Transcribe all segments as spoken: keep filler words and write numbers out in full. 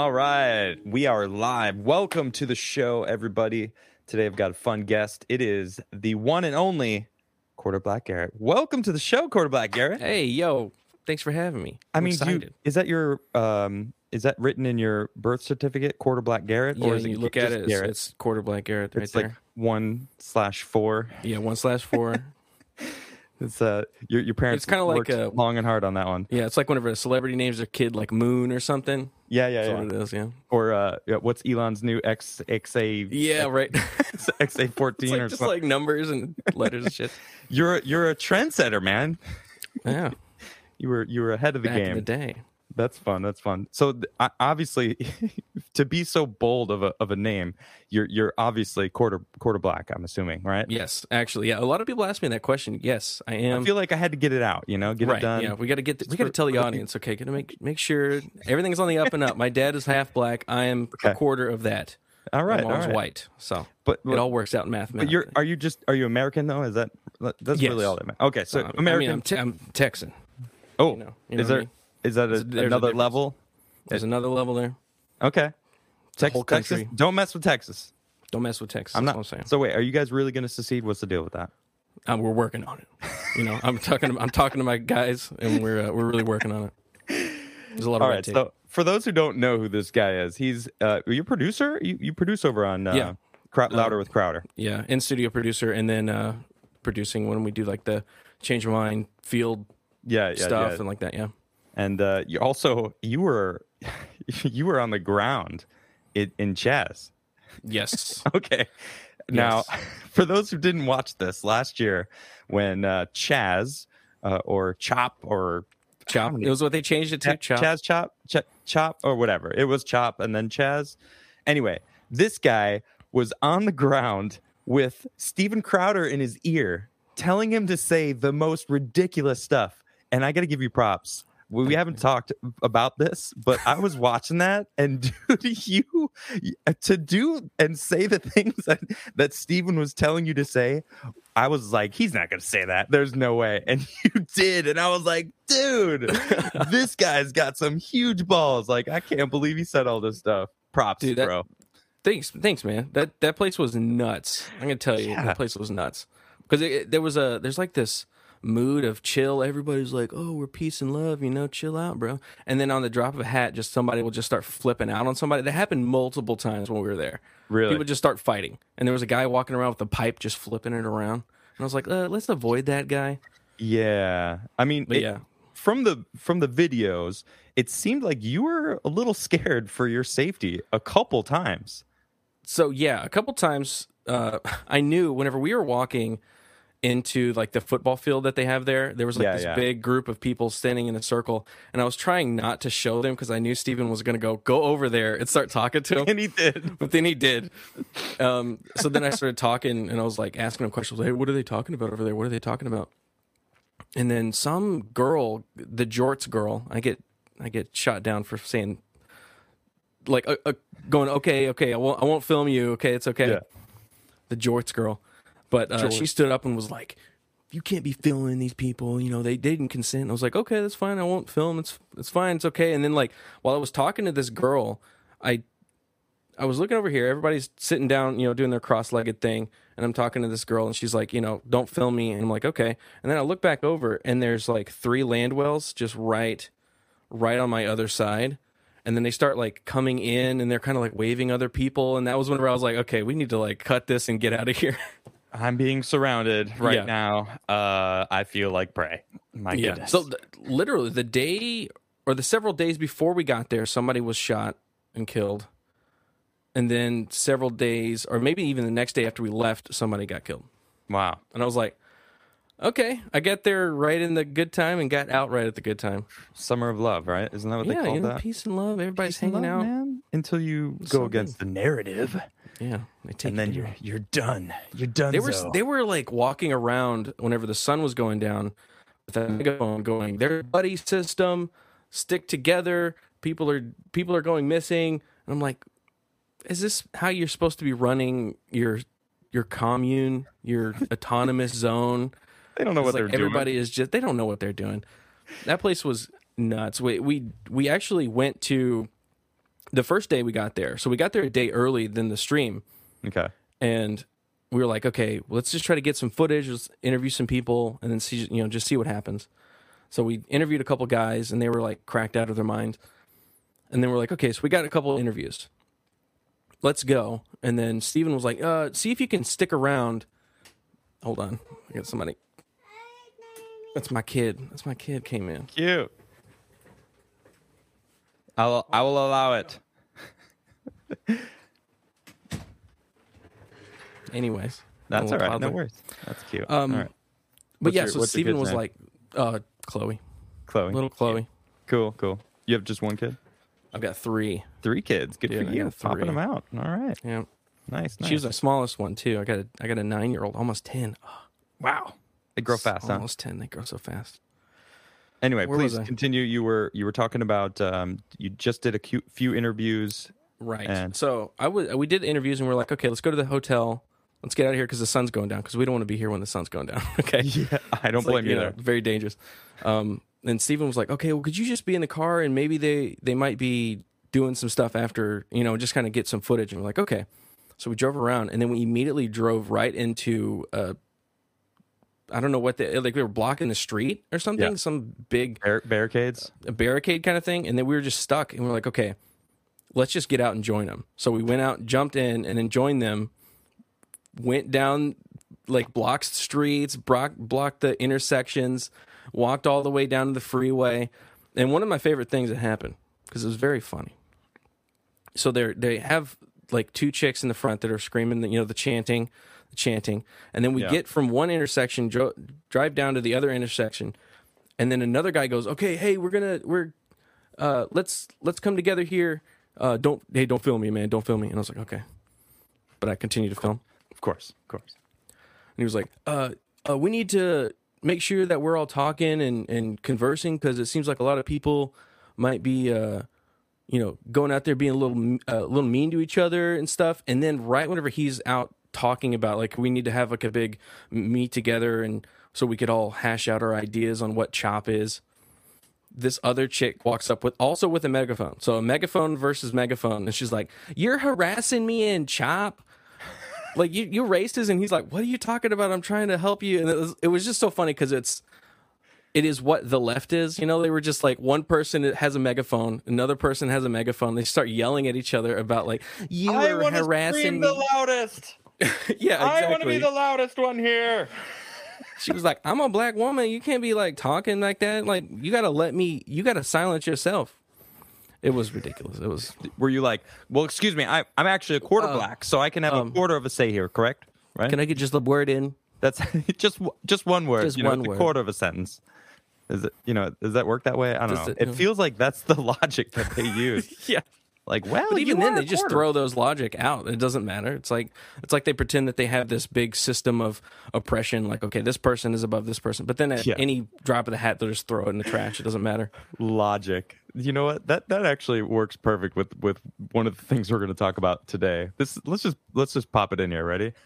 All right, we are live. Welcome to the show, everybody. Today I've got a fun guest. It is the one and only Quarter Black Garrett. Welcome to the show, Quarter Black Garrett. Hey, yo, thanks for having me. I'm I mean, do you, excited. is that your um, is that written in your birth certificate, Quarter Black Garrett, Yeah, or is you it look just at it, it's, Garrett? it's Quarter Black Garrett right It's there. like one slash four. Yeah, one slash four. It's uh, your your parents. It's kinda like worked a- long and hard on that one. Yeah, it's like whenever a celebrity names their kid like Moon or something. Yeah, yeah, That's yeah. what it is, yeah. Or uh, yeah, what's Elon's new X X A? Yeah, right. X A It's fourteen like or just something. like numbers and letters and shit. You're you're a trendsetter, man. Yeah, You were you were ahead of the back game. in the day. That's fun. That's fun. So th- o- obviously, to be so bold of a of a name, you're you're obviously quarter quarter black. I'm assuming, right? Yes, actually, yeah. A lot of people ask me that question. Yes, I am. I feel like I had to get it out. You know, get right. it done. Yeah, we got to get. The, we got to for- tell the for the audience. Okay, got to make make sure everything's on the up and up. My dad is half black. I am Okay. a quarter of that. All right, My all mom's right. white, so But it all works out in math. but you're are you just are you American though? Is that that's Yes. really all that matters? Okay, so Uh, American. I mean, I'm, te- I'm Texan. oh, you know- you know is what I there mean? is that a, There's a- there's a another difference. level? There's another level there. Okay, Tex- whole Texas. country. Don't mess with Texas. Don't mess with Texas. I'm that's not. what I'm saying. So wait, are you guys really going to secede? What's the deal with that? Um, we're working on it. You know, I'm talking. I'm talking to my guys, and we're uh, we're really working on it. There's a lot of All red right. tape. So for those who don't know who this guy is, he's uh, are you a producer. You, you produce over on uh, Yeah. Crowd, Louder with Crowder. Yeah, in studio producer, and then uh, producing when we do like the change of mind field Yeah, yeah, stuff yeah. and like that. Yeah. And uh, you also you were you were on the ground in, in Chaz. Yes. Okay. Now, Yes. for those who didn't watch this last year, when uh, Chaz uh, or Chop or Chop. It was what they changed it to. Ch- Chop. Chaz Chop Ch- Chop or whatever, it was Chop and then Chaz. Anyway, this guy was on the ground with Steven Crowder in his ear, telling him to say the most ridiculous stuff. And I got to give you props. We we haven't talked about this, but I was watching that, and dude, you to do and say the things that that Steven was telling you to say, I was like, he's not going to say that. There's no way. And you did, and I was like, dude, this guy's got some huge balls. Like, I can't believe he said all this stuff. Props, Dude, that- bro. Thanks, thanks, man. That that place was nuts. I'm gonna tell you, Yeah. that place was nuts because it, it- there was a there's like this mood of chill. Everybody's like, "Oh, we're peace and love," you know, chill out, bro. And then on the drop of a hat, just somebody will just start flipping out on somebody. That happened multiple times when we were there. Really? People just start fighting, and there was a guy walking around with a pipe, just flipping it around. And I was like, uh, "Let's avoid that guy." Yeah, I mean, But it- yeah. from the from the videos, it seemed like you were a little scared for your safety a couple times. So yeah, a couple times uh, I knew whenever we were walking into like the football field that they have there, there was like Yeah, this yeah. big group of people standing in a circle, and I was trying not to show them because I knew Steven was going to go go over there and start talking to him. And he did. But then he did. Um, so then I started talking, and I was like asking him questions. Hey, what are they talking about over there? What are they talking about? And then some girl, the Jorts girl, I get I get shot down for saying like uh, uh, going okay, okay, I won't I won't film you. Okay, it's okay. Yeah. The Jorts girl, but uh, she Jorts. stood up and was like, "You can't be filming these people. You know they, they didn't consent." And I was like, "Okay, that's fine. I won't film. It's it's fine. It's okay." And then like while I was talking to this girl, I I was looking over here. Everybody's sitting down, you know, doing their cross-legged thing, and I'm talking to this girl, and she's like, you know, don't film me. And I'm like, okay. And then I look back over, and there's like three Landwells just right, right on my other side. And then they start like coming in, and they're kind of like waving other people. And that was whenever I was like, okay, we need to like cut this and get out of here. I'm being surrounded right Yeah. now. Uh, I feel like prey. My Yeah. goodness. So th- literally, the day or the several days before we got there, somebody was shot and killed. And then several days, or maybe even the next day after we left, somebody got killed. wow. And I was like, okay, I got there right in the good time and got out right at the good time. Summer of love, right? Isn't that what they yeah, call you know, that? peace and love. Everybody's Peace and hanging love, out. man, until you go so against the narrative, Yeah, they take and then it you're down. you're done. You're done. They were they were like walking around whenever the sun was going down with that megaphone going, their buddy system, stick together. People are people are going missing. And I'm like, is this how you're supposed to be running your your commune, your autonomous zone? They don't know It's what like they're doing. everybody is just they don't know what they're doing. That place was nuts. We we we actually went to the first day we got there, so we got there a day early than the stream, Okay. and we were like, okay, well, let's just try to get some footage, let's interview some people, and then see, you know, just see what happens. So we interviewed a couple guys, and they were like cracked out of their mind. And then we're like, okay, so we got a couple interviews. Let's go. And then Steven was like, uh, see if you can stick around. Hold on. I got somebody. That's my kid. That's my kid came in. Cute. I'll I will allow it. Anyways. That's all right. toddler. No worries. That's cute. Um, all right. But What's yeah, your- so what's your Steven kid's was name? like, uh, Chloe. Chloe. Little Chloe. Cool, cool. You have just one kid? I've got three. Three kids. Good Dude, for I you. got Popping three. them out. All right. Yeah. Nice, nice. She was the smallest one too. I got a I got a nine year old, almost ten. Oh, Wow. They grow fast, huh? Almost ten. They grow so fast. Anyway, Where please was I? continue. You were you were talking about um, you just did a cu- few interviews. Right. And- so I would we did interviews and we are like, okay, let's go to the hotel. Let's get out of here because the sun's going down. Because we don't want to be here when the sun's going down. Okay. Yeah, I don't It's like, blame you know, there. very dangerous. Um, and Steven was like, okay, well, could you just be in the car and maybe they they might be doing some stuff after, you know, just kind of get some footage. And we're like, okay. So we drove around and then we immediately drove right into uh I don't know what they like. They were blocking the street or something, Yeah. some big Bar- barricades. a barricade kind of thing, and then we were just stuck. And we're like, okay, let's just get out and join them. So we went out, jumped in, and then joined them. Went down, like blocked streets, blocked blocked the intersections, walked all the way down to the freeway. And one of my favorite things that happened because it was very funny. So they they have like two chicks in the front that are screaming, you know, the chanting, the chanting, and then we Yeah. get from one intersection, dro- drive down to the other intersection, and then another guy goes, "Okay, hey, we're gonna we're uh, let's let's come together here. Uh, don't hey, don't film me, man, don't film me." And I was like, "Okay," but I continued to film. Of course, of course. And he was like, uh, uh, we need to make sure that we're all talking and, and conversing because it seems like a lot of people might be, uh, you know, going out there being a little, uh, a little mean to each other and stuff. And then right whenever he's out talking about like we need to have like a big meet together and so we could all hash out our ideas on what CHOP is. This other chick walks up with also with a megaphone. So a megaphone versus megaphone. And she's like, "You're harassing me in CHOP." Like you, you racist, and he's like, "What are you talking about? I'm trying to help you." And it was, it was just so funny because it's, it is what the left is. You know, they were just like one person has a megaphone, another person has a megaphone. They start yelling at each other about like, "You are harassing me." loudest. Yeah, exactly. loudest one here. She was like, "I'm a black woman. You can't be like talking like that. Like you gotta let me. You gotta silence yourself." It was ridiculous. It was. Were you like, well, excuse me, I, I'm actually a quarter Uh, black, so I can have um, a quarter of a say here, correct? Right? Can I get just a word in? That's just just one word. Just you know, one it's word. A quarter of a sentence. Is it? You know, does that work that way? I don't Does know. it- It, no. feels like that's the logic that they use. Yeah. Like, well, But even you then, are they a just quarter. throw those logic out. It doesn't matter. It's like it's like they pretend that they have this big system of oppression. Like, okay, this person is above this person, but then at Yeah. any drop of the hat, they'll just throw it in the trash. It doesn't matter. logic. You know what? That that actually works perfect with with one of the things we're going to talk about today. This let's just let's just pop it in here. Ready?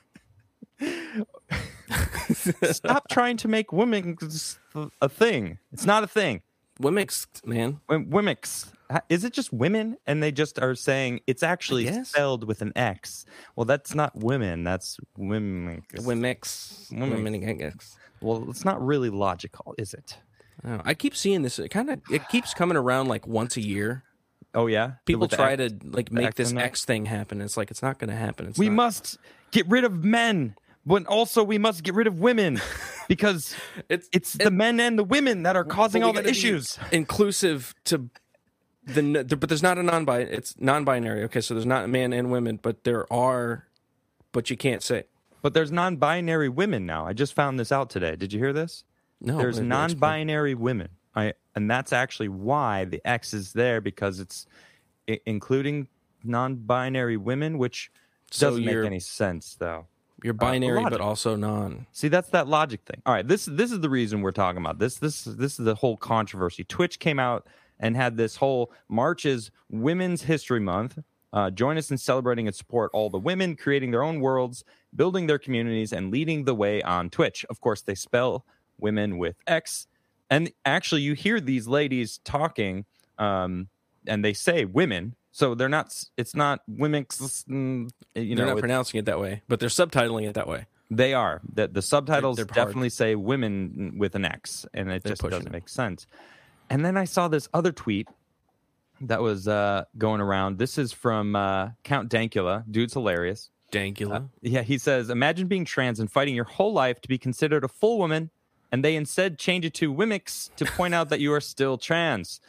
Stop trying to make women a thing. It's not a thing. Wimix, man. Wimix. Is it just women? And they just are saying it's actually guess. spelled with an X. Well, that's not women. That's women. Wimix. Wimix. Well, it's not really logical, is it? I, don't know. I keep seeing this. It kind of it keeps coming around like once a year. Oh yeah. People With the try X- to like make X this in there? X thing happen. It's like it's not going to happen. It's We not. must get rid of men, but also we must get rid of women because It's it's the men and the women that are causing But we all the gotta be issues. inclusive to the, n- the but there's not a non-bi it's non-binary. Okay, so there's not men and women, but there are, but you can't say But there's non-binary women now. I just found this out today. Did you hear this? no. There's but- non-binary women. I and that's actually why the X is there because it's I- including non-binary women, which So doesn't make you're- any sense though. You're binary, logic. but also non. See, that's that logic thing. All right, this this is the reason we're talking about this. This this is the whole controversy. Twitch came out and had this whole March is Women's History Month. Uh, join us in celebrating and support all the women creating their own worlds, building their communities, and leading the way on Twitch. Of course, they spell women with X. And actually, you hear these ladies talking, um, and they say women. So they're not. s- It's not Wimix. mm, You They're know, not it- pronouncing it that way, but they're subtitling it that way. they are. The, the subtitles They're- they're hard. definitely say women with an X, and it They're just pushing doesn't it. make sense. And then I saw this other tweet that was uh, going around. This is from uh, Count Dankula. Dude's hilarious. Dankula. Yeah, he says, imagine being trans and fighting your whole life to be considered a full woman, and they instead change it to Wimix to point out that you are still trans.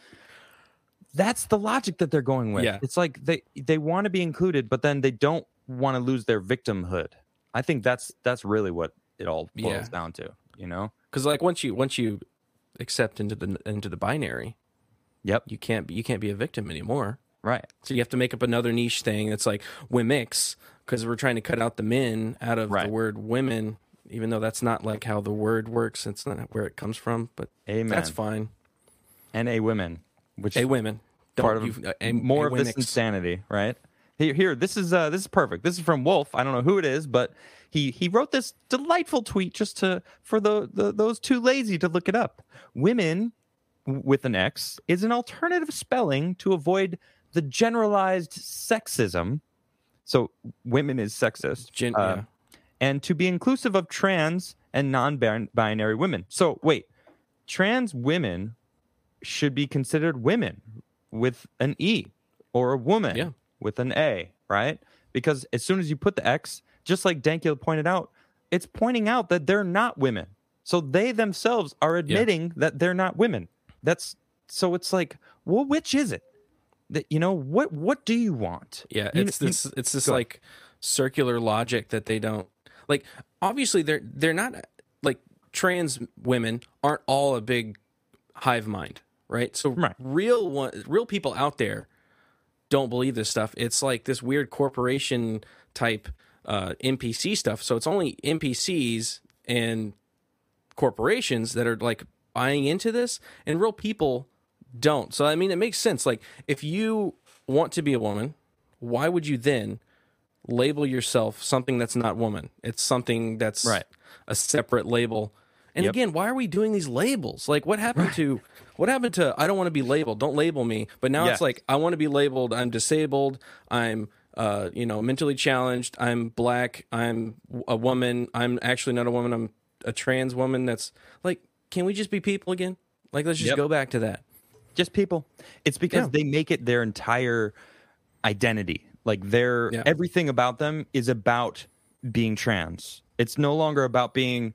That's the logic that they're going with. Yeah. It's like they, they want to be included, but then they don't want to lose their victimhood. I think that's that's really what it all boils Yeah. down to, you know? Because like once you once you accept into the into the binary, Yep. you can't be, you can't be a victim anymore. Right. So you have to make up another niche thing that's like Wimix, because we're trying to cut out the men out of Right. the word women, even though that's not like how the word works. It's not where it comes from, but Amen. that's fine. And a women, which Hey, women, don't part of you, uh, a- more a of this Wimix. insanity, right? Here, here, this is uh, this is perfect. This is from Wolf. I don't know who it is, but he he wrote this delightful tweet just to for the, the those too lazy to look it up. Women with an X is an alternative spelling to avoid the generalized sexism. So women is sexist, Gen- uh, yeah. and to be inclusive of trans and non-binary women. So wait, trans women should be considered women with an E, or a woman Yeah. with an A, right? Because as soon as you put the X, just like Dankula pointed out, it's pointing out that they're not women. So they themselves are admitting that they're not women. That's so it's like, well, which is it? That you know, what what do you want? Yeah, You- it's you- this it's this go. like circular logic that they don't like. Obviously, they're they're not like trans women aren't all a big hive mind, right? So Right. real one, real people out there don't believe this stuff. It's like this weird corporation type uh, N P C stuff. So it's only N P Cs and corporations that are like buying into this, and real people don't. So I mean, it makes sense. Like if you want to be a woman, why would you then label yourself something that's not woman? It's something that's Right. a separate label. And Yep. again, why are we doing these labels? Like what happened to what happened to I don't want to be labeled, don't label me. But now Yes. it's like I want to be labeled, I'm disabled, I'm uh, you know, mentally challenged, I'm black, I'm a woman, I'm actually not a woman, I'm a trans woman. That's like, can we just be people again? Like let's just Yep. go back to that. just people. It's because Yeah. they make it their entire identity. Like their Yeah. everything about them is about being trans. It's no longer about being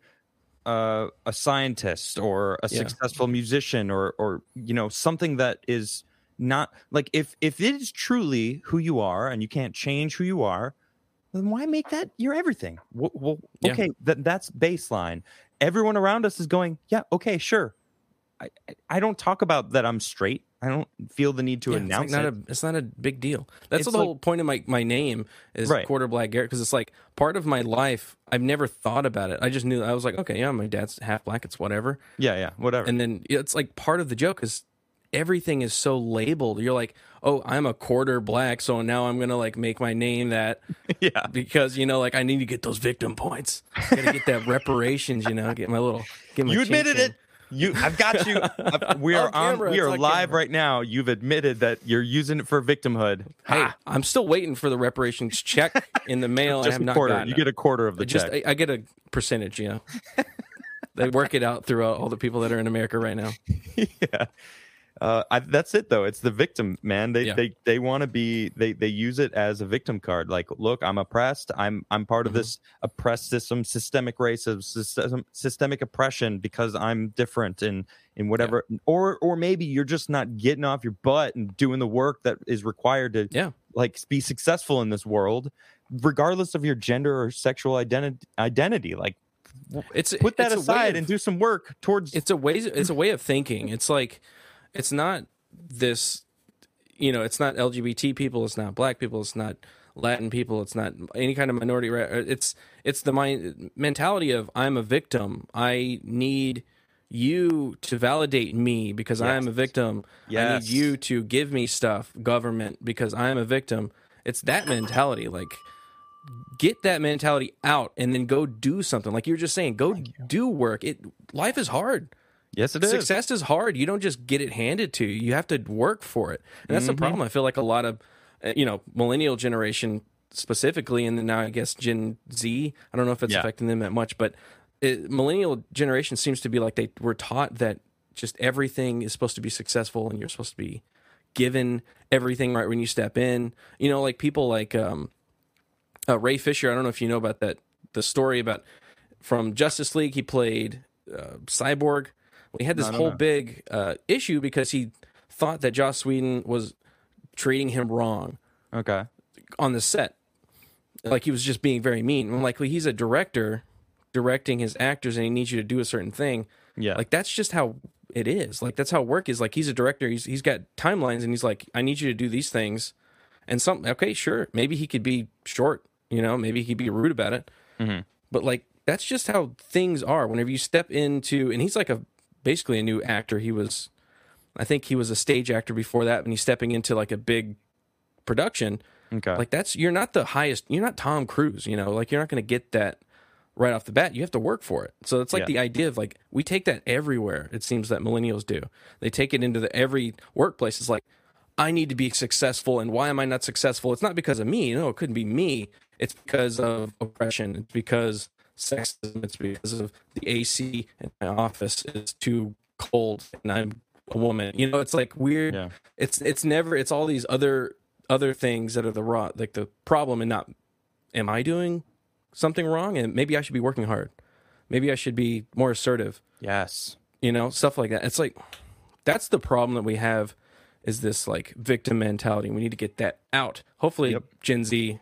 uh, a scientist or a Yeah. successful musician or or you know something that is not like if if it is truly who you are and you can't change who you are, then why make that your everything? Well, well Yeah. okay, that that's baseline. Everyone around us is going, yeah, okay, sure. I, I don't talk about that I'm straight. I don't feel the need to Yeah, it's announce like not it. A, it's not a big deal. That's It's the like- whole point of my, my name is Right. Quarter Black Garrett, because it's like part of my life. I've never thought about it. I just knew I was like, okay, yeah, my dad's half black. It's whatever. Yeah, yeah, whatever. And then it's like part of the joke is everything is so labeled. You're like, oh, I'm a quarter black, so now I'm gonna like make my name that yeah, because you know, like I need to get those victim points. Gotta get that reparations. You know, get my little. Get my you ching admitted ching. it. You, I've got you. I've- we are On on. camera, We it's are on live camera. right now. You've admitted that you're using it for victimhood. Hey, Ha! I'm still waiting for the reparations check in the mail. I Just have a not quarter. gotten You it. get a quarter of the Just check. I, I get a percentage, you know. They work it out throughout all the people that are in America right now. yeah. Uh, I, that's it though. It's the victim, man. They Yeah. they they want to be. They they use it as a victim card. Like, look, I'm oppressed. I'm I'm part of Mm-hmm. this oppressed system, systemic racism, system, systemic oppression because I'm different in in whatever. Or or maybe you're just not getting off your butt and doing the work that is required to Yeah. like be successful in this world, regardless of your gender or sexual identity. Identity, like It's put that it's a way aside of- and do some work towards. it's a way it's a way of thinking. It's like it's not this, you know, it's not L G B T people, it's not black people, it's not Latin people, it's not any kind of minority. ra- It's it's the mind mentality of I'm a victim. I need you to validate me because I am a Yes. victim. I Yes. need you to give me stuff, government, because I am a victim. It's that mentality. Like get that mentality out and then go do something. Like you were just saying, go do work. It life is hard. Yes, it is. Success is hard. You don't just get it handed to you. You have to work for it. And that's Mm-hmm. the problem. I feel like a lot of uh, you know, millennial generation specifically, and then now I guess Gen Z. I don't know if it's Yeah. affecting them that much, but it, millennial generation seems to be like they were taught that just everything is supposed to be successful, and you're supposed to be given everything right when you step in. You know, like people like um, uh, Ray Fisher. I don't know if you know about that. The story about from Justice League, he played uh, Cyborg. Well, he had this No, I don't whole know. big uh, issue because he thought that Joss Whedon was treating him wrong Okay. on the set. Like he was just being very mean. I'm like, well, he's a director directing his actors and he needs you to do a certain thing. Yeah. Like that's just how it is. Like that's how work is. Like he's a director. He's he's got timelines and he's like, I need you to do these things. And some okay, sure. Maybe he could be short, you know, maybe he could be rude about it. Mm-hmm. But like that's just how things are. Whenever you step into and he's like a basically a new actor. He was I think he was a stage actor before that, and he's stepping into like a big production. Okay. Like that's you're not the highest. You're not Tom Cruise. You know, like you're not going to get that right off the bat. You have to work for it. So it's like Yeah. the idea of like we take that everywhere. It seems that millennials do. They take it into the every workplace. It's like I need to be successful, and why am I not successful? It's not because of me. No, it couldn't be me. It's because of oppression. It's because sexism. It's because of the A C in my office is too cold, and I'm a woman. You know, it's like weird. Yeah. It's it's never. It's all these other other things that are the raw, like the problem, and not. Am I doing something wrong? And maybe I should be working hard. Maybe I should be more assertive. Yes. You know, stuff like that. It's like that's the problem that we have. Is this like victim mentality? We need to get that out. Hopefully, Yep. Gen Z.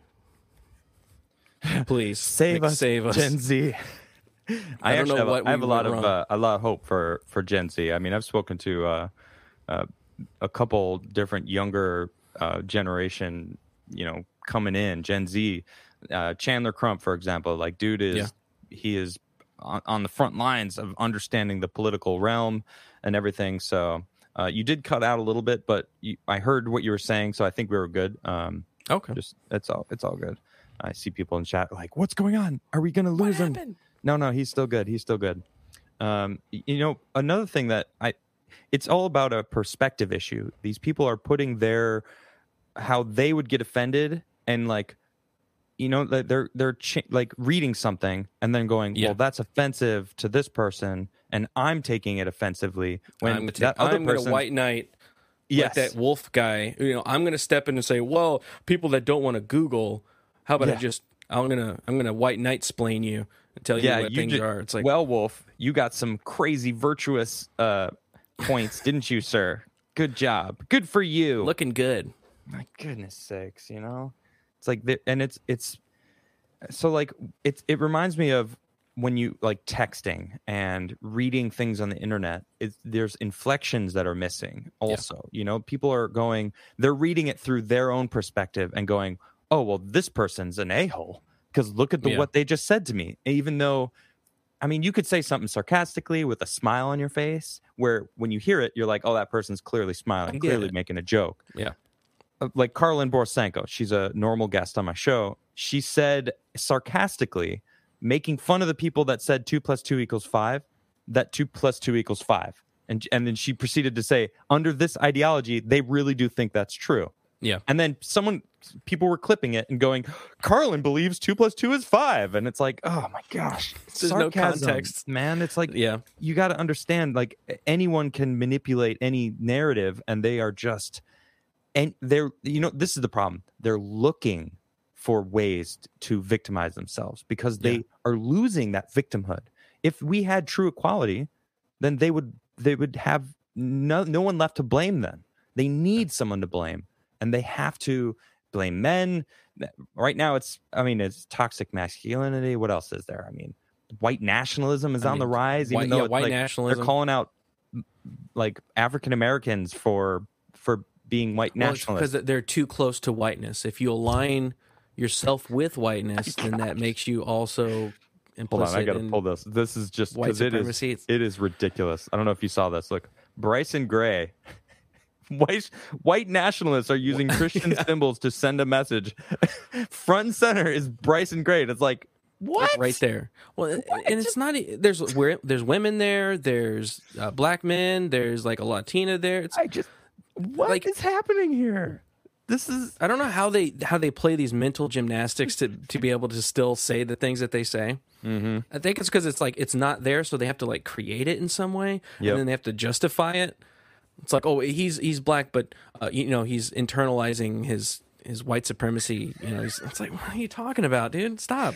Please Save like, us, save us. Gen Z. I, I don't actually know have, a- what I have we a lot went of wrong. uh, a lot of hope for for Gen Z. I mean, I've spoken to uh, uh, a couple different younger uh, generation, you know, coming in Gen Z. Uh, Chandler Crump, for example, like dude is Yeah. he is on, on the front lines of understanding the political realm and everything. So uh, you did cut out a little bit, but you, I heard what you were saying, so I think we were good. Um, Okay. just it's all it's all good. I see people in chat like, "What's going on? Are we going to lose him?" happened? No, no, he's still good. He's still good. Um, y- you know, another thing that I, it's all about a perspective issue. These people are putting their, how they would get offended and like, you know, that they're they're ch- like reading something and then going, Yeah. well, that's offensive to this person, and I'm taking it offensively. When I'm gonna, that take, other I'm gonna person, white knight. yes, Like that wolf guy. You know, I'm gonna step in and say, well, people that don't want to Google, how about I Yeah. just I'm gonna I'm gonna white knight explain you and tell yeah, you what you things ju- are. It's like well, Wolf, you got some crazy virtuous uh, points, didn't you, sir? Good job. Good for you. looking good. My goodness sakes, you know, it's like, the, and it's it's so like it's it reminds me of when you like texting and reading things on the internet. It's, there's inflections that are missing. Also, you know, people are going, they're reading it through their own perspective and going, oh well, this person's an a-hole because look at the Yeah. what they just said to me. Even though, I mean, you could say something sarcastically with a smile on your face, where when you hear it, you're like, oh, that person's clearly smiling, I get clearly it. making a joke. Yeah. Uh, like Carlin Borisenko, she's a normal guest on my show. She said sarcastically, making fun of the people that said two plus two equals five, that two plus two equals five. And, and then she proceeded to say, under this ideology, they really do think that's true. Yeah. And then someone, people were clipping it and going, Carlin believes two plus two is five. And it's like, oh my gosh. There's no sarcasm, context. man. It's like, Yeah. you got to understand, like anyone can manipulate any narrative, and they are just, and they're, you know, this is the problem. They're looking for ways to victimize themselves because they Yeah. are losing that victimhood. If we had true equality, then they would they would have no no one left to blame. Then they need someone to blame, and they have to blame men. Right now, it's I mean, it's toxic masculinity. What else is there? I mean, white nationalism is I on the mean, rise, white- even though yeah, it's white like, nationalism. they're calling out like African Americans for for being white Well, it's nationalists. because they're too close to whiteness. If you align yourself with whiteness, then that makes you also implicit Hold on, I gotta in pull this. This is just white because it is supremacy. It's- it is ridiculous. I don't know if you saw this. Look, Bryson Gray. White white nationalists are using Christian symbols to send a message. Front and center is Bryson Gray. It's like, what? right there. Well, and it's not. e- There's where there's women there. There's uh, black men. There's like a Latina there. It's I just what is Like- happening here? this is I don't know how they how they play these mental gymnastics to to be able to still say the things that they say. mm-hmm. I think it's because it's like it's not there, so they have to like create it in some way, Yep. and then they have to justify it. It's like, oh, he's he's black, but uh, you know he's internalizing his his white supremacy. You know, he's, it's like, what are you talking about, dude? Stop.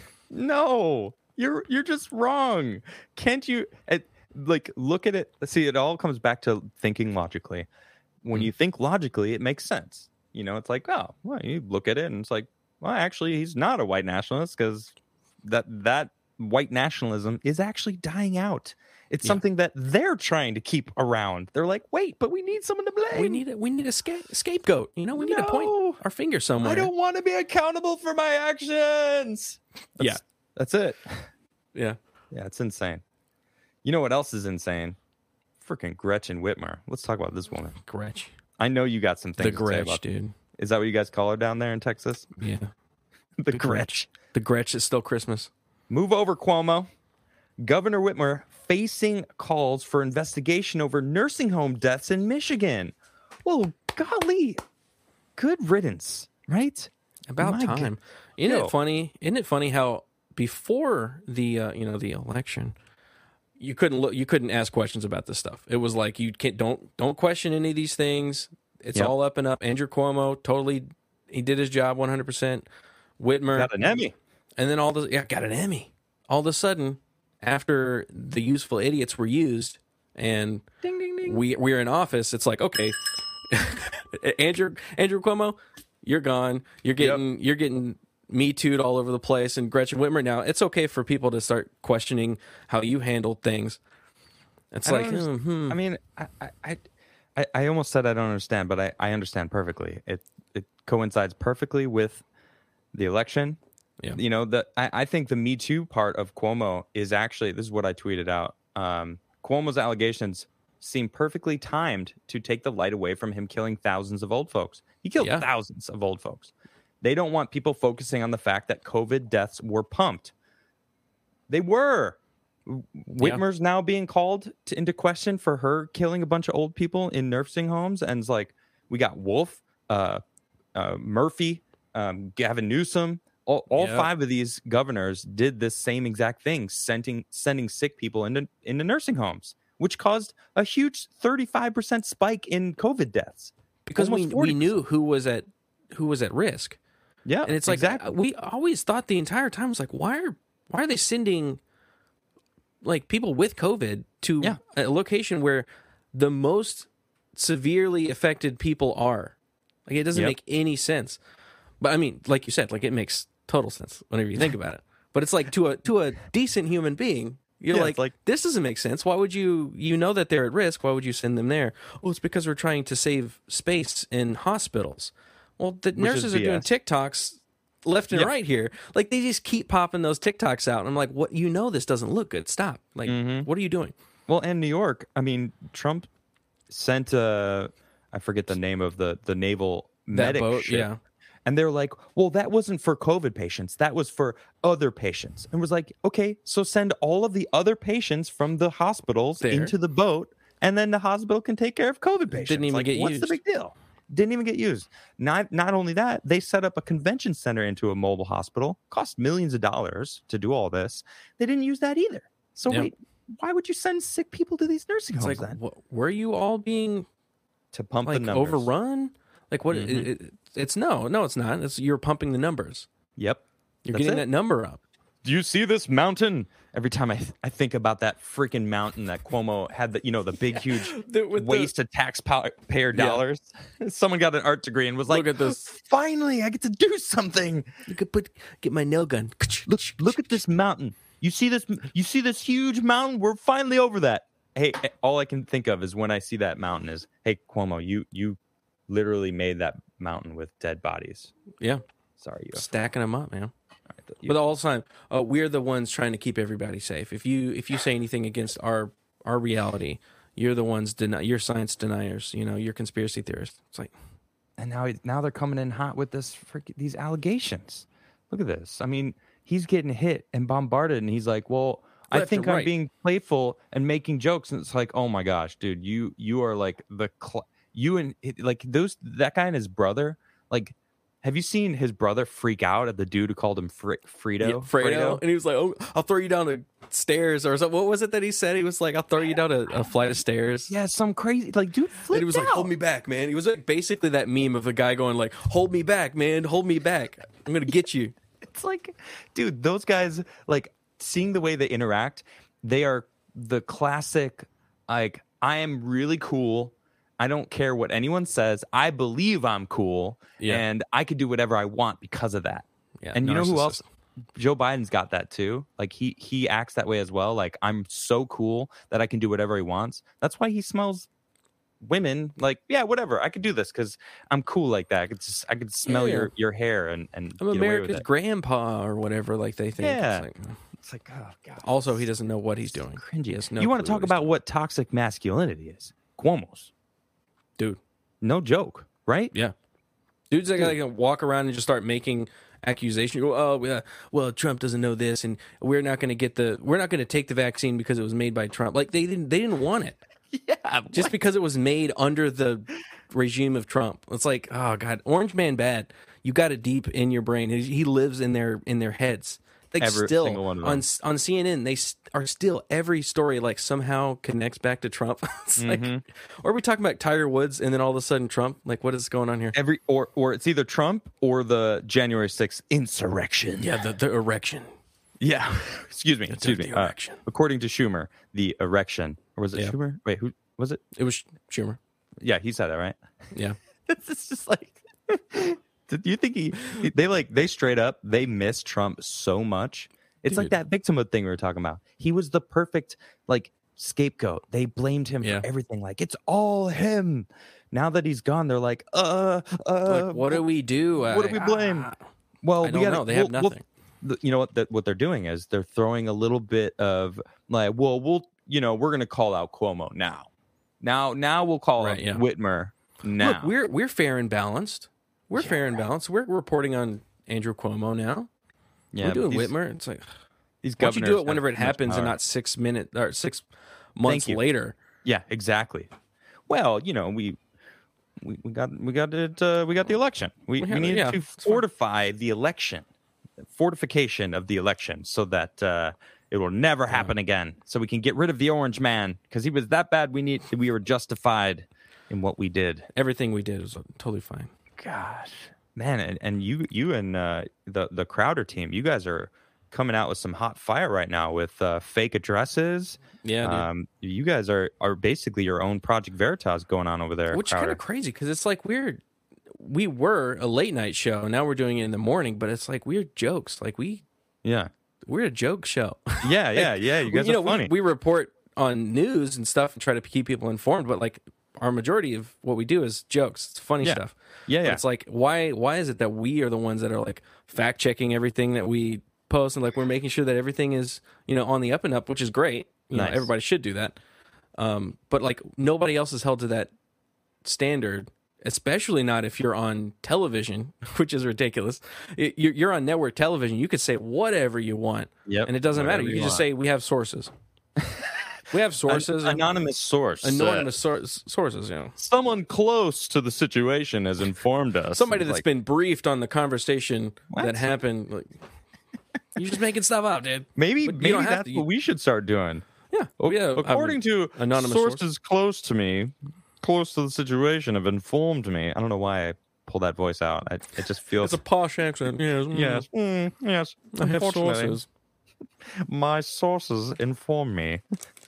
No, you're you're just wrong. Can't you it, like look at it? See, it all comes back to thinking logically. When Mm. you think logically, it makes sense. You know, it's like, oh, well, you look at it and it's like, well, actually, he's not a white nationalist because that that white nationalism is actually dying out. It's Yeah. something that they're trying to keep around. They're like, wait, but we need someone to blame. We need a, we need a sca- scapegoat. You know, we need to No. point our finger somewhere. I don't want to be accountable for my actions. That's, Yeah. that's it. Yeah. Yeah, it's insane. You know what else is insane? Freaking Gretchen Whitmer. Let's talk about this woman. Gretch. I know you got some The things to say Gretch, about. dude. Is that what you guys call her down there in Texas? Yeah. The, The Gretch. The Gretch is still Christmas. Move over, Cuomo. Governor Whitmer facing calls for investigation over nursing home deaths in Michigan. Well, golly, good riddance, right? About My time. God. Isn't Yo. it funny? Isn't it funny how before the uh, you know the election, you couldn't look, you couldn't ask questions about this stuff. It was like you can't don't don't question any of these things. It's Yep. all up and up. Andrew Cuomo totally he did his job one hundred percent. Whitmer Got an Emmy. and then all the yeah got an Emmy. All of a sudden, after the useful idiots were used and Ding, ding, ding. we we're in office, it's like okay, Andrew Andrew Cuomo, you're gone. You're getting you're getting Me Too'd all over the place, and Gretchen Whitmer. Now it's okay for people to start questioning how you handled things. It's I don't like understand. hmm, I mean, I, I, I, I almost said I don't understand, but I, I understand perfectly. It, it coincides perfectly with the election. Yeah. You know, the I, I think the Me Too part of Cuomo is actually, this is what I tweeted out. Um, Cuomo's allegations seem perfectly timed to take the light away from him killing thousands of old folks. He killed Yeah. thousands of old folks. They don't want people focusing on the fact that COVID deaths were pumped. They were. Whitmer's now being called to, into question for her killing a bunch of old people in nursing homes. And it's like, we got Wolf, uh, uh, Murphy, um, Gavin Newsom. All, all Yep. five of these governors did this same exact thing, sending sending sick people into, into nursing homes, which caused a huge thirty-five percent spike in COVID deaths. because we Almost we forty percent. knew who was at who was at risk. Yeah, And it's like exactly. we always thought the entire time was like, why are why are they sending like people with COVID to Yeah. a location where the most severely affected people are? Like it doesn't Yep. make any sense. But I mean, like you said, like it makes total sense whenever you think about it. But it's like to a to a decent human being, you're Yeah, like, it's like- this doesn't make sense. Why would you you know that they're at risk? Why would you send them there? Oh, it's because we're trying to save space in hospitals. Well, the is nurses are doing B S. TikToks left and Yeah. right here. Like they just keep popping those TikToks out. And I'm like, what? You know this doesn't look good. Stop. Like, Mm-hmm. what are you doing? Well, and New York, I mean, Trump sent uh I forget the name of the the naval That medic boat, ship. yeah. And they're like, well, that wasn't for COVID patients. That was for other patients. And was like, okay, so send all of the other patients from the hospitals There. into the boat, and then the hospital can take care of COVID patients. Didn't even Like, get what's used. the big deal? Didn't even get used. Not not only that, they set up a convention center into a mobile hospital. Cost millions of dollars to do all this. They didn't use that either. So Yeah. wait, why would you send sick people to these nursing It's homes like, then? wh- were you all being To pump the like numbers. overrun? Like what? Mhm. It, it, it's no, no, it's not. It's you're pumping the numbers. Yep. You're That's getting it. that number up. Do you see this mountain? Every time I th- I think about that freaking mountain that Cuomo had, the you know the big huge The- with the- waste of taxpayer dollars. Someone got an art degree and was like, Look at this. Finally, I get to do something. You could put get my nail gun. Look, look at this mountain. You see this? You see this huge mountain? We're finally over that. Hey, all I can think of is when I see that mountain is, hey Cuomo, you you literally made that mountain with dead bodies. Yeah, Sorry, you. stacking them up, man. All right, you But all the time, uh, we're the ones trying to keep everybody safe. If you if you say anything against our our reality, you're the ones deny. You're science deniers. You know, you're conspiracy theorists. It's like and now now they're coming in hot with this freaking these allegations. Look at this. I mean, he's getting hit and bombarded, and he's like, "Well, I Left think or I'm right. being playful and making jokes." And it's like, "Oh my gosh, dude, you you are like the cl- you and like those that guy and his brother, like. Have you seen his brother freak out at the dude who called him Fr- Frito? Yeah, Fredo? And he was like, "Oh, I'll throw you down the stairs," or something. What was it that he said? He was like, "I'll throw you down a, a flight of stairs." Yeah, some crazy like dude flipped And he was out. like, "Hold me back, man." He was like basically that meme of a guy going like, "Hold me back, man. Hold me back. I'm gonna get you." It's like, dude, those guys, like, seeing the way they interact, they are the classic, like, I am really cool. I don't care what anyone says. I believe I'm cool, Yeah. and I could do whatever I want because of that. Yeah, and you know who narcissist. else? Joe Biden's got that too. Like, he he acts that way as well. Like, I'm so cool that I can do whatever he wants. That's why he smells women like, yeah, whatever. I could do this because I'm cool like that. I could just, I could smell Yeah. your, your hair and, and I'm get away with America's it. grandpa or whatever, like they think. Yeah. It's like, It's like, oh, God. also, he doesn't know what he's doing. Cringy. He has no you want to clue talk what he's about doing. what toxic masculinity is? Cuomo's. Dude. No joke, right? Yeah. Dudes that like, walk around and just start making accusations. Oh, yeah, well, Trump doesn't know this, and we're not going to get the we're not going to take the vaccine because it was made by Trump. Like they didn't they didn't want it. Yeah. Just because it was made under the regime of Trump. It's like, oh God, Orange Man bad. You got it deep in your brain. He he lives in their in their heads. Like Every still single one of on them. on C N N, they s- are still every story like somehow connects back to Trump. It's like, Mm-hmm. or are we talking about Tiger Woods and then all of a sudden Trump? Like, what is going on here? Every or or it's either Trump or the January sixth insurrection. Yeah, the, the erection. Yeah. Excuse me. Excuse the me. Uh, erection. according to Schumer, the erection, or was it Yeah. Schumer? Wait, who was it? It was Schumer. Yeah, he said that, right? Yeah. It's just like, do you think he? They like they straight up they miss Trump so much. It's like Dude. that victimhood thing we were talking about. He was the perfect like scapegoat. They blamed him Yeah. for everything. Like it's all him. Now that he's gone, they're like, uh, uh, Like, what do we do? what do we I- blame? ah. Well, I we don't gotta, know. They we'll- have we'll- nothing. the- you know what? That what they're doing is they're throwing a little bit of like, well, we'll, you know, we're gonna call out Cuomo now. Now, now we'll call Right, out yeah. Whitmer now. Look, we're we're fair and balanced. We're fair and balanced. We're reporting on Andrew Cuomo now. yeah, we're doing these, Whitmer. It's like, These why don't you governors do it have whenever it too much happens and power. not six minutes or six months you. later? Yeah, exactly. Well, you know, we we, we got we got it. Uh, we got the election. We, We we, have it, needed yeah, to it's fine. fortify the election, fortification of the election, so that uh, it will never happen again. So we can get rid of the Orange Man because he was that bad. We need we were justified in what we did. Everything we did was totally fine. Gosh, man, and, and you you and uh, the the Crowder team, you guys are coming out with some hot fire right now with uh, fake addresses. Yeah, dude. Um, you guys are are basically your own Project Veritas going on over there. Which is kind Crowder. of crazy because it's like we're we were a late night show. Now we're doing it in the morning, but it's like weird jokes. Like we Yeah, we're a joke show. yeah, yeah, yeah. You guys you are know, funny. We, we report on news and stuff and try to keep people informed, but like our majority of what we do is jokes. It's funny Yeah. stuff. Yeah, But yeah. it's like why why is it that we are the ones that are like fact checking everything that we post and like we're making sure that everything is, you know, on the up and up, which is great. You Nice. know, everybody should do that. Um, but like nobody else is held to that standard, especially not if you're on television, which is ridiculous. It- You're you're on network television. You could say whatever you want, Yep, and it doesn't matter. whatever You, you can just want. say we have sources. We have sources, An- anonymous source. uh, anonymous sor- sources. You know, someone close to the situation has informed us. somebody It's that's like, been briefed on the conversation What? that happened. Like, you're just making stuff up, dude. maybe But you maybe don't have that's to. what we should start doing. Yeah, O- yeah. According to anonymous sources source. close to me, close to the situation, have informed me. I don't know why I pull that voice out. I, it just feels. It's a posh accent. Yes, mm. yes, mm, yes. I have Unfortunately, sources. my sources inform me.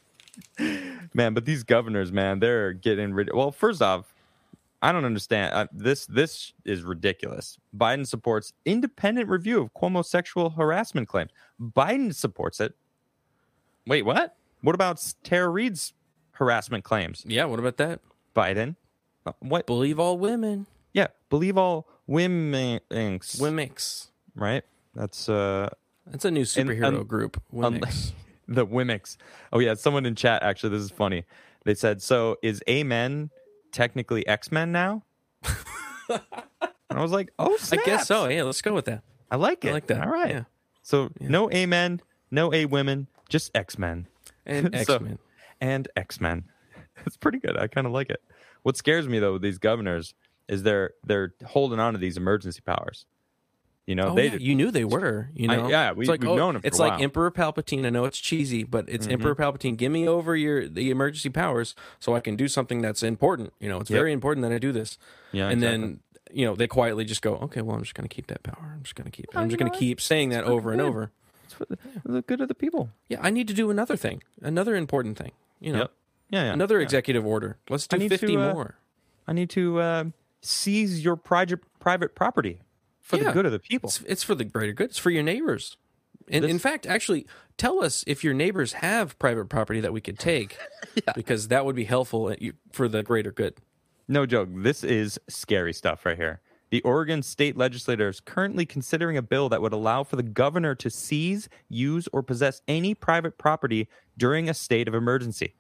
Man, but these governors, man, they're getting rid. Well, first off, I don't understand. Uh, this this is ridiculous. Biden supports independent review of Cuomo's sexual harassment claim. Biden supports it. Wait, what? What about Tara Reid's harassment claims? Yeah, what about that? Biden, Uh, what? Believe all women. Yeah, believe all women. Wimix. Right? That's uh That's a new superhero um, group. um, Wimix. the Wimix. Oh yeah, someone in chat actually. This is funny. They said, "So is Amen technically X Men now?" And I was like, "Oh, I snaps. guess so. Yeah, let's go with that. I like it. I like that. All right. Yeah. So no Amen, no A women, just X Men And So- X Men. and X Men. It's pretty good. I kind of like it. What scares me though with these governors is they're they're holding on to these emergency powers. You know, Oh, they yeah, you knew they were. You I- know, yeah, we- it's like, we've oh, known it for It's a like while. Emperor Palpatine. I know it's cheesy, but it's Emperor Palpatine. Give me over your the emergency powers so I can do something that's important. You know, it's Yep. very important that I do this. Yeah, and exactly. then you know they quietly just go, okay, well, I'm just going to keep that power. I'm just going to keep it. I'm Oh, just you going know to what? keep saying that pretty over and good. over. It's for the, for the good of the people. Yeah, I need to do another thing, another important thing. You know, Yep. Yeah, yeah. another yeah. executive order. Let's I do need fifty to, uh, more. I need to uh, seize your private private property for the Yeah. good of the people. It's, it's for the greater good. It's for your neighbors. And This- in fact, actually, tell us if your neighbors have private property that we could take, because that would be helpful at you- for the greater good. No joke. This is scary stuff right here. The Oregon state legislature is currently considering a bill that would allow for the governor to seize, use, or possess any private property during a state of emergency.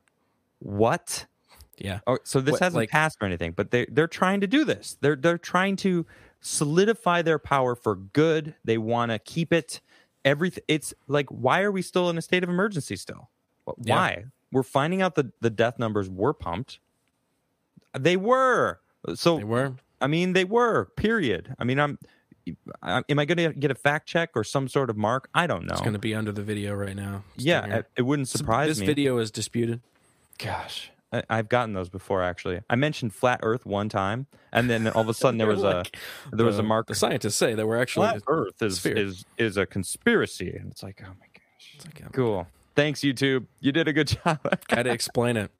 What? Yeah. Oh, so this What, hasn't like- passed or anything, but they they're trying to do this. They're they're trying to solidify their power for good. They want to keep it. Everything. It's like, why are we still in a state of emergency still? Wh- Yeah. Why? We're finding out that the death numbers were pumped. They were. So They were. I mean, they were. Period. I mean, I'm. I, am I going to get a fact check or some sort of mark? I don't know. It's going to be under the video right now. It's yeah, down here. it, it wouldn't surprise this me. video is disputed. Gosh, I, I've gotten those before. Actually, I mentioned flat Earth one time, and then all of a sudden there was Like, a there was the, a mark. The scientists say that we're actually Flat Earth is sphere. is is a conspiracy, and it's like, oh my gosh, It's like, cool. Thanks, YouTube. You did a good job. got to explain it.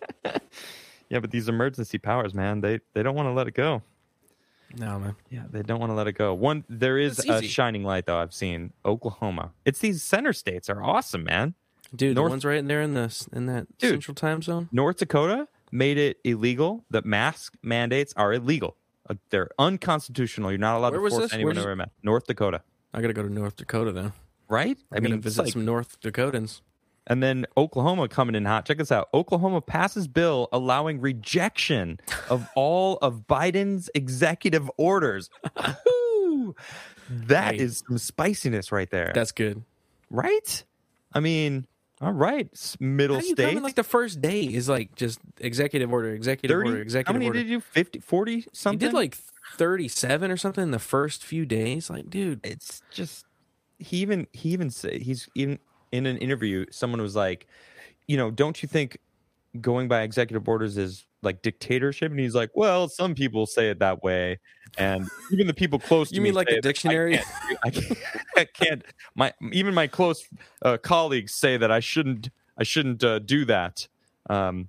Yeah, but these emergency powers, man, they they don't want to let it go. No, man. Yeah, they don't want to let it go. One, there is It's a easy. shining light though. I've seen Oklahoma. It's these center states are awesome, man. Dude, North- the ones right in there in the in that Dude. central time zone. North Dakota made it illegal that mask mandates are illegal. Uh, they're unconstitutional. You're not allowed Where to was force this? anyone Where's- to wear a mask. North Dakota, I got to go to North Dakota then. right? I I'm going mean, to visit like- some North Dakotans. and then Oklahoma coming in hot. Check this out. Oklahoma passes bill allowing rejection of all of Biden's executive orders. Woo! That Hey. is some spiciness right there. That's good. right? I mean, all right, s- middle How do you state. come in, like the first day is like just executive order, executive thirty. order, How executive many order. did you do? fifty, forty He something? did like thirty-seven or something in the first few days. Like, dude, It's just he even he even said he's in in an interview. Someone was like, you know, don't you think going by executive orders is like dictatorship? And he's like, well, some people say it that way, and even the people close to You me mean like say the it. I dictionary? can't- I can't, I can't. My even my close uh, colleagues say that I shouldn't. I shouldn't uh, do that. Um,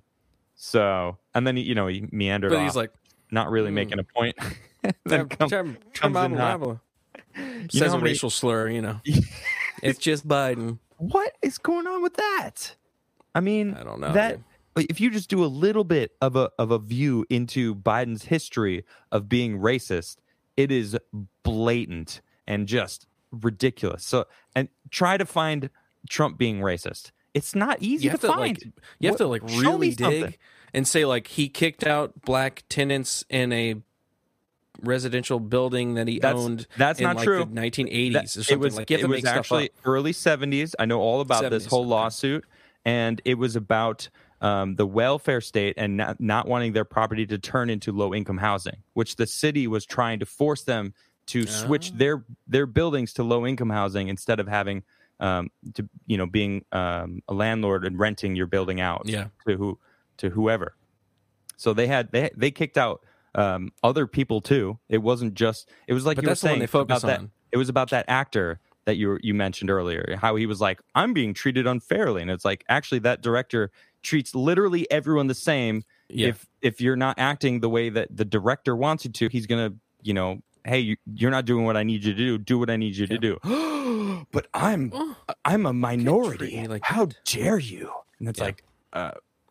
so and then he, you know he meandered but off, he's like, not really hmm. making a point. then "Chab- come- chab- comes in chababba hot. wabba." You says know a how many- racial slur, you know. It's just Biden. What is going on with that? I mean, I don't know, that. dude. If you just do a little bit of a of a view into Biden's history of being racist, it is blatant and just ridiculous. So, and try to find Trump being racist. It's not easy You have to, to find. like, you have to like What- show me really dig something. and say like he kicked out black tenants in a residential building that he That's- owned. that's in not like true. the nineteen eighties That- or it something. was like you have it to was make stuff actually up. early seventies. I know all about this seventies, whole okay. lawsuit, and it was about um, the welfare state and not, not wanting their property to turn into low income housing, which the city was trying to force them to switch Oh. their their buildings to low income housing instead of having um, to you know being um, a landlord and renting your building out Yeah. to who to whoever. So they had they they kicked out um, other people too. It wasn't just it was like But you were that's the one saying they focus about that. on. It was about that actor that you you mentioned earlier, how he was like, I'm being treated unfairly, and it's like actually that director treats literally everyone the same. Yeah. If if you're not acting the way that the director wants you to, he's gonna you know, hey, you, you're not doing what I need you to do. Do what I need you to do. But I'm Oh, I'm a treat minority. me like How that. dare you? And it's Yeah. like, uh,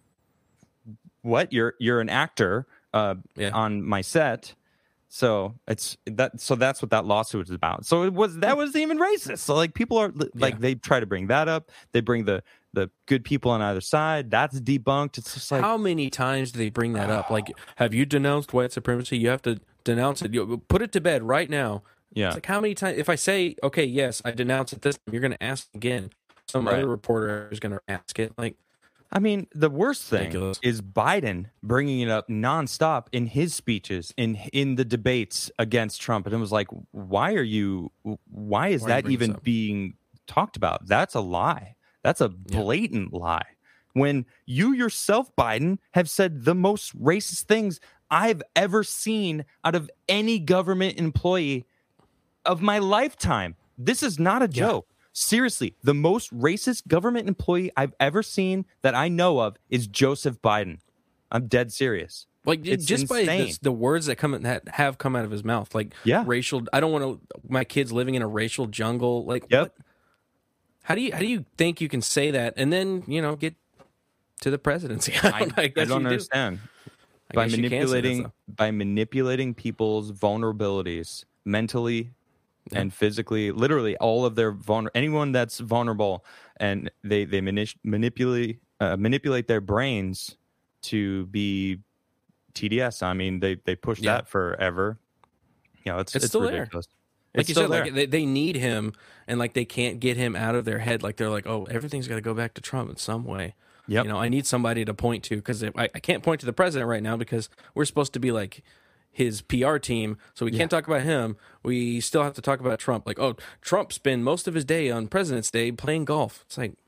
what? You're you're an actor uh, Yeah. on my set, so it's that. So that's what that lawsuit is about. So it was that was even racist. So like people are like Yeah. they try to bring that up. They bring the the good people on either side. That's debunked. It's just like How many times do they bring that up? Like, have you denounced white supremacy? You have to denounce it. You, put it to bed right now. yeah. It's like how many times? If I say, okay, yes, I denounce it this time, you're going to ask again. Some Right. other reporter is going to ask it. Like, I mean, the worst thing Ridiculous. is Biden bringing it up nonstop in his speeches, in in the debates against Trump, and it was like, why are you? Why is Why are you that bringing this even up? being talked about? That's a lie. That's a blatant lie. When you yourself, Biden, have said the most racist things I've ever seen out of any government employee of my lifetime. This is not a joke. Seriously, the most racist government employee I've ever seen that I know of is Joseph Biden. I'm dead serious. Like It's just by insane. this, the words that come that have come out of his mouth, like Yeah. racial. I don't want to my kids living in a racial jungle. Like, Yep. what? How do you how do you think you can say that and then you know get to the presidency? I I, don't, I I guess don't you do. understand. I By guess you can say that, manipulating though. by manipulating people's vulnerabilities mentally and physically, literally all of their vulner anyone that's vulnerable, and they they manip- manipulate uh, manipulate their brains to be T D S. I mean, they they push Yeah. that forever. You know, it's It's it's, still there. ridiculous. Like It's you still said, there. like they, they need him, and like they can't get him out of their head. Like they're like, oh, everything's got to go back to Trump in some way. Yep. You know, I need somebody to point to because I, I can't point to the president right now because we're supposed to be like his P R team, so we can't talk about him. We still have to talk about Trump. Like, oh, Trump spent most of his day on President's Day playing golf. It's like,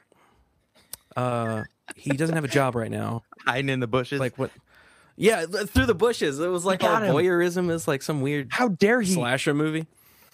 uh, he doesn't have a job right now. Hiding in the bushes. Like what? Yeah, through the bushes. It was like all got him. voyeurism is like some weird how dare he slasher movie.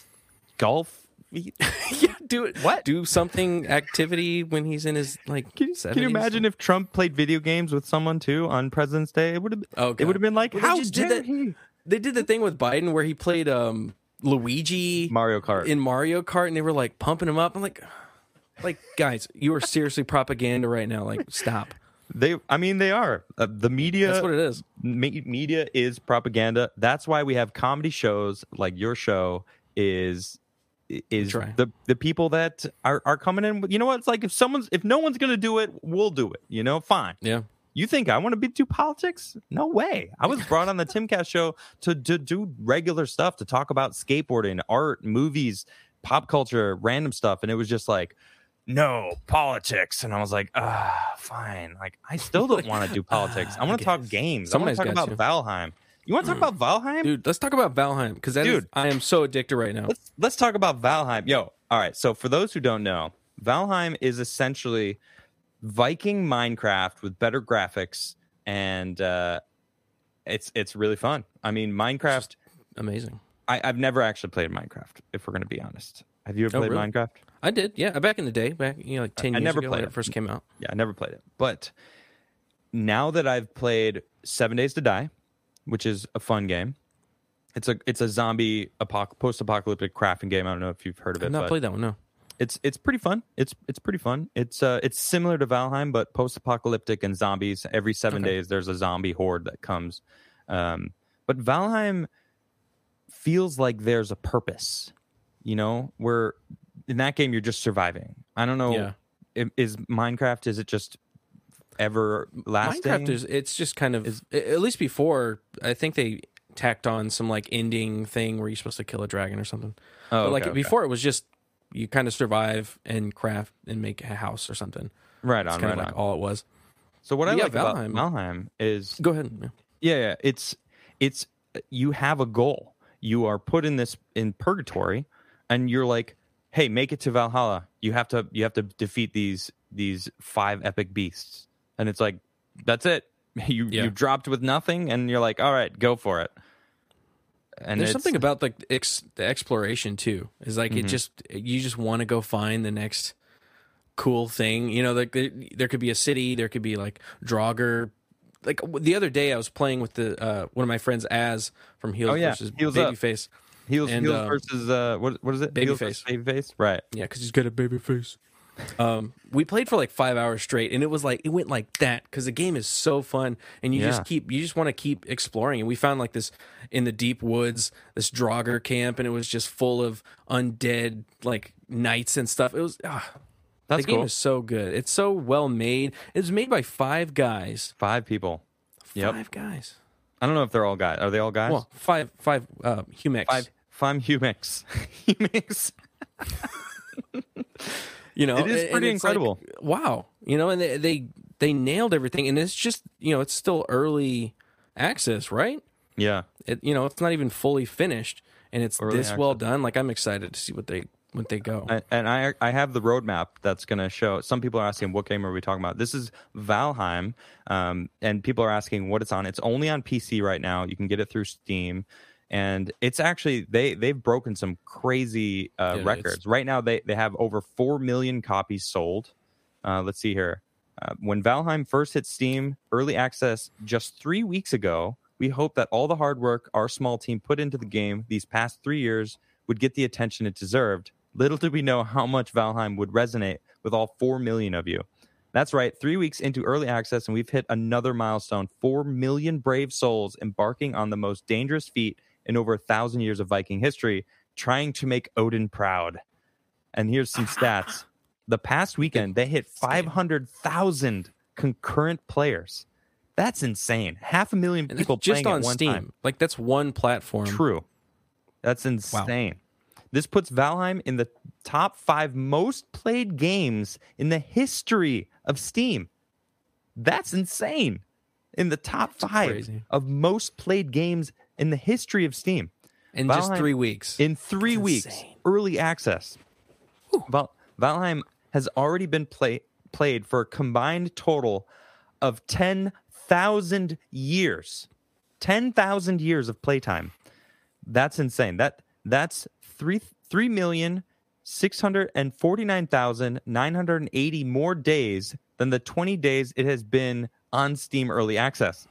golf? Yeah, do it. What? Do something activity when he's in his like. Can, seventies? can you imagine if Trump played video games with someone too on President's Day? It would have. Oh, it God. would have been like, Well, they how just dare did that- he? They did the thing with Biden where he played um, Luigi Mario Kart. in Mario Kart, and they were like pumping him up. I'm like, like guys, you are seriously propaganda right now. Like, stop. They, I mean, they are. Uh, the media. That's what it is. me- media is propaganda. That's why we have comedy shows like your show is is Try. the the people that are are coming in. with- You know what? It's like if someone's if no one's gonna do it, we'll do it. You know, fine. Yeah. You think I want to be do politics? No way. I was brought on the Timcast show to, to do regular stuff, to talk about skateboarding, art, movies, pop culture, random stuff. And it was just like, no, politics. And I was like, ah, fine. Like, I still don't want to do politics. I want to talk games. I want Somebody's to talk got about you. Valheim. You want to talk about Valheim? Dude, let's talk about Valheim because that is, Dude. I am so addicted right now. Let's let's talk about Valheim. Yo, all right. So for those who don't know, Valheim is essentially Viking Minecraft with better graphics, and uh, it's it's really fun. I mean, Minecraft. Amazing. I, I've never actually played Minecraft, if we're going to be honest. Have you ever Oh, played really? Minecraft? I did. Yeah, back in the day, back you know like ten I years never ago played when it. it first came out. Yeah, I never played it. But now that I've played Seven Days to Die, which is a fun game, it's a it's a zombie apoc- post-apocalyptic crafting game. I don't know if you've heard of it. I've not but played that one. No. It's it's pretty fun. It's it's pretty fun. It's uh it's similar to Valheim, but post-apocalyptic and zombies. Every seven Okay. days, there's a zombie horde that comes. Um, but Valheim feels like there's a purpose. You know, where in that game you're just surviving. I don't know. Yeah. Is, is Minecraft? Is it just ever lasting? Minecraft is it's just kind of at least before I think they tacked on some like ending thing where you're supposed to kill a dragon or something. Oh, but like okay, okay. before it was just you kind of survive and craft and make a house or something. right It's on, kind right of like on. all it was. So what I Yeah, like Valheim. about Valheim is Go ahead. Yeah. Yeah, yeah. It's it's you have a goal. You are put in this in purgatory, and you're like, hey, make it to Valhalla. You have to you have to defeat these these five epic beasts. And it's like, that's it. You Yeah. you dropped with nothing, and you're like, all right, go for it. And There's it's- something about like ex- the exploration too. Is like Mm-hmm. it just you just want to go find the next cool thing. You know, like there, there could be a city, there could be like Draugr. Like the other day, I was playing with the uh, one of my friends Az from Heels Oh, yeah. versus Heels Up. Babyface. heels and, heels uh, versus uh what what is it? Heels Babyface. versus Babyface, right? Yeah, because he's got a baby face. Um, we played for like five hours straight, and it was like it went like that because the game is so fun, and you Yeah. just keep you just want to keep exploring. And we found like this in the deep woods, this Draugr camp, and it was just full of undead like knights and stuff. It was ah, That's the game cool. is so good. It's so well made. It was made by five guys. Five people. Yep. Five guys. I don't know if they're all guys. Are they all guys? Well, five five uh, Humex. five five Humix. Humix. You know, It is and- pretty and it's like, incredible. wow, you know, and they, they they nailed everything, and it's just, you know, it's still early access, right? Yeah. It, you know, it's not even fully finished, and it's Early this access. well done. Like, I'm excited to see what they what they go. And, and I I have the roadmap that's going to show. Some people are asking, what game are we talking about? This is Valheim, um, and people are asking what it's on. It's only on P C right now. You can get it through Steam, and it's actually they they've broken some crazy uh, Yeah, records. it's- Right now, they they have over four million copies sold. Uh, let's see here. Uh, when Valheim first hit Steam early access just three weeks ago, we hope that all the hard work our small team put into the game these past three years would get the attention it deserved. Little did we know how much Valheim would resonate with all four million of you. That's right, three weeks into early access, and we've hit another milestone. Four million brave souls embarking on the most dangerous feat in over a thousand years of Viking history, trying to make Odin proud. And here's some stats. The past weekend, they hit five hundred thousand concurrent players. That's insane. Half a million And people that's just playing on at one Steam. time. Like, that's one platform. True. That's insane. This puts Valheim in the top five most played games in the history of Steam. That's insane. In the top That's five crazy. of most played games in the history of Steam. In just Valheim- three weeks. In three That's weeks, insane. early access. Val- Valheim has already been play- played for a combined total of ten thousand years. ten thousand years of playtime. That's insane. That that's three three million six hundred and forty nine thousand nine hundred and eighty more days than the twenty days it has been on Steam early access.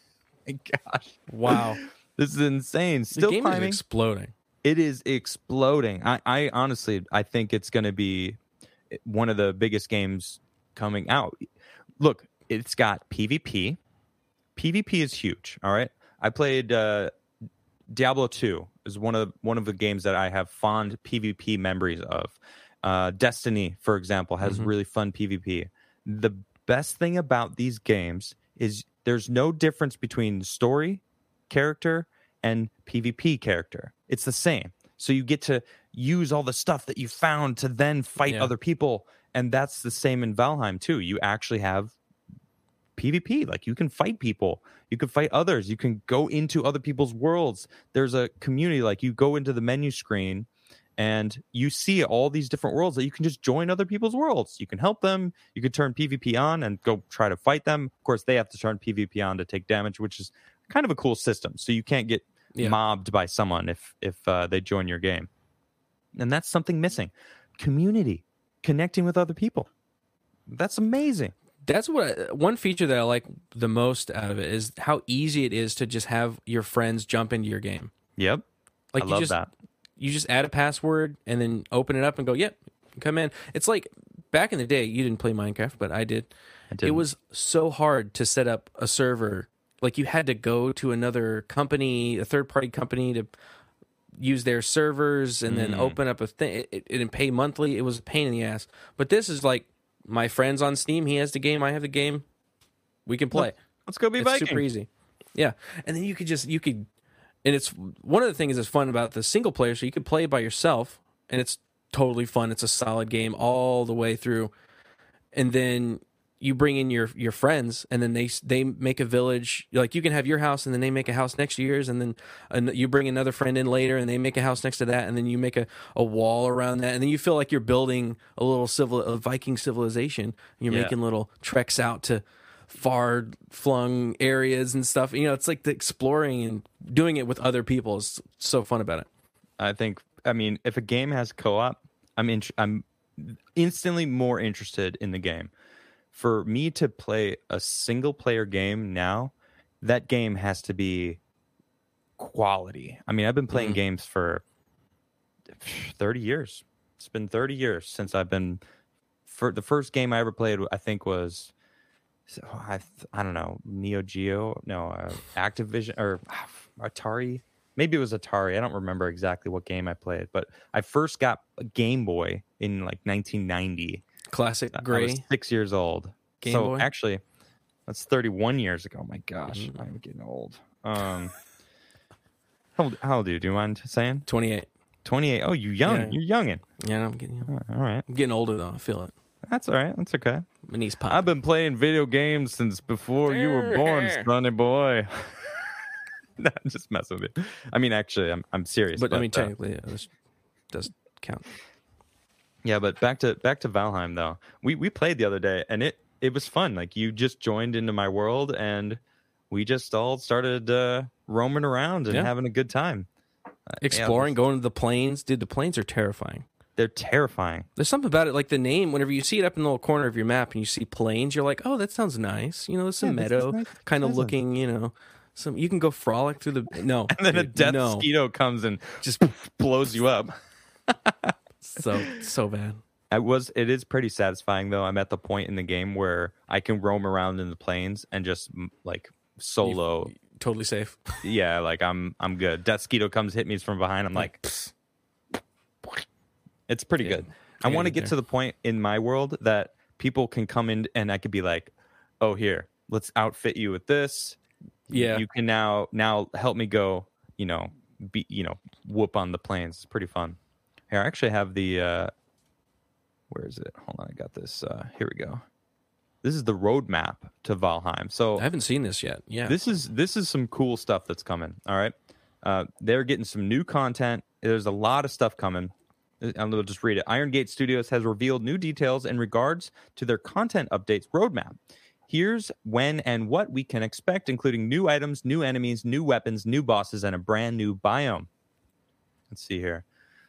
My gosh, Wow. this is insane. The Still game is climbing. exploding. It is exploding. I, I honestly, I think it's going to be one of the biggest games coming out. Look, it's got PvP. PvP is huge. All right. I played uh, Diablo two. Is one of one of the games that I have fond PvP memories of. Uh, Destiny, for example, has Mhm. really fun PvP. The best thing about these games is there's no difference between story, character, and PvP character. It's the same. So you get to use all the stuff that you found to then fight Yeah. other people. And that's the same in Valheim too. You actually have PvP. Like you can fight people. You can fight others. You can go into other people's worlds. There's a community. Like you go into the menu screen and you see all these different worlds that you can just join other people's worlds. You can help them. You can turn PvP on and go try to fight them. Of course, they have to turn PvP on to take damage, which is kind of a cool system. So you can't get Yeah. mobbed by someone if if uh, they join your game. And that's something missing. Community, connecting with other people. That's amazing. That's what I, one feature that I like the most out of it is how easy it is to just have your friends jump into your game. Yep. Like I you love just that. you just add a password and then open it up and go, "Yep, come in." It's like back in the day, you didn't play Minecraft, but I did. I It didn't. was so hard to set up a server. Like you had to go to another company, a third party company to use their servers and then Mm. open up a thing it, it, and pay monthly. It was a pain in the ass. But this is like my friend's on Steam. He has the game. I have the game. We can play. Let's go be It's Viking. super easy. Yeah. And then you could just, you could, and it's one of the things that's fun about the single player. So you could play it by yourself and it's totally fun. It's a solid game all the way through. And then you bring in your your friends, and then they they make a village. Like you can have your house, and then they make a house next to yours, and then and you bring another friend in later, and they make a house next to that, and then you make a, a wall around that, and then you feel like you're building a little civil a Viking civilization. And you're Yeah. making little treks out to far flung areas and stuff. You know, it's like the exploring and doing it with other people is so fun about it. I think. I mean, if a game has co-op, I'm in, I'm instantly more interested in the game. For me to play a single player game now, that game has to be quality. I mean, I've been playing Mhm. games for thirty years. It's been thirty years since I've been. For the first game I ever played, I think was, I I don't know, Neo Geo, no, uh, Activision or Atari. Maybe it was Atari. I don't remember exactly what game I played, but I first got a Game Boy in like nineteen ninety. Classic I was gray. six years old. Game so Boy? actually, that's thirty-one years ago. My gosh, Mm. I'm getting old. Um, how, old- how old are you? Do you mind saying? twenty-eight. twenty-eight. Oh, you young. Yeah. You're youngin. Yeah, I'm getting All right. I'm getting older though. I feel it. That's all right. That's okay. My knee's popping. I've been playing video games since before you were born, sonny boy. No, I'm just messing with you. I mean, actually, I'm I'm serious. but, but I mean, uh, technically, yeah, this does count. yeah, but back to back to Valheim though. We we played the other day, and it it was fun. Like you just joined into my world, and we just all started uh, roaming around and Yeah. having a good time, uh, Exploring, yeah, going to the plains. Dude, the plains are terrifying. they're terrifying. There's something about it, like the name, whenever you see it up in the little corner of your map and you see plains, you're like, oh, that sounds nice. You know, there's some Yeah, this is meadow nice. kind of Pleasant. looking, you know, some you can go frolic through the. No. And then a dude, death no. mosquito comes and Just blows you up. so, so bad. I was. It is pretty satisfying though. I'm at the point in the game where I can roam around in the plains and just m- like solo. You- totally safe. Yeah, like I'm. I'm good. Death mosquito comes hit me from behind. I'm like, psst. It's pretty Yeah. good. I Yeah, want to get get there. to the point in my world that people can come in and I could be like, oh, here, let's outfit you with this. Yeah. You can now now help me go. You know, be you know, whoop on the plains. It's pretty fun. Here, I actually have the. Uh, where is it? Hold on, I got this. Uh, here we go. This is the roadmap to Valheim. So I haven't seen this yet. Yeah. this is this is some cool stuff that's coming. All right, uh, they're getting some new content. There's a lot of stuff coming. I'm going to just read it. Iron Gate Studios has revealed new details in regards to their content updates roadmap. Here's when and what we can expect, including new items, new enemies, new weapons, new bosses, and a brand new biome. Let's see here.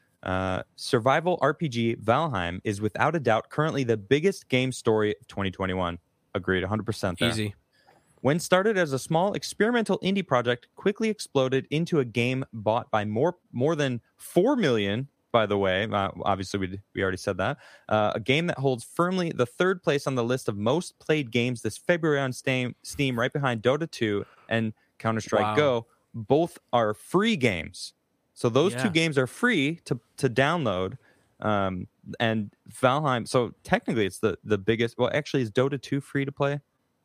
Uh, survival R P G Valheim is without a doubt currently the biggest game story of twenty twenty-one. Agreed, one hundred percent there. easy. When started as a small experimental indie project, quickly exploded into a game bought by more more than four million. By the way, uh, obviously we we already said that. Uh, a game that holds firmly the third place on the list of most played games this February on Steam, Steam right behind Dota two and Counter-Strike Wow. Go. Both are free games. So those Yeah. two games are free to to download. Um, and Valheim, so technically it's the, the biggest. Well, actually, is Dota two free to play?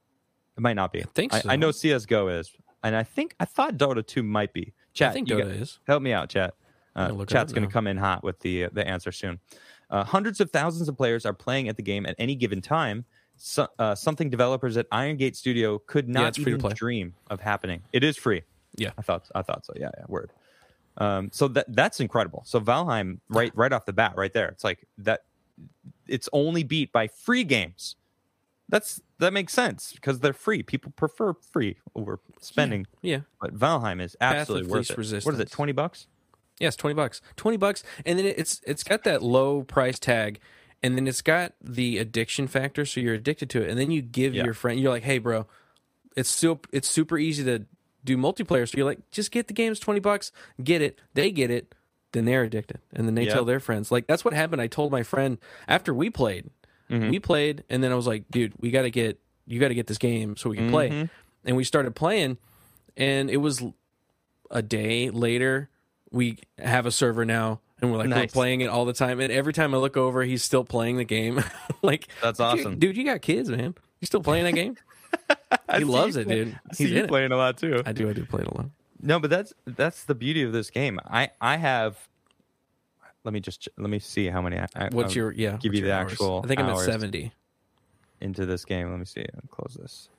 It might not be. I think I, so. I know C S G O is. And I think I thought Dota two might be. Chat, I think you Dota got- is. help me out, chat. I'm Uh, gonna look it chat's up going to now. come in hot with the the answer soon. Uh, hundreds of thousands of players are playing at the game at any given time. So, uh, something developers at Iron Gate Studio could not it's free to even play. dream of happening. It is free. Yeah. I thought I thought so. Yeah, yeah. Word. Um, so that that's incredible. So Valheim, right right off the bat, right there, it's like that. It's only beat by free games. That's that makes sense because they're free. People prefer free over spending. Yeah. But Valheim is Path absolutely of worth least it. What is resistance. it? Twenty bucks? Yeah, it's twenty bucks. Twenty bucks, and then it's it's got that low price tag, and then it's got the addiction factor, so you're addicted to it, and then you give Yeah. your friend. You're like, hey, bro, it's still it's super easy to do multiplayer. So you're like, just get the game. It's twenty bucks. Get it. They get it. Then they're addicted, and then they Yeah. tell their friends. Like that's what happened. I told my friend after we played. Mhm. We played, and then I was like, dude, we got to get you got to get this game so we can play. Mhm. And we started playing, and it was a day later. We have a server now, and we're like Nice. we're playing it all the time. And every time I look over, he's still playing the game. Like That's dude, awesome. dude. You got kids, man. You still playing that game? I He see loves you it, play- dude. I see He's you in it. playing a lot too. I do. I do play it a lot. No, but that's that's the beauty of this game. I I have. Let me just ch- let me see how many. I, I- What's I'll your yeah? give what's you your the hours? actual I think I'm at hours. seventy. into this game. Let me see. I'll close this.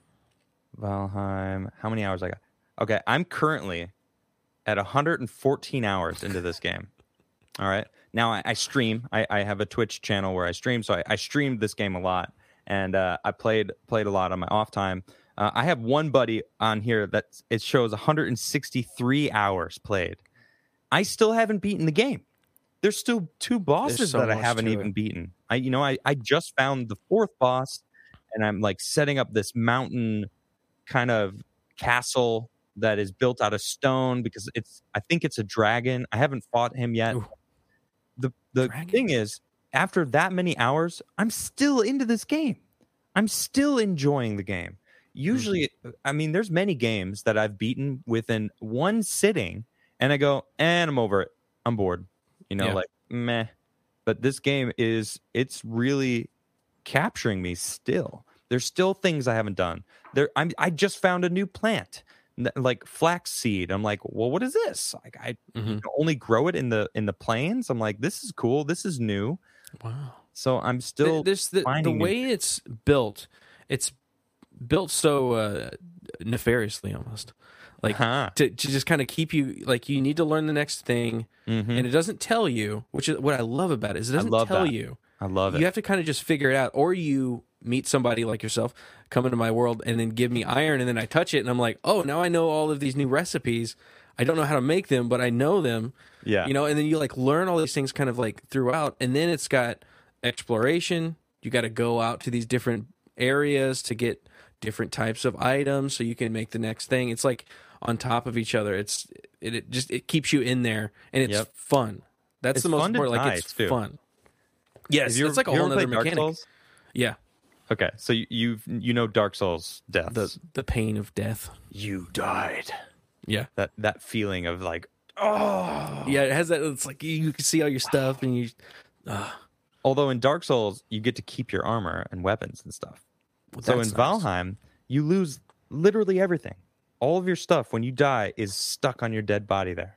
Valheim. How many hours I got? Okay, I'm currently at one hundred fourteen hours into this game. All right. Now I, I stream. I, I have a Twitch channel where I stream, so I, I streamed this game a lot, and uh, I played played a lot on my off time. Uh, I have one buddy on here that it shows one hundred sixty-three hours played. I still haven't beaten the game. There's still two bosses so that I much haven't to even it. beaten. I you know I, I just found the fourth boss, and I'm like setting up this mountain kind of castle that is built out of stone because it's I think it's a dragon. I haven't fought him yet. Ooh. The the Dragon? thing is, after that many hours, I'm still into this game. I'm still enjoying the game. Usually, I mean, there's many games that I've beaten within one sitting, and I go, and I'm over it. I'm bored. You know, Yeah. like meh. But this game is it's really capturing me still. There's still things I haven't done. There, I'm I just found a new plant, n- like flaxseed. I'm like, well, what is this? Like, I Mhm. only grow it in the in the plains. I'm like, this is cool. This is new. Wow. So I'm still There's the the finding new way it's built. It's built so uh, nefariously, almost like Huh. to, to just kind of keep you like you need to learn the next thing, Mhm. and it doesn't tell you. Which is what I love about it is it doesn't love tell that. you. I love it. You have to kind of just figure it out, or you meet somebody like yourself, come into my world, and then give me iron, and then I touch it, and I'm like, oh, now I know all of these new recipes. I don't know how to make them, but I know them. Yeah. You know, and then you like learn all these things kind of like throughout, and then it's got exploration. You got to go out to these different areas to get different types of items so you can make the next thing. It's like on top of each other. It's it, it just it keeps you in there, and it's Yep. fun. That's It's the most fun to important. Like die, it's too. fun. Yes, Have you it's like a you whole ever other played Dark mechanic. Souls? Yeah, Okay, so you you've, you know Dark Souls deaths. the the pain of death. You died. Yeah, That that feeling of like, oh. yeah. It has that. It's like you, you can see all your stuff, and you. Uh, Although in Dark Souls you get to keep your armor and weapons and stuff. well, So in that's nice. Valheim you lose literally everything. All of your stuff when you die is stuck on your dead body there.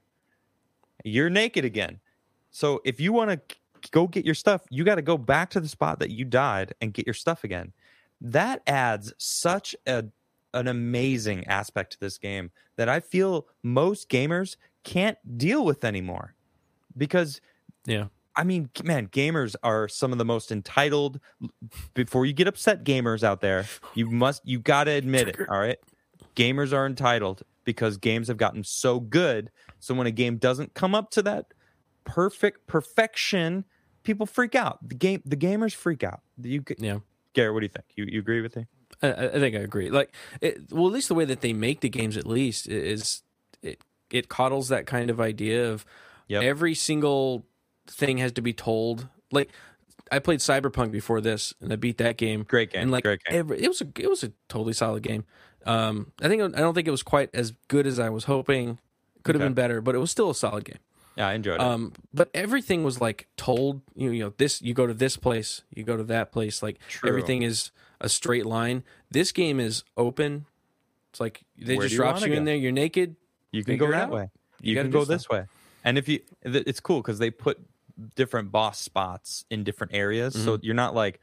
You're naked again. So if you want to go get your stuff, you got to go back to the spot that you died and get your stuff again. That adds such a an amazing aspect to this game that I feel most gamers can't deal with anymore. Because Yeah, I mean, man, gamers are some of the most entitled. Before you get upset, gamers out there, you must, you got to admit it. All right, gamers are entitled because games have gotten so good. So when a game doesn't come up to that perfect perfection, people freak out. The game, the gamers freak out. You, yeah. Garrett, what do you think? You you agree with me? I, I think I agree. Like, it, well, at least the way that they make the games, at least, is it it coddles that kind of idea of Yep. every single thing has to be told. Like, I played Cyberpunk before this, and I beat that game. Great game. And like, Great game. every, it was a it was a totally solid game. Um, I think I don't think it was quite as good as I was hoping. Could have Okay. been better, but it was still a solid game. Yeah, I enjoyed it. Um, but everything was like told. You know, you know, this you go to this place, you go to that place. Like True. everything is a straight line. This game is open. It's like they Where just do you drops wanna you in go? there. You're naked. You can figure go it that out. way. You You, gotta can do go stuff. this way. And if you, th- it's cool because they put different boss spots in different areas. So Mm-hmm. you're not like,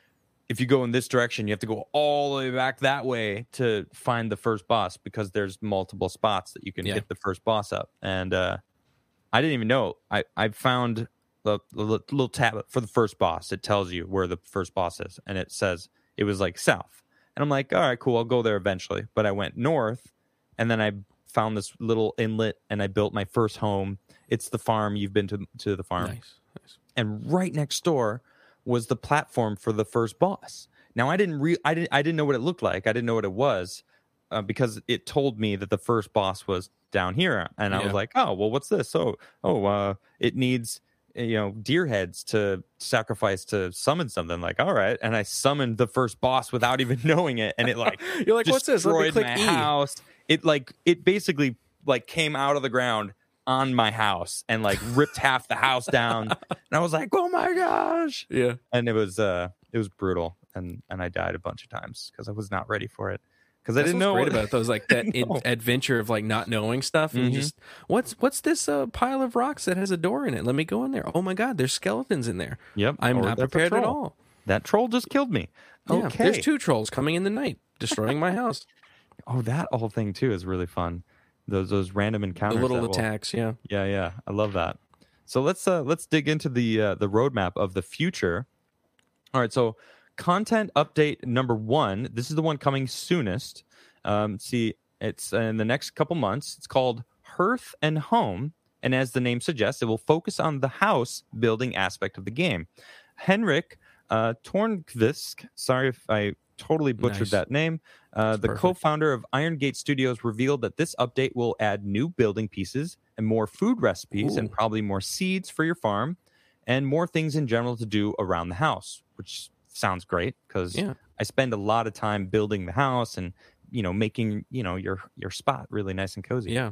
if you go in this direction, you have to go all the way back that way to find the first boss because there's multiple spots that you can Yeah. hit the first boss up. And uh, I didn't even know. I, I found the, the li- little tab for the first boss. It tells you where the first boss is. And it says it was like south. And I'm like, all right, cool. I'll go there eventually. But I went north and then I found this little inlet and I built my first home. It's the farm. You've been to, to the farm. Nice. nice. And right next door was the platform for the first boss. Now I didn't re- I didn't I didn't know what it looked like. I didn't know what it was uh, because it told me that the first boss was down here, and I Yeah. was like, oh well, what's this? Oh oh, uh, it needs you know deer heads to sacrifice to summon something. Like all right, and I summoned the first boss without even knowing it, and it like You're like, what's this? Let me destroyed click my E. house. It like it basically like came out of the ground on my house and like ripped half the house down. And I was like, oh my gosh. Yeah. And it was uh it was brutal. And and I died a bunch of times because I was not ready for it. Because I That's didn't what's know great what- about it. Though, is like that I know. ad- adventure of like not knowing stuff and Mhm. just what's what's this uh, pile of rocks that has a door in it? Let me go in there. Oh my god, there's skeletons in there. Yep. I'm or not that's a prepared at troll. all. That troll just killed me. Yeah, Okay. there's two trolls coming in the night, destroying my house. Oh, that whole thing too is really fun. Those those random The encounters. little that will- attacks. Yeah. Yeah, yeah. I love that. So let's uh let's dig into the uh, the roadmap of the future. All right, so content update number one. This is the one coming soonest. Um, see, it's in the next couple months. It's called Hearth and Home, and as the name suggests, it will focus on the house building aspect of the game. Henrik uh, Tornqvist, sorry if I totally butchered Nice. that name. Uh, That's the perfect. co-founder of Iron Gate Studios revealed that this update will add new building pieces and more food recipes and Ooh. probably more seeds for your farm and more things in general to do around the house, which sounds great because Yeah. I spend a lot of time building the house and you know making you know your your spot really nice and cozy. Yeah.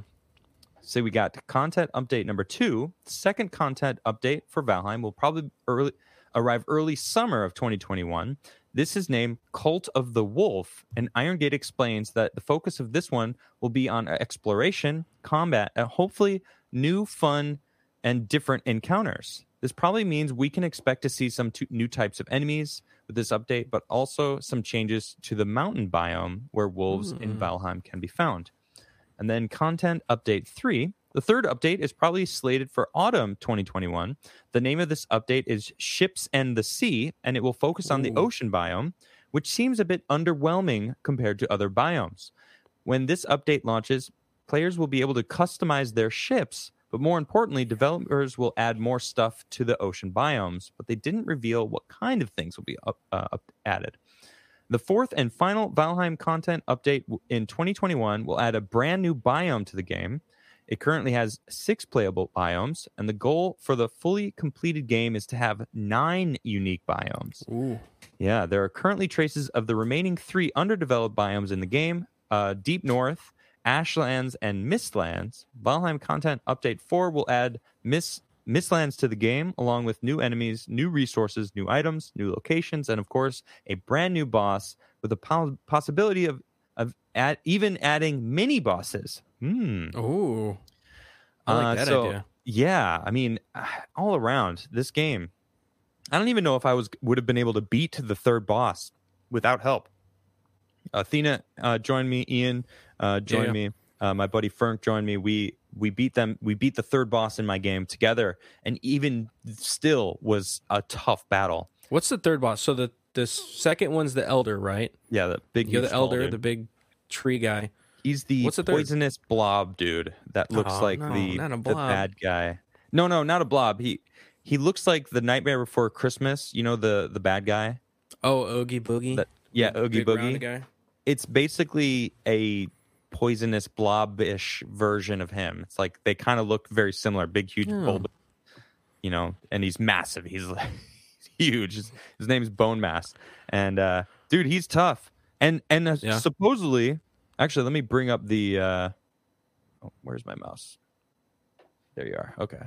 So we got content update number two. Second content update for Valheim will probably early, arrive early summer of twenty twenty-one. This is named Cult of the Wolf, and Iron Gate explains that the focus of this one will be on exploration, combat, and hopefully new fun and different encounters. This probably means we can expect to see some t- new types of enemies with this update, but also some changes to the mountain biome where wolves mm. in Valheim can be found. And then content update three. The third update is probably slated for autumn twenty twenty-one. The name of this update is Ships and the Sea, and it will focus on Ooh. the ocean biome, which seems a bit underwhelming compared to other biomes. When this update launches, players will be able to customize their ships, but more importantly, developers will add more stuff to the ocean biomes, but they didn't reveal what kind of things will be up, uh, up added. The fourth and final Valheim content update in twenty twenty-one will add a brand new biome to the game. It currently has six playable biomes, and the goal for the fully completed game is to have nine unique biomes. Ooh. Yeah, there are currently traces of the remaining three underdeveloped biomes in the game, uh, Deep North, Ashlands, and Mistlands. Valheim content update four will add Miss Mistlands to the game, along with new enemies, new resources, new items, new locations, and of course, a brand new boss with the po- possibility of of add, even adding mini bosses. Hmm. Ooh, I like uh, that so, idea. Yeah, I mean, all around this game, I don't even know if I was would have been able to beat the third boss without help. Athena uh, joined me. Ian uh, joined yeah, yeah. me. Uh, my buddy Ferk joined me. We we beat them. We beat the third boss in my game together, and even still was a tough battle. What's the third boss? So the the second one's the Elder, right? Yeah, the big. You're the Elder, dude. the big tree guy. He's the, What's the poisonous third? blob dude that looks oh, like no, the not a the blob. bad guy. No, no, not a blob. He he looks like the Nightmare Before Christmas. You know the the bad guy. Oh, Oogie Boogie. That, yeah, the Oogie Boogie. Guy. It's basically a poisonous blob-ish version of him. It's like they kind of look very similar. Big, huge, oh. bulb, you know, and he's massive. He's like he's huge. His, his name is Bone Mass, and uh, dude, he's tough. And and uh, yeah. supposedly, actually, let me bring up the. Uh, oh, where's my mouse? There you are. Okay.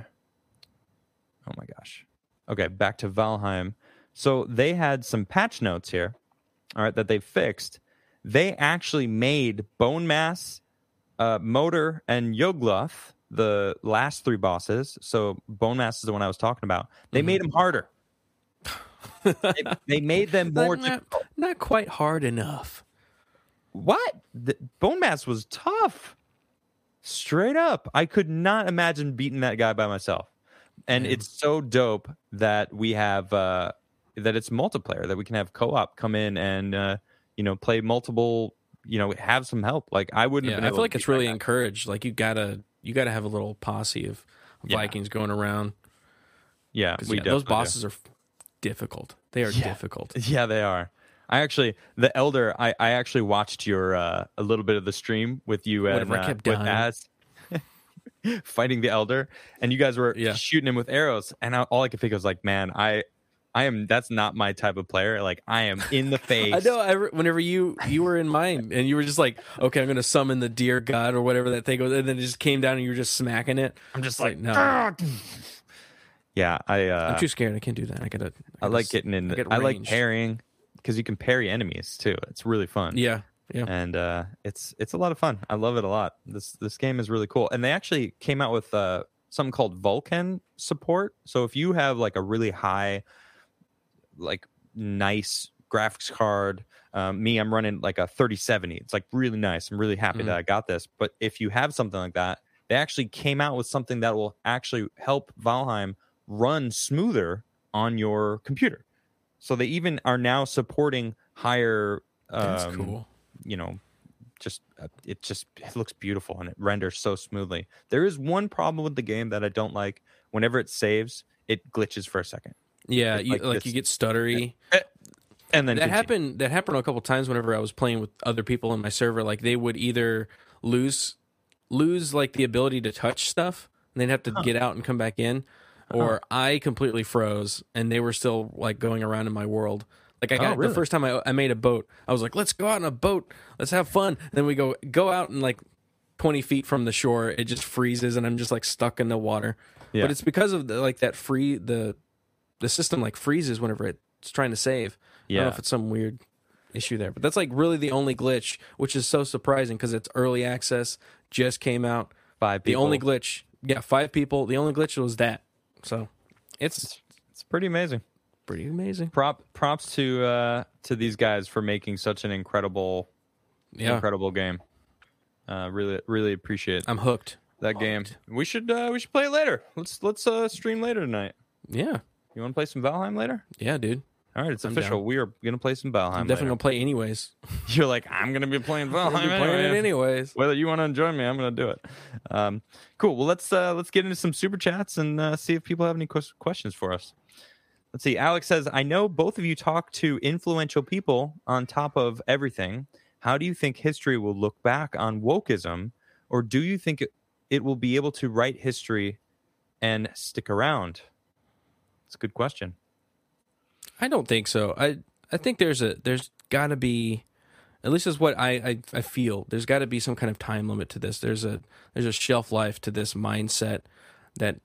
Oh my gosh. Okay, back to Valheim. So they had some patch notes here, all right, that they fixed. They actually made Bone Mass, uh, Motor, and Yogluth the last three bosses. So Bone Mass is the one I was talking about. They mm-hmm. made them harder. they, they made them more not, difficult. Not quite hard enough. What? The, Bone Mass was tough. Straight up. I could not imagine beating that guy by myself. And mm. it's so dope that we have uh, that it's multiplayer, that we can have co-op come in and uh, you know, play multiple, you know, have some help. Like I wouldn't yeah, have been able I feel like to it's really encouraged. Like you gotta you gotta have a little posse of Vikings yeah. going around. Yeah, we yeah, those bosses do. are difficult. They are yeah. difficult. Yeah, they are. I actually, the Elder, I, I actually watched your uh, a little bit of the stream with you and Whatever, I kept uh, with dying. Az fighting the Elder, and you guys were yeah. shooting him with arrows, and I, all I could think was like, man, I, I am. That's not my type of player. Like I am in the face. I know. I, whenever you you were in mine, and you were just like, okay, I'm going to summon the deer god or whatever that thing was, and then it just came down, and you were just smacking it. I'm just like, like no. Ah! Yeah, I. Uh, I'm too scared. I can't do that. I gotta. I, I, gotta, like getting in. I, I like parrying because you can parry enemies too. It's really fun. Yeah, yeah. And uh, it's it's a lot of fun. I love it a lot. This this game is really cool. And they actually came out with uh, something called Vulkan support. So if you have like a really high, like nice graphics card, um, me, I'm running like a thirty seventy. It's like really nice. I'm really happy mm-hmm. that I got this. But if you have something like that, they actually came out with something that will actually help Valheim run smoother on your computer. So they even are now supporting higher um, That's cool. You know, just uh, it just it looks beautiful and it renders so smoothly. There is one problem with the game that I don't like. Whenever it saves, it glitches for a second. Yeah, you, like, like you get stuttery. And then that continue. happened that happened a couple times whenever I was playing with other people in my server. Like they would either lose lose like the ability to touch stuff and they'd have to huh. get out and come back in. Or oh. I completely froze, and they were still like going around in my world. Like I got oh, really? the first time I, I made a boat, I was like, "Let's go out on a boat, let's have fun." And then we go go out and like twenty feet from the shore, it just freezes, and I'm just like stuck in the water. Yeah. But it's because of the, like that free the the system like freezes whenever it's trying to save. Yeah. I don't know if it's some weird issue there, but that's like really the only glitch, which is so surprising because it's early access, just came out. Five the people. only glitch yeah, five people. The only glitch was that. So it's It's, it's pretty amazing. pretty amazing. Prop props to uh, to these guys for making such an incredible, Yeah, incredible game. Uh, really, really appreciate I'm hooked. that Hooked. game. We should uh, we should play it later. Let's let's uh, stream later tonight. Yeah, You want to play some Valheim later? yeah, dude. All right, it's I'm official. down. We are gonna play some Valheim. I'm definitely later. gonna play anyways. You're like, I'm gonna be playing Valheim. I'm playing it anyway. anyways. Whether you want to join me, I'm going to do it. Um, cool. Well, let's uh, let's get into some super chats and uh, see if people have any ques- questions for us. Let's see. Alex says, "I know both of you talk to influential people on top of everything. How do you think history will look back on wokeism, or do you think it, it will be able to write history and stick around?" It's a good question. I don't think so. I I think there's a there's got to be, at least is what I, I I feel. There's got to be some kind of time limit to this. There's a there's a shelf life to this mindset that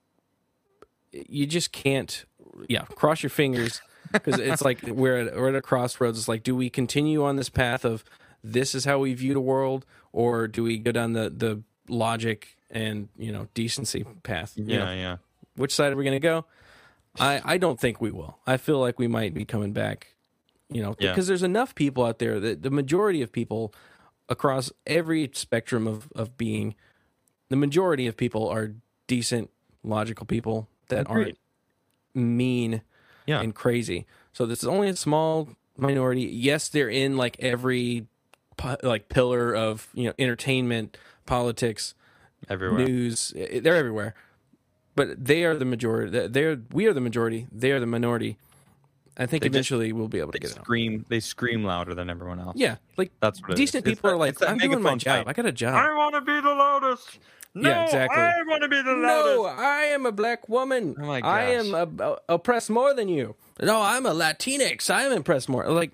you just can't. Yeah, cross your fingers because it's like we're at, we're at a crossroads. It's like, do we continue on this path of this is how we view the world, or do we go down the the logic and you know decency path? You Yeah, know, yeah. which side are we going to go? I, I don't think we will. I feel like we might be coming back, you know, Yeah. because there's enough people out there that the majority of people across every spectrum of, of being, the majority of people are decent, logical people that Agreed. aren't mean Yeah. and crazy. So this is only a small minority. Yes, they're in like every pi- like pillar of, you know, entertainment, politics, Everywhere. news. eh, They're everywhere. But they are the majority. They're we are the majority. They are the minority. I think They just- eventually we'll be able to They get it. out. scream. They scream louder than everyone else. Yeah, like That's what it decent is. It's people that- are like, it's that I'm doing my megaphone job. fight. I got a job. I want to be the loudest. No, Yeah, exactly. I want to be the No, loudest. I am a black woman. Oh my I gosh. am uh, uh, oppressed more than you. No, I'm a Latinx. I am impressed more. Like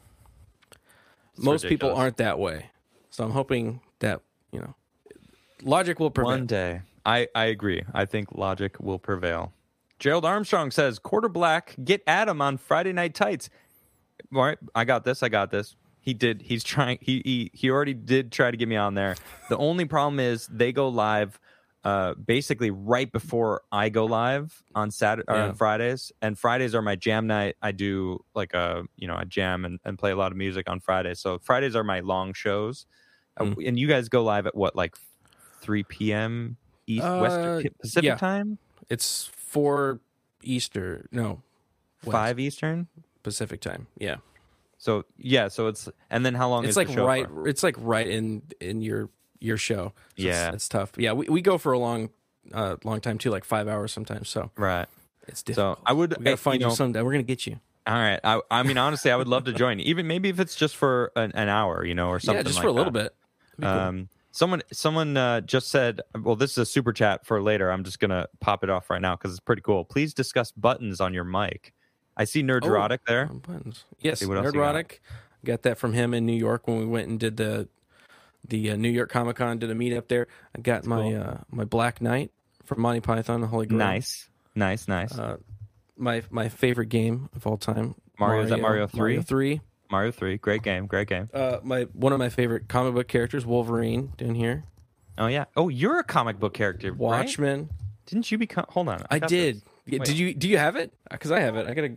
most people ridiculous. aren't that way. So I'm hoping that you know, logic will prevail. One day. I, I agree. I think logic will prevail. Gerald Armstrong says, quarter black, get Adam on Friday Night Tights. All right, I got this. I got this. He did. He's trying. He he he already did try to get me on there. The only problem is they go live uh, basically right before I go live on Saturday or Yeah. on Fridays. And Fridays are my jam night. I do like a you know a jam and, and play a lot of music on Fridays. So Fridays are my long shows. Uh, Mm. and you guys go live at what, like three p.m. East Uh, West Pacific yeah. time, It's four Easter, no, West. five Eastern. Pacific time. Yeah. So yeah, so it's and then how long It's is like the show right. for? It's like right in in your your show. So Yeah. it's, it's tough. Yeah, we, we go for a long, uh, long time too, like five hours sometimes. So Right. it's difficult. So I would we gotta uh, find you you, know, someday. We're gonna get you. All right. I I mean honestly, I would love to join, even maybe if it's just for an, an hour, you know, or something. Yeah, just like for a little that. bit. That'd be cool. Um, someone someone uh, just said, well, this is a super chat for later. I'm just gonna pop it off right now because it's pretty cool. Please discuss buttons on your mic. I see Nerderotic there. Oh, buttons. Yes, see what else you got. Nerdrotic. Got that from him in New York when we went and did the the uh, New York Comic Con. Did a meetup there. I got my cool. uh, my Black Knight from Monty Python, the Holy Grail. Nice, nice, nice. Uh, my my favorite game of all time. Mario- is that Mario three? Mario three. Mario three, great game, great game. Uh, my one of my favorite comic book characters, Wolverine, down here. Oh yeah. Oh, you're a comic book character, right? Watchmen. Didn't you become? Hold on. I got did. this. Yeah, Wait. did you? Do you have it? Because I have it. I gotta.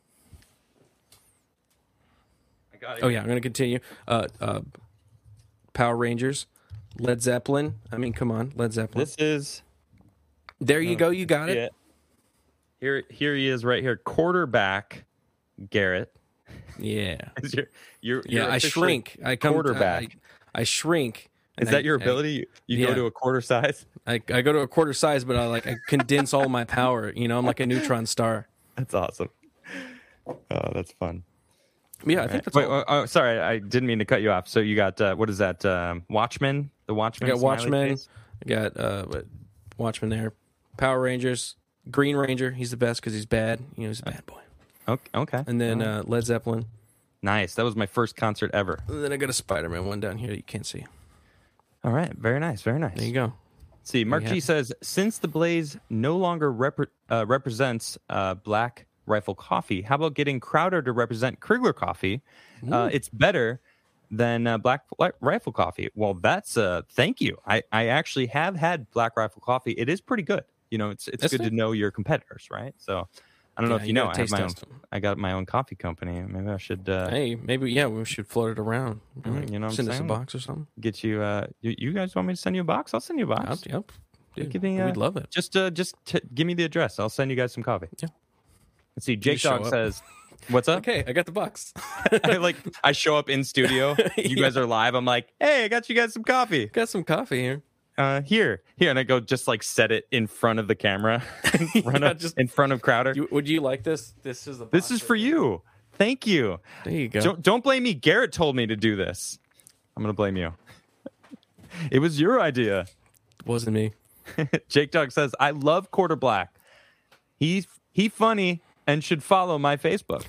I got it. Oh yeah, I'm gonna continue. Uh, uh, Power Rangers, Led Zeppelin. I mean, come on, Led Zeppelin. This is there you go. You got it. it. Here, here he is, right here. Quarterback, Garrett. Yeah. Is your, your, Yeah. your I official shrink. I come. quarterback. I, I shrink. Is and that I- your I- ability? You, you yeah. go to a quarter size. I, I go to a quarter size, but I like I condense all my power. You know, I'm like a neutron star. That's awesome. Oh, that's fun. Yeah, I think that's Wait, all. oh, oh, sorry, I didn't mean to cut you off. So you got uh, what is that? Um, Watchmen, the I Watchmen. got smiley Watchmen. face? I got uh, what- Watchmen there. Power Rangers. Green Ranger. He's the best because he's bad. You know, he's a bad boy. Okay, okay. And then uh, Led Zeppelin. Nice. That was my first concert ever. And then I got a Spider-Man one down here that you can't see. All right, very nice, very nice. There you go. Let's see, Mark you G have it. says, since the Blaze no longer repre- uh, represents uh, Black Rifle Coffee, how about getting Crowder to represent Krigler Coffee? Uh, it's better. than uh, Black Rifle Coffee. Well, that's uh, thank you. I, I actually have had Black Rifle Coffee. It is pretty good. You know, it's it's That's good it? to know your competitors, right? So I don't know Yeah, if you, you know, gotta I have taste my own. test 'em. I got my own coffee company. Maybe I should uh, Hey, maybe yeah, we should float it around. Mm, Like, you know what I'm send us a saying? box or something. get you. Uh, you, you guys want me to send you a box? I'll send you a box. Yep, yep. Dude, Give me, uh, we'd love it. Just uh, just t- give me the address. I'll send you guys some coffee. Yeah. Let's see. Jake just show Dog up. says, "What's up?" Okay, I got the box. I like I show up in studio. You Yeah. guys are live. I'm like, hey, I got you guys some coffee. Got some coffee here. Uh, here, here, and I go just like set it in front of the camera, in front Yeah, of just- in front of Crowder. You, would you like this? This is the. This box is right for you. Thank you. There you go. Don't don't blame me. Garrett told me to do this. I'm gonna blame you. It was your idea. Wasn't me. Jake Dog says, "I love Quarter Black. He's he funny and should follow my Facebook."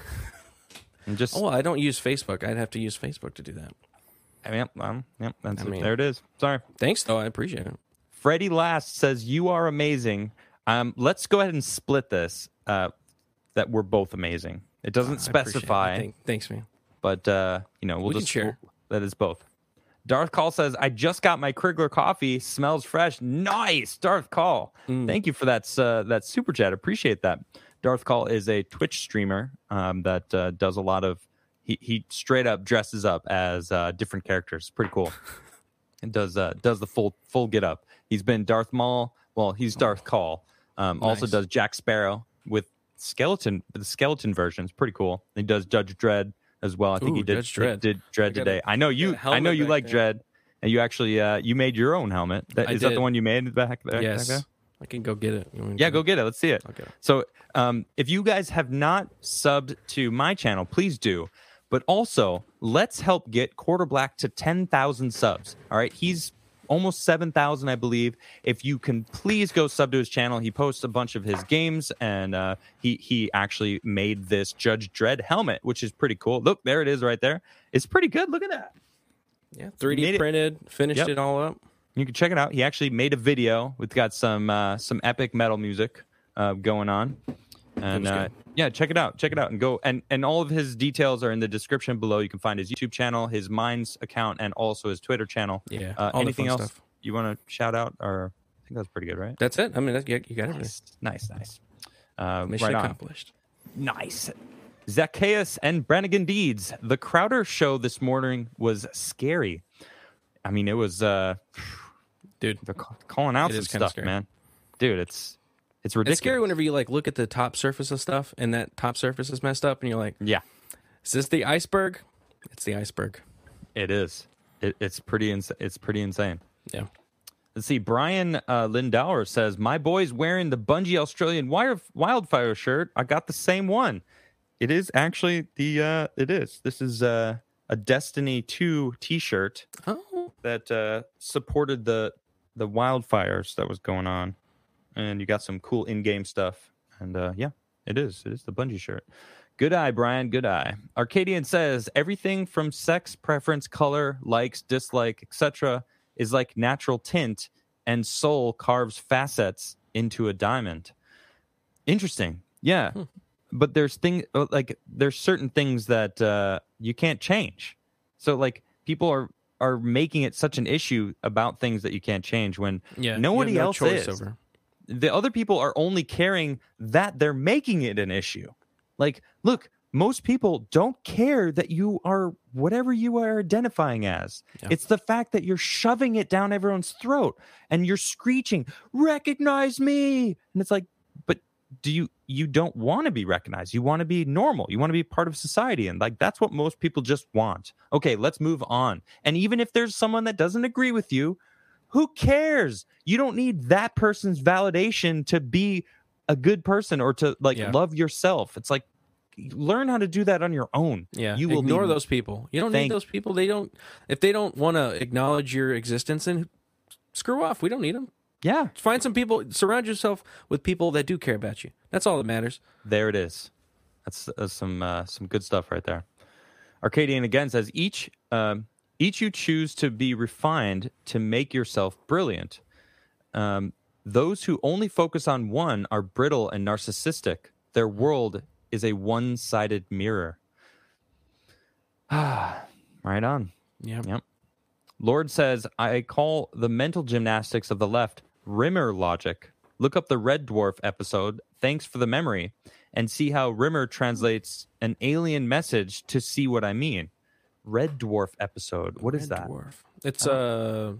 And just Oh, I don't use Facebook. I'd have to use Facebook to do that. I mean, um, yep, that's I it. mean- There it is. Sorry. Thanks, though. I appreciate it. Freddie Last says, "You are amazing." Um, let's go ahead and split this. Uh, that we're both amazing. It doesn't I appreciate it. specify, Thank- Thanks, man. but uh, you know, we'll We can just share. that is both. Darth Call says, "I just got my Krigler coffee. Smells fresh. Nice, Darth Call. Mm. Thank you for that uh, that super chat. Appreciate that." Darth Call is a Twitch streamer um, that uh, does a lot of. He he straight up dresses up as uh, different characters. Pretty cool. And does uh, does the full full get up. He's been Darth Maul. Well, he's Darth Call. Um, Also Nice. does Jack Sparrow with skeleton. The skeleton version is pretty cool. He does Judge Dredd as well. I think Ooh, he did Judge Dredd. did Dredd I got a- today. I know you. got a I know helmet you back like there. Dredd, and you actually uh, you made your own helmet. That, I is that did. the one you made back there? Yes. back there? I can go get it. You want me to Yeah, go get it. Let's see it. I'll get it. So, um, if you guys have not subbed to my channel, please do. But also, let's help get Quarter Black to ten thousand subs. All right, he's almost seven thousand, I believe. If you can please go sub to his channel. He posts a bunch of his games, and uh, he he actually made this Judge Dredd helmet, which is pretty cool. Look, there it is right there. It's pretty good. Look at that. Yeah, three Made D it- printed, finished Yep. it all up. You can check it out. He actually made a video with got some uh, some epic metal music uh, going on, and was uh, good. yeah, check it out. Check it out and go. And and all of his details are in the description below. You can find his YouTube channel, his Minds account, and also his Twitter channel. Yeah, Uh, all the anything fun else stuff. you want to shout out? Or I think that's pretty good, right? That's it. I mean, that's, you you got everything. Nice, nice, nice. Uh, Mission right on. accomplished. Nice. Zacchaeus and Brannigan Deeds. The Crowder show this morning was scary. I mean, it was. Uh, Dude, They're ca- calling out It some is kinda stuff, scary. man. Dude, it's it's ridiculous. it's scary whenever you like look at the top surface of stuff and that top surface is messed up and you're like, Yeah, is this the iceberg? It's the iceberg. it is. It, it's pretty. Ins- it's pretty insane. Yeah. Let's see. Brian uh, Lindauer says, "My boy's wearing the Bungie Australian wire, Wildfire shirt. I got the same one. It is actually the. Uh, it is. This is uh, a Destiny two T-shirt Oh, that uh, supported the the wildfires that was going on, and you got some cool in-game stuff. And uh, yeah, it is. It is the Bungie shirt. Good eye, Brian. Good eye. Arcadian says everything from sex preference, color, likes, dislike, et cetera is like natural tint, and soul carves facets into a diamond. Interesting. Yeah, Hmm. but there's thing like there's certain things that uh, you can't change. So like people are are making it such an issue about things that you can't change when yeah. nobody you have no else choice is. over. The other people are only caring that they're making it an issue. Like, look, most people don't care that you are whatever you are identifying as. Yeah. It's the fact that you're shoving it down everyone's throat and you're screeching, "Recognize me!" And it's like, but do you you don't want to be recognized? You want to be normal. You want to be part of society, and like that's what most people just want. Okay, let's move on. And even if there's someone that doesn't agree with you, who cares? You don't need that person's validation to be a good person or to like Yeah. love yourself. It's like learn how to do that on your own. Yeah, You will ignore be- those people. You don't Thank- need those people. They don't. If they don't want to acknowledge your existence, then screw off. We don't need them. Yeah, Find some people. Surround yourself with people that do care about you. That's all that matters. there it is. That's, that's some uh, some good stuff right there. Arcadian again says each um, each you choose to be refined to make yourself brilliant. Um, those who only focus on one are brittle and narcissistic. Their world is a one-sided mirror. Ah, right on. Yeah. Yep. Lord says, I call the mental gymnastics of the left Rimmer logic. Look up the Red Dwarf episode. Thanks for the memory. And see how Rimmer translates an alien message to see what I mean. Red Dwarf episode. What Red is that? Dwarf. It's a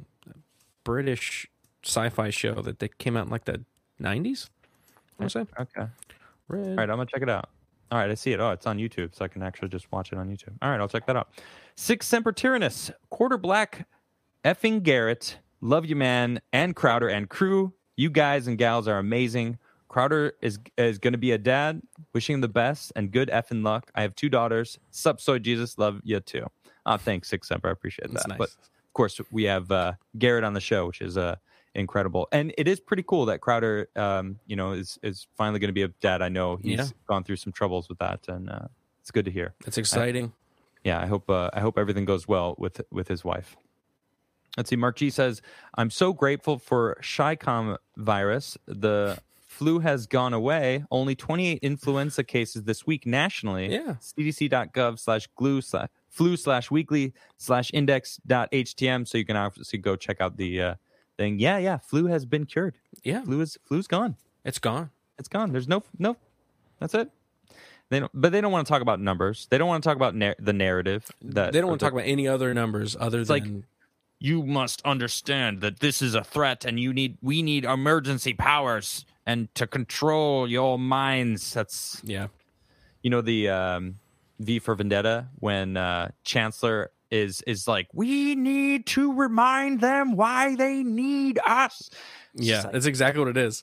British sci-fi show that they came out in like the nineties. I want to say. Okay. Red. All right, I'm going to check it out. All right, I see it. Oh, it's on YouTube, so I can actually just watch it on YouTube. All right, I'll check that out. Six Semper Tyrannis, Quarter Black, effing Garrett, love you, man, and Crowder and crew. You guys and gals are amazing. Crowder is is going to be a dad. Wishing him the best and good effing luck. I have two daughters. Sup, Soy Jesus, love you too. Oh, thanks, Six Semper. I appreciate That's that. nice. But of course, we have uh, Garrett on the show, which is uh, incredible. And it is pretty cool that Crowder, um, you know, is is finally going to be a dad. I know he's Yeah. gone through some troubles with that, and uh, it's good to hear. That's exciting. Yeah, I hope uh, I hope everything goes well with with his wife. Let's see. Mark G says, "I'm so grateful for Shicom virus. The flu has gone away. Only twenty-eight influenza cases this week nationally. Yeah. cdc.gov slash glue slash flu slash weekly slash index dot htm. So you can obviously go check out the uh, thing. Yeah, yeah. Flu has been cured. Yeah. Flu is flu's gone. It's gone. It's gone. There's no no. That's it. They don't, but they don't want to talk about numbers. They don't want to talk about nar- the narrative. That They don't want to the- talk about any other numbers other like- than You must understand that this is a threat, and you need we need emergency powers and to control your minds. That's yeah. you know the um, V for Vendetta when uh, Chancellor is is like, we need to remind them why they need us. Yeah, like- that's exactly what it is.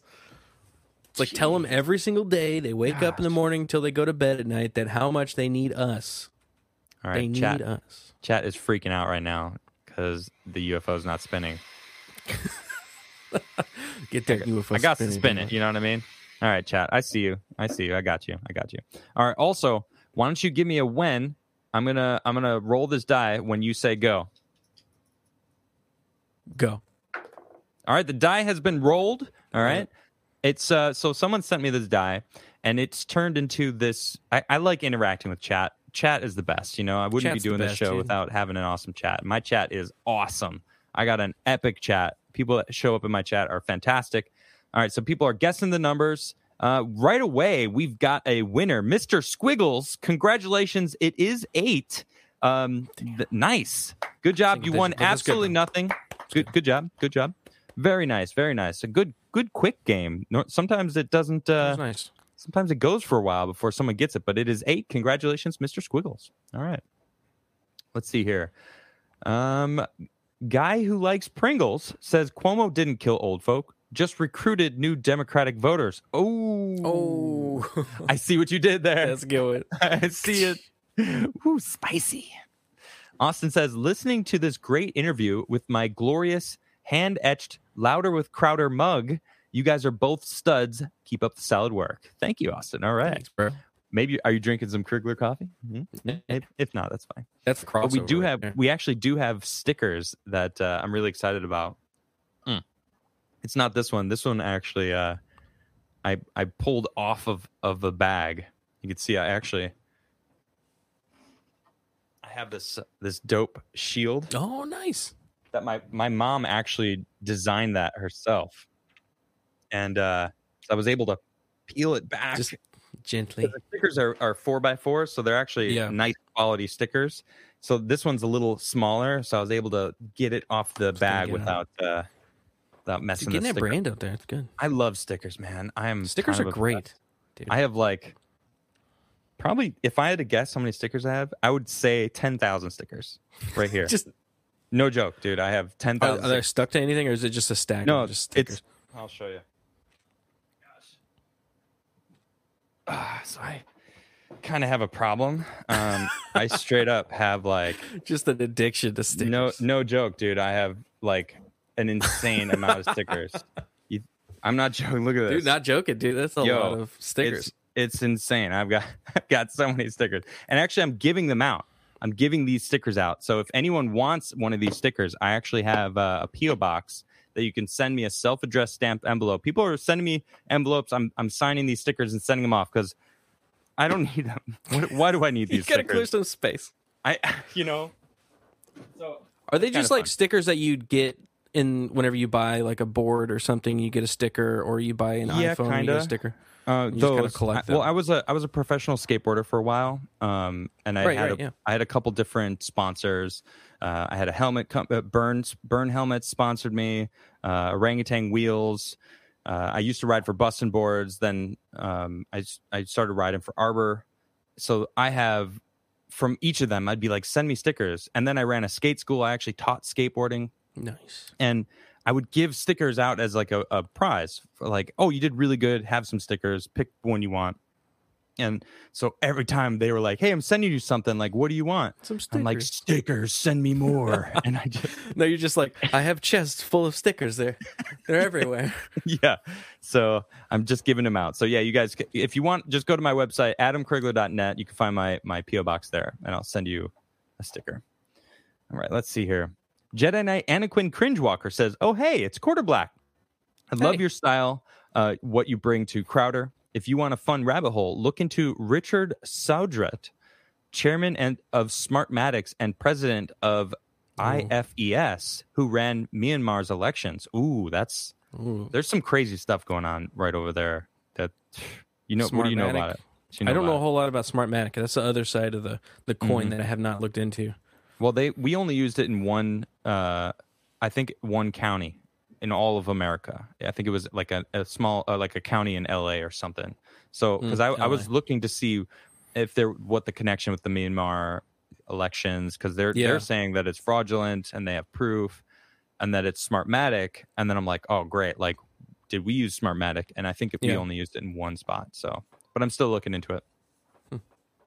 It's like tell them every single day they wake up in the morning till they go to bed at night that how much they need us. All They right, need chat. us. Chat is freaking out right now because the U F O is not spinning. Get that U F O. I got to spinning, spin man. it. You know what I mean? All right, chat. I see you. I see you. I got you. I got you. All right. Also, why don't you give me a when? I'm gonna I'm gonna roll this die when you say go. Go. All right. The die has been rolled. All right. It's uh. So someone sent me this die, and it's turned into this. I, I like interacting with chat. Chat is the best. You know, I wouldn't Chat's be the doing this best, show dude. without having an awesome chat. My chat is awesome. I got an epic chat. People that show up in my chat are fantastic. All right, so people are guessing the numbers. Uh, right away, we've got a winner, Mister Squiggles. Congratulations. It is eight. Um, th- nice. Good job. Single You digit, won but that's good, absolutely though. nothing. Good, good job. Good job. Very nice. Very nice. A good, good, quick game. No, sometimes it doesn't. That Uh, was nice. Sometimes it goes for a while before someone gets it, but it is eight. Congratulations, Mister Squiggles. All right. Let's see here. Um, guy who likes Pringles says Cuomo didn't kill old folk, just recruited new Democratic voters. Oh, Oh, I see what you did there. that's good. I see it. Ooh, spicy. Austin says, listening to this great interview with my glorious hand-etched Louder with Crowder mug, you guys are both studs. Keep up the solid work. Thank you, Austin. All right. Thanks, bro. Maybe, are you drinking some Krigler coffee? Mm-hmm. If, if not, that's fine. That's the crossover. But we do right have, there. we actually do have stickers that uh, I'm really excited about. Mm. It's not this one. This one actually, uh, I I pulled off of of a bag. You can see I actually, I have this this dope shield Oh, nice. that my my mom actually designed that herself, and uh, I was able to peel it back. Just gently. The stickers are, are four by four, so they're actually Yeah. nice quality stickers. So this one's a little smaller, so I was able to get it off the gonna bag get without uh, without messing Dude, getting the that sticker. brand out there, it's good. I love stickers, man. I am Stickers kind are of great, obsessed. dude. I have like probably, if I had to guess how many stickers I have, I would say ten thousand stickers right here. Just No joke, dude. I have ten are, thousand. are they stuck to anything, or is it just a stack? No, of just stickers? it's. I'll show you. Gosh. Ah, so I kind of have a problem. Um, I straight up have like just an addiction to stickers. no, no joke, dude. I have like an insane amount of stickers. You, I'm not joking. Look at this, dude, not joking, dude. That's a Yo, lot of stickers. It's, it's insane. I've got I've got so many stickers, and actually, I'm giving them out. I'm giving these stickers out. So if anyone wants one of these stickers, I actually have uh, a P O box that you can send me a self-addressed stamped envelope. People are sending me envelopes. I'm I'm signing these stickers and sending them off because I don't need them. What, why do I need You these gotta clear stickers? some space. I, you know, So Are they kinda just like fun. stickers that you'd get in whenever you buy like a board or something? You get a sticker, or you buy an Yeah, iPhone and you get a kinda. sticker. Uh, You just kinda those, collect I- well, them. I was a I was a professional skateboarder for a while, um, and I Right, had right, a, yeah. I had a couple different sponsors. Uh, I had a helmet, com- uh, Burns Burn Helmets sponsored me. Uh, Orangutan Wheels. Uh, I used to ride for Bustin' Boards. Then um, I s- I started riding for Arbor. So I have from each of them. I'd be like, send me stickers, and then I ran a skate school. I actually taught skateboarding. Nice. And I would give stickers out as like a, a prize for like, oh, you did really good. Have some stickers. Pick one you want. And so every time they were like, hey, I'm sending you something. Like, what do you want? Some I'm like, stickers. stickers. Send me more. And I just, No, you're just like, I have chests full of stickers there. They're everywhere. yeah. So I'm just giving them out. So yeah, you guys, if you want, just go to my website, adam krigler dot net. You can find my, my P O box there, and I'll send you a sticker. All right, let's see here. Jedi Knight Anaquin Cringewalker says, oh, hey, it's Quarter Black. I love Hey. your style, uh, what you bring to Crowder. If you want a fun rabbit hole, look into Richard Saudret, chairman and of Smartmatics and president of I F E S, who ran Myanmar's elections. Ooh, that's Ooh. there's some crazy stuff going on right over there. That you know, what do you know Smartmatic. about it? Do you I don't know about a whole lot about Smartmatic. That's the other side of the, the coin Mhm. that I have not looked into. Well, they we only used it in one, uh, I think one county in all of America. I think it was like a, a small, uh, like a county in L A or something. So, because Mm, I, I was L A. looking to see if there what the connection with the Myanmar elections, because they're Yeah. they're saying that it's fraudulent and they have proof, and that it's Smartmatic, and then I'm like, oh great, like did we use Smartmatic? And I think if we Yeah. only used it in one spot. So, but I'm still looking into it. Hmm.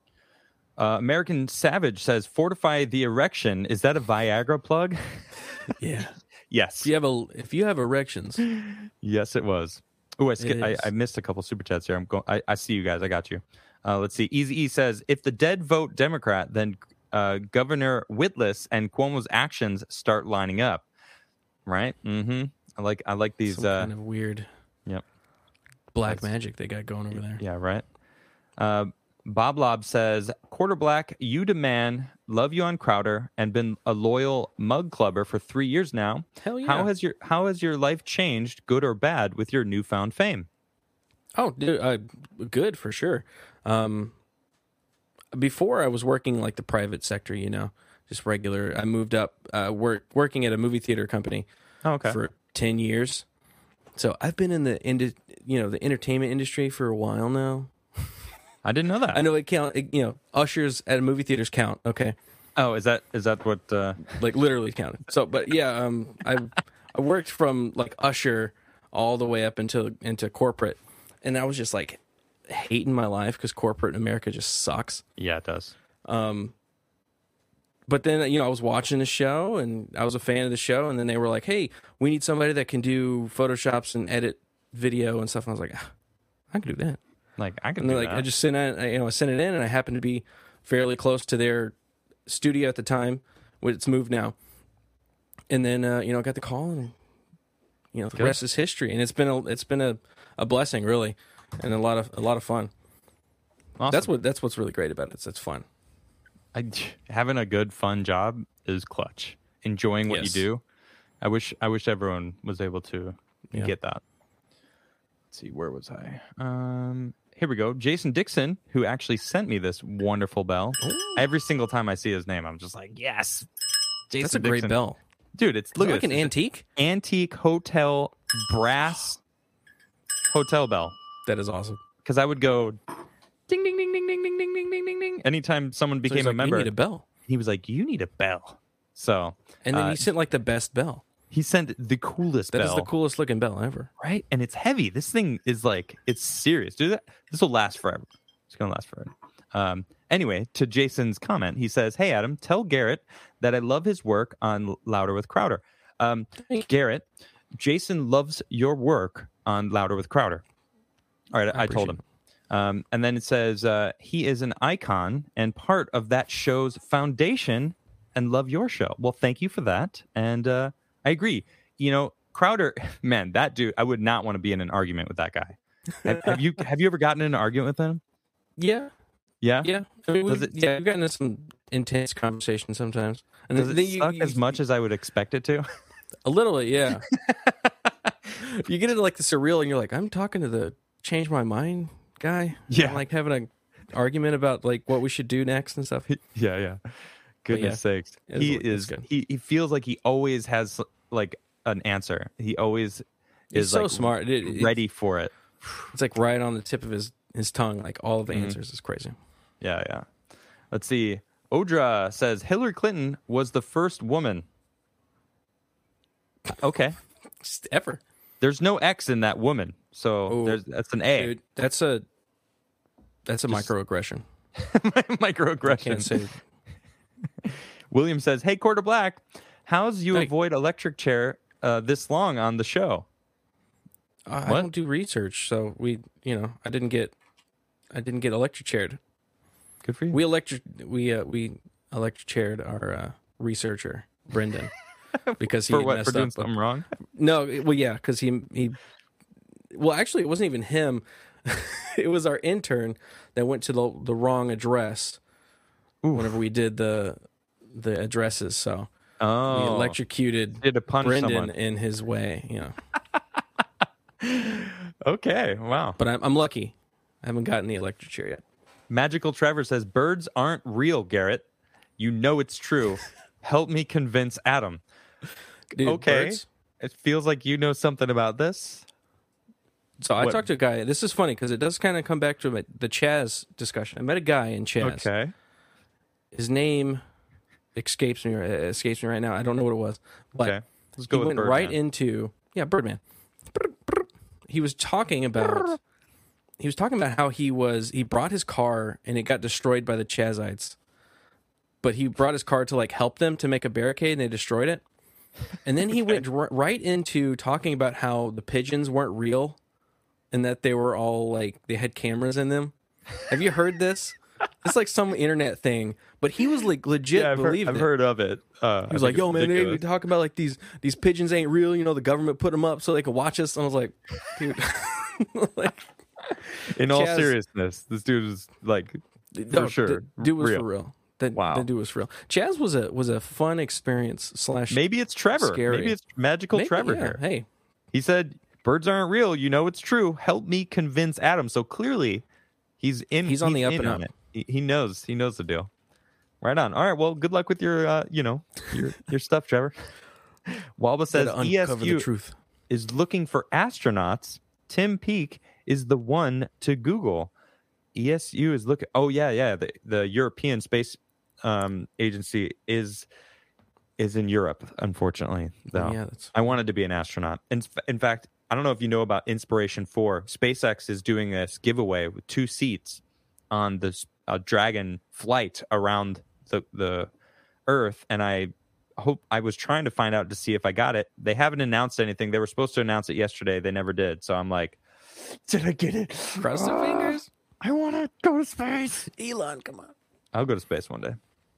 Uh, American Savage says, "Fortify the erection." Is that a Viagra plug? Yeah. Yes. If you have a, if you have erections, Yes, it was. Oh, I, sk- It I is. I missed a couple super chats here. I'm going. I, I see you guys. I got you. Uh, let's see. Easy E says, "If the dead vote Democrat, then uh, Governor Whitlis and Cuomo's actions start lining up." Right. Mm-hmm. I like. I like these. some Uh, kind of weird yep. black That's- magic they got going over there. Yeah. Right. Uh, Bob Lob says, "Quarter Black, you demand, love you on Crowder, and been a loyal mug clubber for three years now. Hell yeah. How has your How has your life changed, good or bad, with your newfound fame?" Oh, dude, uh, good for sure. Um, before I was working like the private sector, you know, just regular. I moved up, uh, work working at a movie theater company Oh, okay. for ten years. So I've been in the indi- you know, the entertainment industry for a while now. I didn't know that. I know it count. It, you know, ushers at movie theaters count. Okay, Oh, is that is that what? Uh... like literally counted. So, but yeah, um, I I worked from like usher all the way up into into corporate, and I was just like hating my life because corporate in America just sucks. Yeah, it does. Um, but then, you know, I was watching the show and I was a fan of the show. And then they were like, hey, we need somebody that can do Photoshops and edit video and stuff. And I was like, ah, I can do that. Like I can. And do they're like, that. I just sent it, I, you know, I sent it in and I happened to be fairly close to their studio at the time. When it's moved now. And then, uh, you know, got the call and, you know, the Good. rest is history. And it's been a, it's been a, a blessing really. And a lot of, a lot of fun. Awesome. That's what, that's what's really great about it. It's, it's fun. I, having a good, fun job is clutch. Enjoying what Yes. you do. I wish. I wish everyone was able to Yeah. get that. Let's see, where was I? Um, here we go. Jason Dixon, who actually sent me this wonderful bell. Every single time I see his name, I'm just like, yes. Jason That's a great Dixon. bell. dude. It's Is look it at like this. an It's antique? an antique hotel brass hotel bell. That is awesome. Because I would go ding ding ding ding ding ding ding ding ding ding ding anytime someone So he's became a like, member. You need a bell. He was like, "You need a bell." So And then uh, he sent like the best bell. he sent the coolest That is bell, the coolest looking bell ever. right? And it's heavy. This thing is like, it's serious, dude. This will last forever. It's gonna last forever. Um, anyway, to Jason's comment, he says, "Hey Adam, tell Garrett that I love his work on Louder with Crowder." Um, Garrett, Jason loves your work on Louder with Crowder. All right, I, I told him. Um, and then it says uh, he is an icon and part of that show's foundation and love your show. Well, thank you for that. And uh, I agree. You know, Crowder, man, that dude, I would not want to be in an argument with that guy. have, have you have you ever gotten in an argument with him? Yeah, Yeah. yeah. I mean, Does we've, it- yeah, we've gotten into some intense conversation sometimes. And Does it then you, suck you, as much as I would expect it to? A little bit, yeah. You get into like the surreal, and you're like, I'm talking to the change my mind guy. Yeah. I'm like having an argument about like what we should do next and stuff. Yeah, yeah. Goodness yeah, sakes. it's- He it's is good. he, he feels like he always has like an answer. He always He's is so like smart. It- it- ready for it. It's like right on the tip of his his tongue. Like all of the Mhm. answers is crazy. Yeah, yeah. Let's see. Odra says Hillary Clinton was the first woman. Okay. Just ever, There's no X in that woman. So Ooh, there's that's an A. dude. That's a that's a Just- microaggression. Microaggression. Can't say. William says, "Hey, Quarter Black, how's you Hey. avoid electric chair uh, this long on the show?" Uh, I What? don't do research, so we, you know, I didn't get, I didn't get electric chaired. Good for you. We electric, we uh, we electric chaired our uh, researcher Brendan because he for had what? messed For doing up. something wrong? No, well, yeah, because he he. Well, actually, it wasn't even him. It was our intern that went to the the wrong address Ooh. whenever we did the the addresses. So Oh, we electrocuted did to punish Brendan someone. in his way. You know, Okay, wow. but I'm I'm lucky. I haven't gotten the electric chair yet. Magical Trevor says birds aren't real, Garrett. You know it's true. Help me convince Adam. Dude, Okay. birds- It feels like you know something about this. So I What- talked to a guy. This is funny because it does kind of come back to my, the Chaz discussion. I met a guy in Chaz. Okay. His name escapes me. uh, Escapes me right now. I don't know what it was. But Okay. Let's he go with went Birdman. right into yeah, Birdman. He was talking about. He was talking about how he was. He brought his car and it got destroyed by the Chazites. But he brought his car to like help them to make a barricade and they destroyed it. And then he went r- right into talking about how the pigeons weren't real and that they were all like they had cameras in them. Have you heard this? It's like some internet thing, but he was like legit Yeah, I've, heard, believed I've it. heard of it. Uh, He was like, "Yo, man, they be talking about like these these pigeons ain't real. You know, the government put them up so they could watch us." And I was like, "Dude, like, in all Chaz- seriousness, this dude is like, for no, sure, the dude was real. for real. That Wow. that dude was for real. Chaz was a was a fun experience slash Maybe it's Trevor. Scary. Maybe it's magical maybe, Trevor yeah, here. Hey, He said, "Birds aren't real. You know it's true. Help me convince Adam." So clearly, he's in. He's on the up in and on up. it. He, he knows. He knows the deal. Right on. All right. Well, good luck with your, uh, you know, your your stuff, Trevor. Walba says gotta E S uncover U the truth. is looking for astronauts. Tim Peake is the one to Google. E S U is looking. Oh yeah, yeah. The the European Space um, Agency is is in Europe. Unfortunately, though. Yeah, that's I wanted to be an astronaut. In, in fact, I don't know if you know about Inspiration four. SpaceX is doing this giveaway with two seats on this uh, Dragon flight around the the Earth, and I hope I was trying to find out to see if I got it. They haven't announced anything. They were supposed to announce it yesterday. They never did. So I'm like, did I get it? cross the Ah, fingers. I want to go to space. Elon, come on. I'll go to space one day.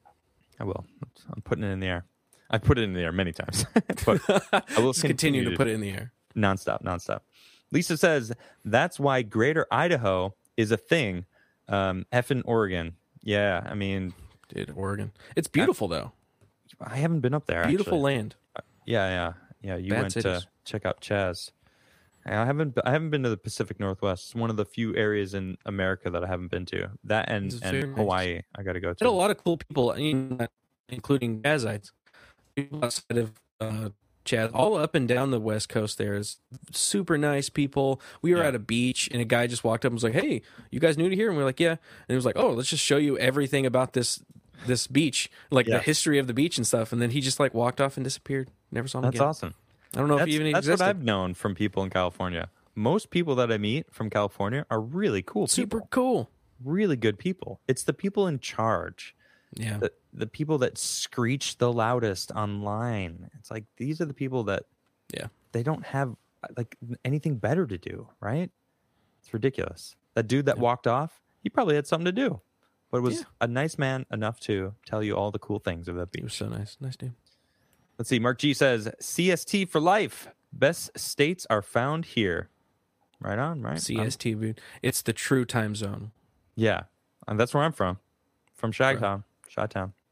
I will. I'm putting it in the air. I put it in the air many times, but I will Just continue to put it in the air. nonstop, nonstop. Lisa says that's why Greater Idaho is a thing. Um, effing Oregon. Yeah, I mean, Dude, Oregon. It's beautiful though. I haven't been up there. Beautiful actually. land. Yeah, yeah, yeah. You Bad went to cities. check out Chaz. I haven't. I haven't been to the Pacific Northwest. It's one of the few areas in America that I haven't been to. That and, It's very and nice. Hawaii. I got to go Had a to. lot of cool people, including Chazites. People outside of uh, Chaz, all up and down the West Coast. There is super nice people. We were Yeah. at a beach, and a guy just walked up and was like, "Hey, you guys new to here?" And we are like, "Yeah." And he was like, "Oh, let's just show you everything about this this beach, like Yeah. the history of the beach and stuff." And then he just like walked off and disappeared. Never saw him That's again. awesome. I don't know That's, if he even that's existed. what I've known from people in California. Most people that I meet from California are really cool Super people, cool. really good people. It's the people in charge, Yeah. the, the people that screech the loudest online. It's like these are the people that, Yeah. they don't have like anything better to do, right? It's ridiculous. That dude that Yeah. walked off, he probably had something to do, but was Yeah. a nice man enough to tell you all the cool things of that He beach. was so nice. Nice dude. Let's see. Mark G says C S T for life. Best states are found here. Right on, right? C Um, S T, dude. It's the true time zone. yeah, and that's where I'm from. From Right. Chi-Town. Chi-Town.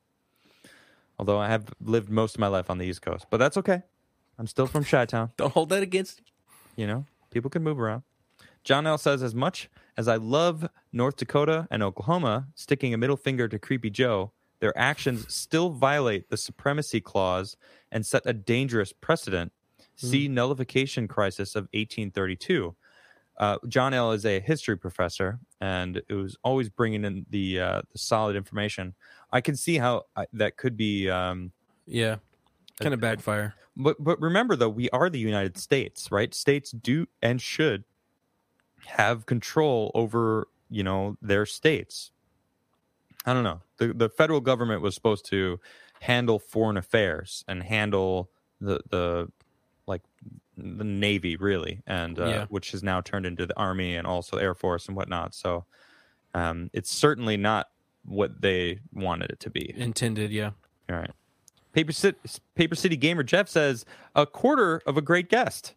Although I have lived most of my life on the East Coast, but that's okay. I'm still from Chi-Town. Don't hold that against you. You know, people can move around. John L. says, as much as I love North Dakota and Oklahoma sticking a middle finger to Creepy Joe, their actions still violate the Supremacy Clause and set a dangerous precedent. Mm. See Nullification Crisis of eighteen thirty-two. Uh, John L. is a history professor, and it was always bringing in the, uh, the solid information. I can see how I, that could be... Um, yeah, kind of backfire. But, but remember, though, we are the United States, right? States do and should have control over, you know, their states. I don't know. The the federal government was supposed to handle foreign affairs and handle the the like the Navy, really, and uh, yeah. which has now turned into the Army and also Air Force and whatnot. So um, it's certainly not what they wanted it to be. Intended, yeah. All right. Paper City, Paper City Gamer Jeff says a quarter of a great guest.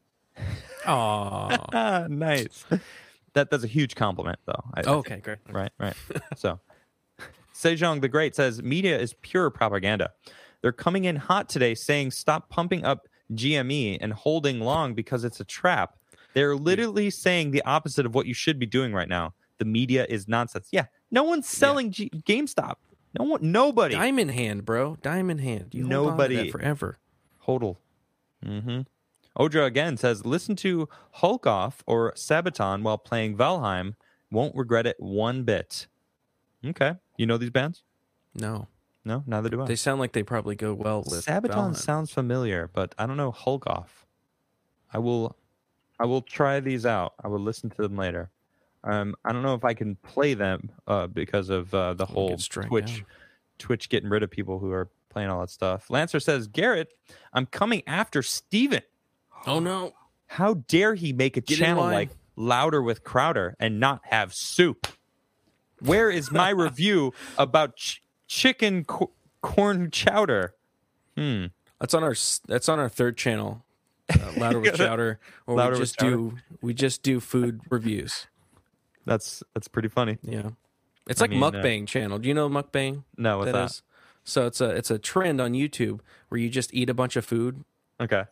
Aww. Nice. That that's a huge compliment, though. I, oh, okay, great. Right, right. So, Sejong the Great says media is pure propaganda. They're coming in hot today, saying stop pumping up G M E and holding long because it's a trap. They're literally saying the opposite of what you should be doing right now. The media is nonsense. Yeah, no one's selling yeah. G- GameStop. No one, nobody. Diamond hand, bro. Diamond hand. You hold nobody on to that forever. Hodl. Mm-hmm. Odra again says, listen to Hulk Off or Sabaton while playing Valheim. Won't regret it one bit. Okay. You know these bands? No. No, neither do I. They sound like they probably go well with Sabaton Valheim. Sounds familiar, but I don't know Hulk Off. I will I will try these out. I will listen to them later. Um, I don't know if I can play them uh, because of uh, the whole Twitch down. Twitch getting rid of people who are playing all that stuff. Lancer says, Garrett, I'm coming after Steven. Oh, no. How dare he make a Get channel like Louder with Crowder and not have soup? Where is my review about ch- chicken co- corn chowder? Hmm. That's on our that's on our third channel, uh, Louder with Chowder, where Louder we just with do we just do food reviews. That's that's pretty funny. Yeah, it's I like mean, mukbang uh, channel. Do you know mukbang? No, what's that? that? Is? So it's a it's a trend on YouTube where you just eat a bunch of food. Okay.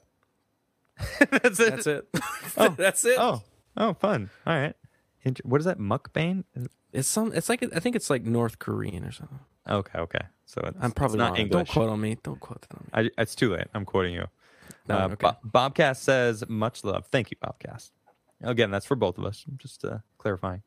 That's it. That's it. Oh, that's it. Oh, oh, fun. All right. What is that? Mukbang? It's some. It's like I think it's like North Korean or something. Okay, okay. So it's, I'm probably it's not wrong. English. Don't quote on me. Don't quote that on me. I, it's too late. I'm quoting you. No, uh, okay. Bo- Bobcast says much love. Thank you, Bobcast. Again, that's for both of us. I'm just uh, clarifying.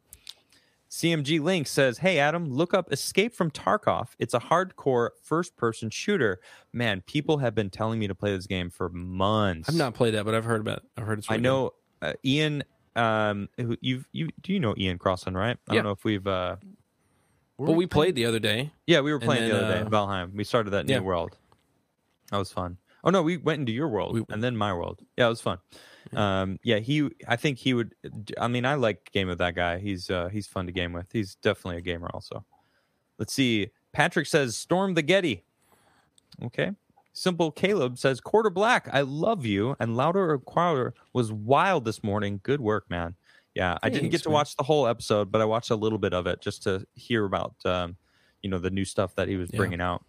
C M G Link says, hey, Adam, look up Escape from Tarkov. It's a hardcore first-person shooter. Man, people have been telling me to play this game for months. I've not played that, but I've heard about it. I've heard it's really I know uh, Ian, um, who you've, you, do you know Ian Crossan, right? I yeah. don't know if we've... Uh, well, we played the other day. Yeah, we were playing then, the other uh, day, Valheim. We started that yeah. new world. That was fun. Oh, no, we went into your world we, and then my world. Yeah, it was fun. Um, yeah, he. I think he would. I mean, I like game with that guy. He's uh, he's fun to game with. He's definitely a gamer. Also, let's see. Patrick says, "Storm the Getty." Okay. Simple Caleb says, "Quarter Black, I love you." And Louder or Crowder was wild this morning. Good work, man. Yeah, Thanks, I didn't get to man. watch the whole episode, but I watched a little bit of it just to hear about, um, you know, the new stuff that he was yeah. bringing out.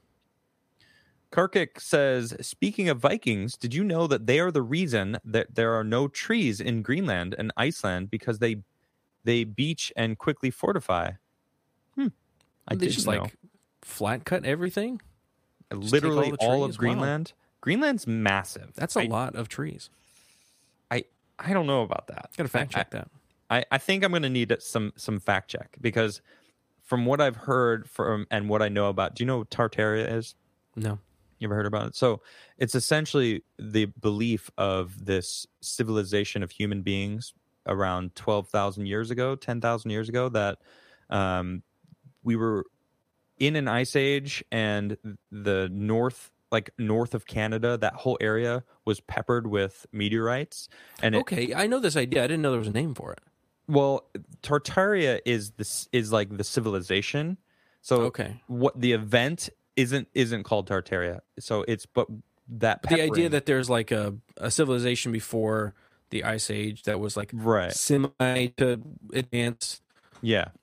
Karkik says, speaking of Vikings, did you know that they are the reason that there are no trees in Greenland and Iceland because they they beach and quickly fortify? Hmm. I they didn't just know. like flat cut everything? Just Literally all, all of Greenland. Wow. Greenland's massive. That's a I, lot of trees. I I don't know about that. Gotta fact check I, that. I, I think I'm gonna need some some fact check because from what I've heard from and what I know about, do you know what Tartaria is? No. You ever heard about it? So it's essentially the belief of this civilization of human beings around twelve thousand years ago, ten thousand years ago, that um, we were in an ice age and the north, like north of Canada, that whole area was peppered with meteorites. And it, okay, I know this idea. I didn't know there was a name for it. Well, Tartaria is this is like the civilization. So okay. what the event isn't isn't called Tartaria. So it's but that but the idea that there's like a, a civilization before the ice age that was like right. semi to advanced. Yeah.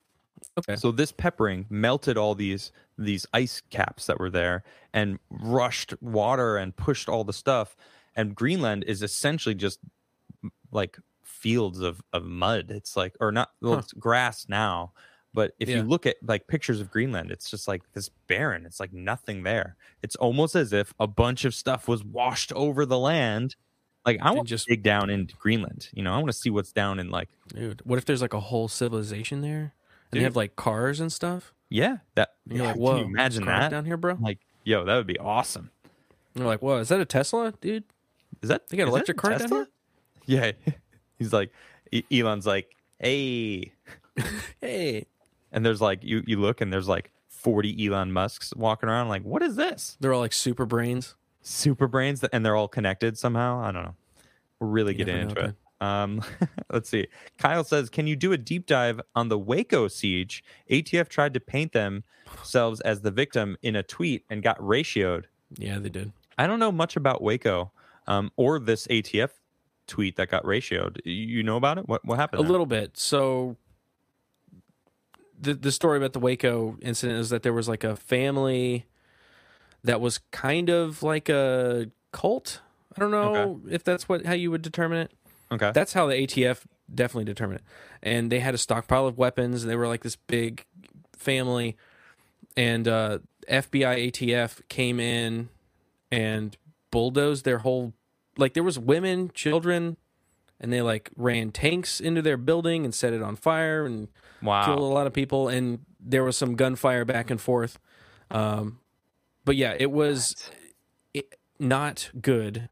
Okay. So this peppering melted all these these ice caps that were there and rushed water and pushed all the stuff. And Greenland is essentially just like fields of, of mud. It's like, or not, well, Huh. it's grass now. But if Yeah. you look at like pictures of Greenland, it's just like this barren. It's like nothing there. It's almost as if a bunch of stuff was washed over the land. Like I want just- to dig down into Greenland. You know, I want to see what's down in like, Dude, what if there's like a whole civilization there? And Dude. they have like cars and stuff? yeah, that. And you're yeah, like, whoa, can you imagine there's cars that down here, bro? Like, yo, that would be awesome. And you're like, whoa, is that a Tesla, dude? Is that They got is that electric a cars down Tesla? Yeah, he's like, E- Elon's like, hey, Hey. and there's like you you look and there's like forty Elon Musks walking around. Like, what is this? They're all like super brains. Super brains, that, and they're all connected somehow. I don't know. We're really You getting never into know, it. Um, let's see. Kyle says, "Can you do a deep dive on the Waco siege? A T F tried to paint themselves as the victim in a tweet and got ratioed. Yeah, they did. I don't know much about Waco um, or this A T F tweet that got ratioed. You know about it? What what happened? A there? little bit. So the the story about the Waco incident is that there was like a family that was kind of like a cult. I don't know if that's what how you would determine it. Okay. That's how the A T F definitely determined it. And they had a stockpile of weapons. And they were like this big family. And uh, F B I, A T F came in and bulldozed their whole. Like there was women, children, and they like ran tanks into their building and set it on fire and wow. killed a lot of people. And there was some gunfire back and forth. Um, but yeah, it was it, not good.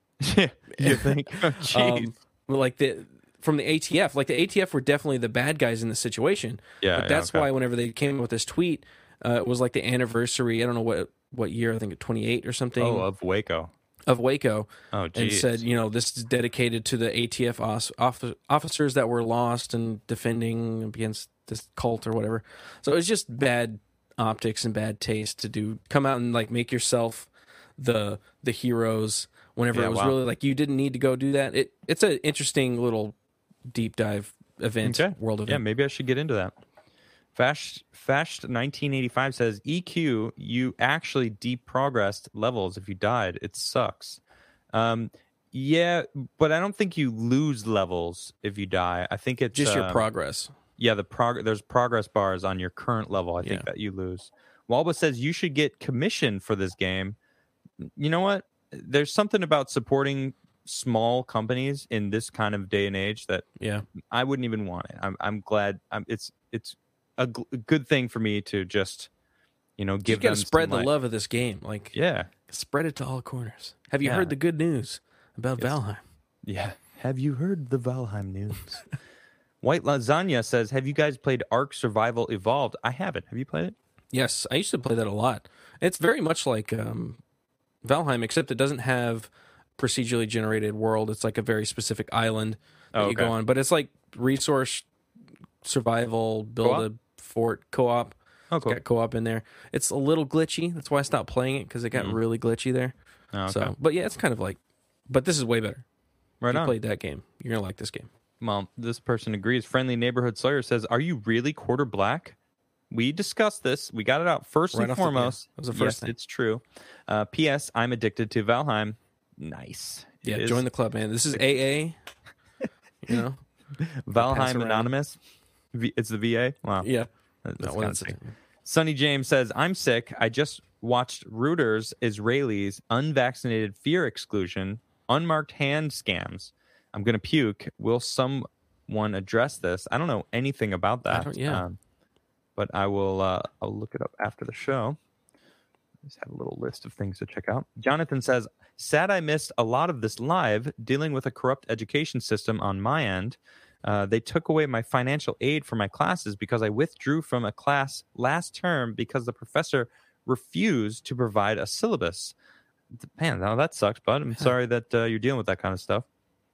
You think? Oh, jeez. Um, like the from the A T F, like the A T F were definitely the bad guys in the situation. yeah. But yeah, that's okay. why whenever they came up with this tweet, uh, it was like the anniversary. I don't know what what year. I think twenty-eight or something Oh, of Waco. of Waco, Oh, and geez. said, you know, this is dedicated to the A T F os- off- officers that were lost and defending against this cult or whatever. So it's just bad optics and bad taste to do come out and like make yourself the the heroes whenever Yeah, it was wow. really like you didn't need to go do that. It it's an interesting little deep dive event, Okay. world Yeah, event. maybe I should get into that. Fasht Fasht nineteen eighty-five says E Q, you actually deprogressed levels if you died. It sucks. Um, yeah, but I don't think you lose levels if you die. I think it's Just your um, progress. Yeah, the prog- there's progress bars on your current level. I think Yeah. that you lose. Walba says you should get commission for this game. You know what? There's something about supporting small companies in this kind of day and age that Yeah. I wouldn't even want it. I'm I'm glad. I'm, it's it's a, g- a good thing for me to just you know You give got them to spread some, the like- love of this game. Like, Yeah, spread it to all corners. Have you Yeah. heard the good news about Yes. Valheim? yeah. Have you heard the Valheim news? White Lasagna says, "Have you guys played Ark Survival Evolved?" I haven't. Have you played it? Yes, I used to play that a lot. It's very much like um, Valheim, except it doesn't have procedurally generated world. It's like a very specific island that Oh, you go okay. on. But it's like resource survival, build Co-op? a fort, co-op. Oh, It's cool. got co-op in there. It's a little glitchy. That's why I stopped playing it, because it got Mhm. really glitchy there. Oh, okay. So, but yeah, it's kind of like, but this is way better. right you on. played that game, you're gonna like this game. Well, this person agrees. Friendly Neighborhood Sawyer says, "Are you really quarter black?" We discussed this. We got it out first Right and off the- yeah, foremost. that was the first yes, thing. it's true. Uh, P S. I'm addicted to Valheim. Nice. Yeah, It is. join the club, man. This is A A. You know, Valheim pass around. Anonymous. V- it's the V A. Wow. yeah. That- No, that's well, kinda that's sick. it. Sonny James says, "I'm sick. I just watched Reuters Israelis unvaccinated fear exclusion, unmarked hand scams. I'm gonna puke. Will someone address this?" I don't know anything about that. don't- yeah. um, but I will. Uh, I'll look it up after the show. Just have a little list of things to check out. Jonathan says, "Sad I missed a lot of this live. Dealing with a corrupt education system on my end. Uh, they took away my financial aid for my classes because I withdrew from a class last term because the professor refused to provide a syllabus." Man, now that sucks, bud. I'm sorry that uh, you're dealing with that kind of stuff.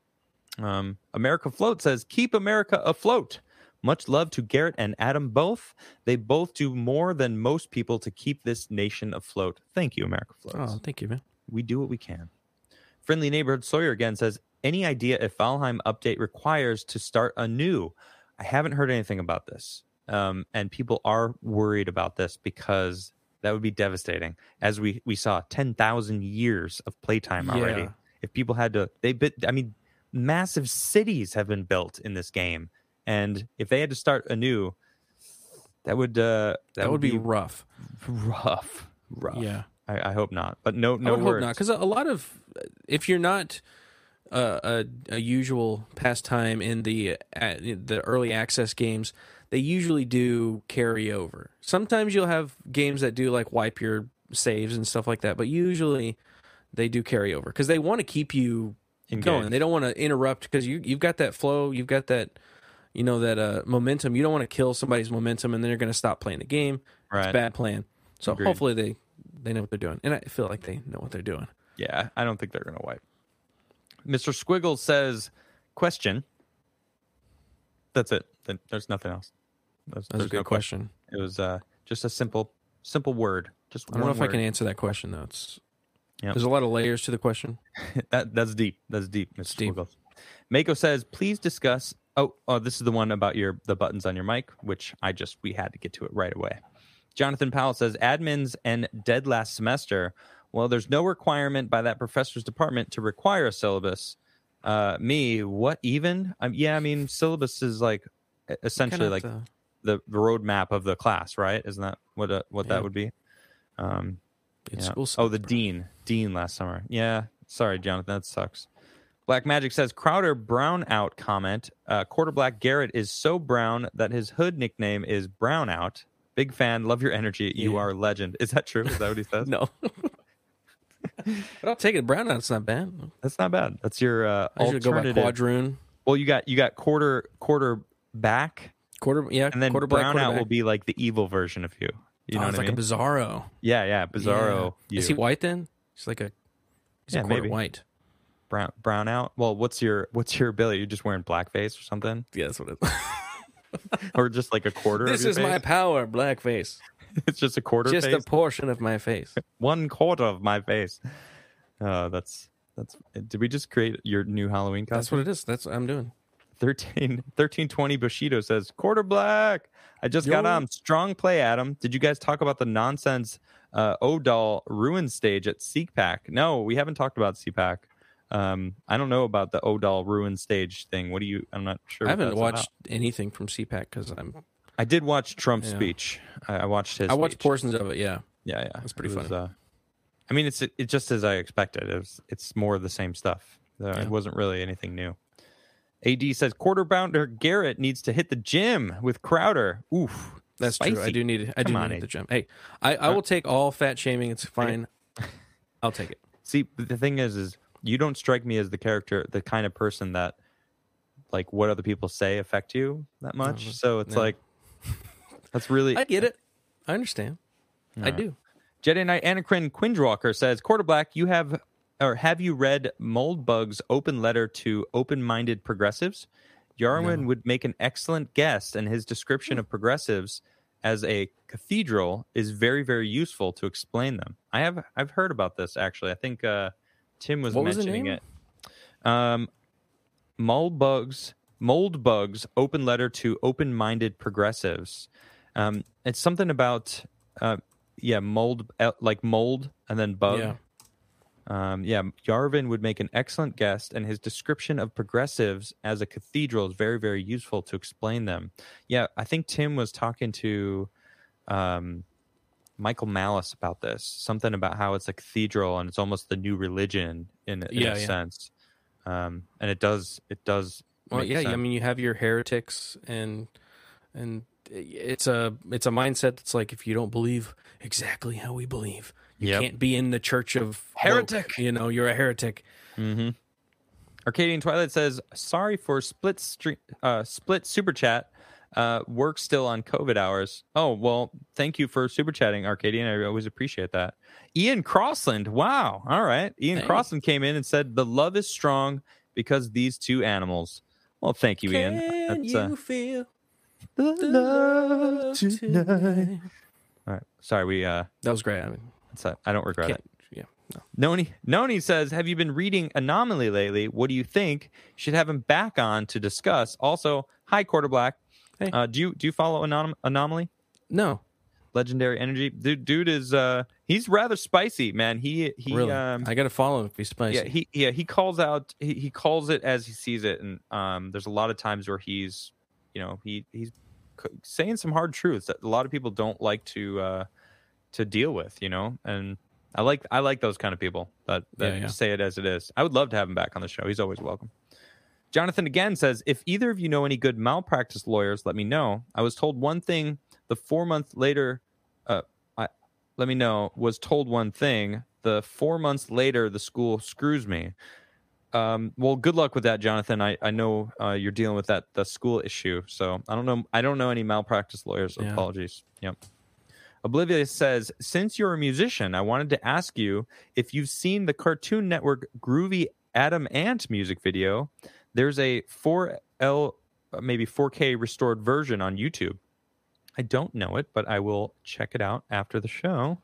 Um, America Float says, "Keep America afloat. Much love to Garrett and Adam both. They both do more than most people to keep this nation afloat." Thank you, America Float. Oh, thank you, man. We do what we can. Friendly Neighborhood Sawyer again says, "Any idea if Valheim update requires to start anew?" I haven't heard anything about this. Um, and people are worried about this because that would be devastating. As we, we saw ten thousand years of playtime already. Yeah. If people had to, they bit, I mean, massive cities have been built in this game. And if they had to start anew, that would, uh, that, That would be rough. rough, rough. Yeah. I, I hope not, but no, I no would hope words. not, because a a lot of, if you're not uh, a, a usual pastime in the uh, the early access games, they usually do carry over. Sometimes you'll have games that do like wipe your saves and stuff like that, but usually they do carry over because they want to keep you Engaged. going. They don't want to interrupt because you you've got that flow, you've got that, you know, that uh, momentum. You don't want to kill somebody's momentum and then they're going to stop playing the game. Right. It's a bad plan. So Agreed. hopefully they. They know what they're doing. And I feel like they know what they're doing. Yeah, I don't think they're going to wipe. Mister Squiggles says, question. That's it. Then there's nothing else. There's, That's a there's good no question. It was uh, just a simple simple word. Just I don't know one if I word. can answer that question, though. It's, Yep. There's a lot of layers to the question. that, that's deep. That's deep, Mister deep. Squiggles. Mako says, please discuss. Oh, oh, this is the one about your the buttons on your mic, which I just, we had to get to it right away. Jonathan Powell says, admins and dead last semester. Well, there's no requirement by that professor's department to require a syllabus. Uh, me, what even? Um, yeah, I mean, syllabus is like essentially like Kinda, uh, the, the roadmap of the class, right? Isn't that what uh, what Yeah. that would be? Um, it's yeah. school Oh, the syllabus. dean, dean last summer. Yeah, sorry, Jonathan, that sucks. Black Magic says Crowder brown out comment. Uh, Quarter Black Garrett is so brown that his hood nickname is Brown Out. Big fan. Love your energy. You Yeah. are a legend. Is that true? Is that what he says? No. But I'll take it. Brown out's not bad. That's not bad. That's your uh, I should go by alternative. quadroon. Well, you got you got quarter quarter back, Quarter, yeah, and then quarter black, brown quarter out black. will be like the evil version of you. You oh, know it's what I like mean? a Bizarro. yeah, yeah, Bizarro. Yeah. You. Is he white then? He's like a, he's Yeah, a quarter maybe. white. brown brown out? Well, what's your what's your ability? You're just wearing blackface or something, Yeah, that's what it is. or just like a quarter. This of your is my face? power, blackface. It's just a quarter. Just face? a portion of my face. One quarter of my face. Uh, that's that's. Did we just create your new Halloween costume? That's what it is. That's what I'm doing. thirteen, thirteen twenty Bushido says, quarter black. I just got Yo. on. Strong play, Adam. Did you guys talk about the nonsense uh, Odal ruin stage at CPAC? No, we haven't talked about CPAC. Um, I don't know about the Odal ruin stage thing. What do you, I'm not sure. I what haven't that's watched about. anything from CPAC because I'm. I did watch Trump's Yeah. speech. I, I watched his I watched speech. portions of it. Yeah. Yeah, yeah. That's pretty It was, funny. Uh, I mean, it's it's just as I expected. It was, it's more of the same stuff. Uh, Yeah. It wasn't really anything new. A D says quarter pounder Garrett needs to hit the gym with Crowder. Oof, That's true. I spicy. do need. I do Come on, need Abe. the gym. Hey, I, I will take all fat shaming. It's fine. I'll take it. See, the thing is, is you don't strike me as the character, the kind of person that, like, what other people say affect you that much. No, so it's no. like, that's really. I get it. I understand. I right. do. Jedi Knight Anacrin Quindwalker says, Quarter Black, you have, or have you read Moldbug's open letter to open-minded progressives? Yarwin No. would make an excellent guest, and his description of progressives as a cathedral is very, very useful to explain them. I have, I've heard about this actually. I think uh, Tim was What was the mentioning name? it. Um, Moldbug's Moldbug's open letter to open-minded progressives. Um, it's something about. Uh, Yeah, mold uh, like mold and then bug. Yeah. Um, yeah, Yarvin would make an excellent guest, and his description of progressives as a cathedral is very, very useful to explain them. Yeah, I think Tim was talking to um, Michael Malice about this. Something about how it's a cathedral and it's almost the new religion in, in Yeah, a yeah. sense. Um, and it does, it does. Well, make yeah. sense. I mean, you have your heretics, and and it's a it's a mindset that's like, if you don't believe exactly how we believe, you Yep. can't be in the church of Heretic. woke. You know, you're a heretic. Mm-hmm. Arcadian Twilight says, "Sorry for split stream, uh, split super chat. Uh, work still on COVID hours. Oh well, thank you for super chatting, Arcadian. I always appreciate that. Ian Crossland. Wow. All right. Ian Hey. Crossland came in and said the love is strong because these two animals. Well, thank you, Ian. Can That's, you uh, feel the the love love tonight. tonight? All right. Sorry, we. Uh, That was great. I mean, that's, uh, I don't regret it. can't, yeah. No. Noni Noni says, "Have you been reading Anomaly lately? What do you think? Should have him back on to discuss." Also, hi Quarter Black. Hey. Uh, do you do you follow Anom- Anomaly? No. Legendary Energy. Dude, dude is uh he's rather spicy, man. He he Really? um I got to follow him if he's spicy. yeah, he yeah, he calls out he, he calls it as he sees it, and um there's a lot of times where he's, you know, he he's c- saying some hard truths that a lot of people don't like to uh to deal with, you know. And I like I like those kind of people that, that Yeah, yeah. say it as it is. I would love to have him back on the show. He's always welcome. Jonathan again says, if either of you know any good malpractice lawyers, let me know. I was told one thing the four months later, uh, I, let me know, was told one thing. The four months later, the school screws me. Um, well, good luck with that, Jonathan. I, I know uh, you're dealing with that the school issue. So I don't know. I don't know any malpractice lawyers. Yeah. Apologies. Yep. Oblivious says, since you're a musician, I wanted to ask you if you've seen the Cartoon Network Groovy Adam Ant music video. There's a four L, maybe four K restored version on YouTube. I don't know it, but I will check it out after the show.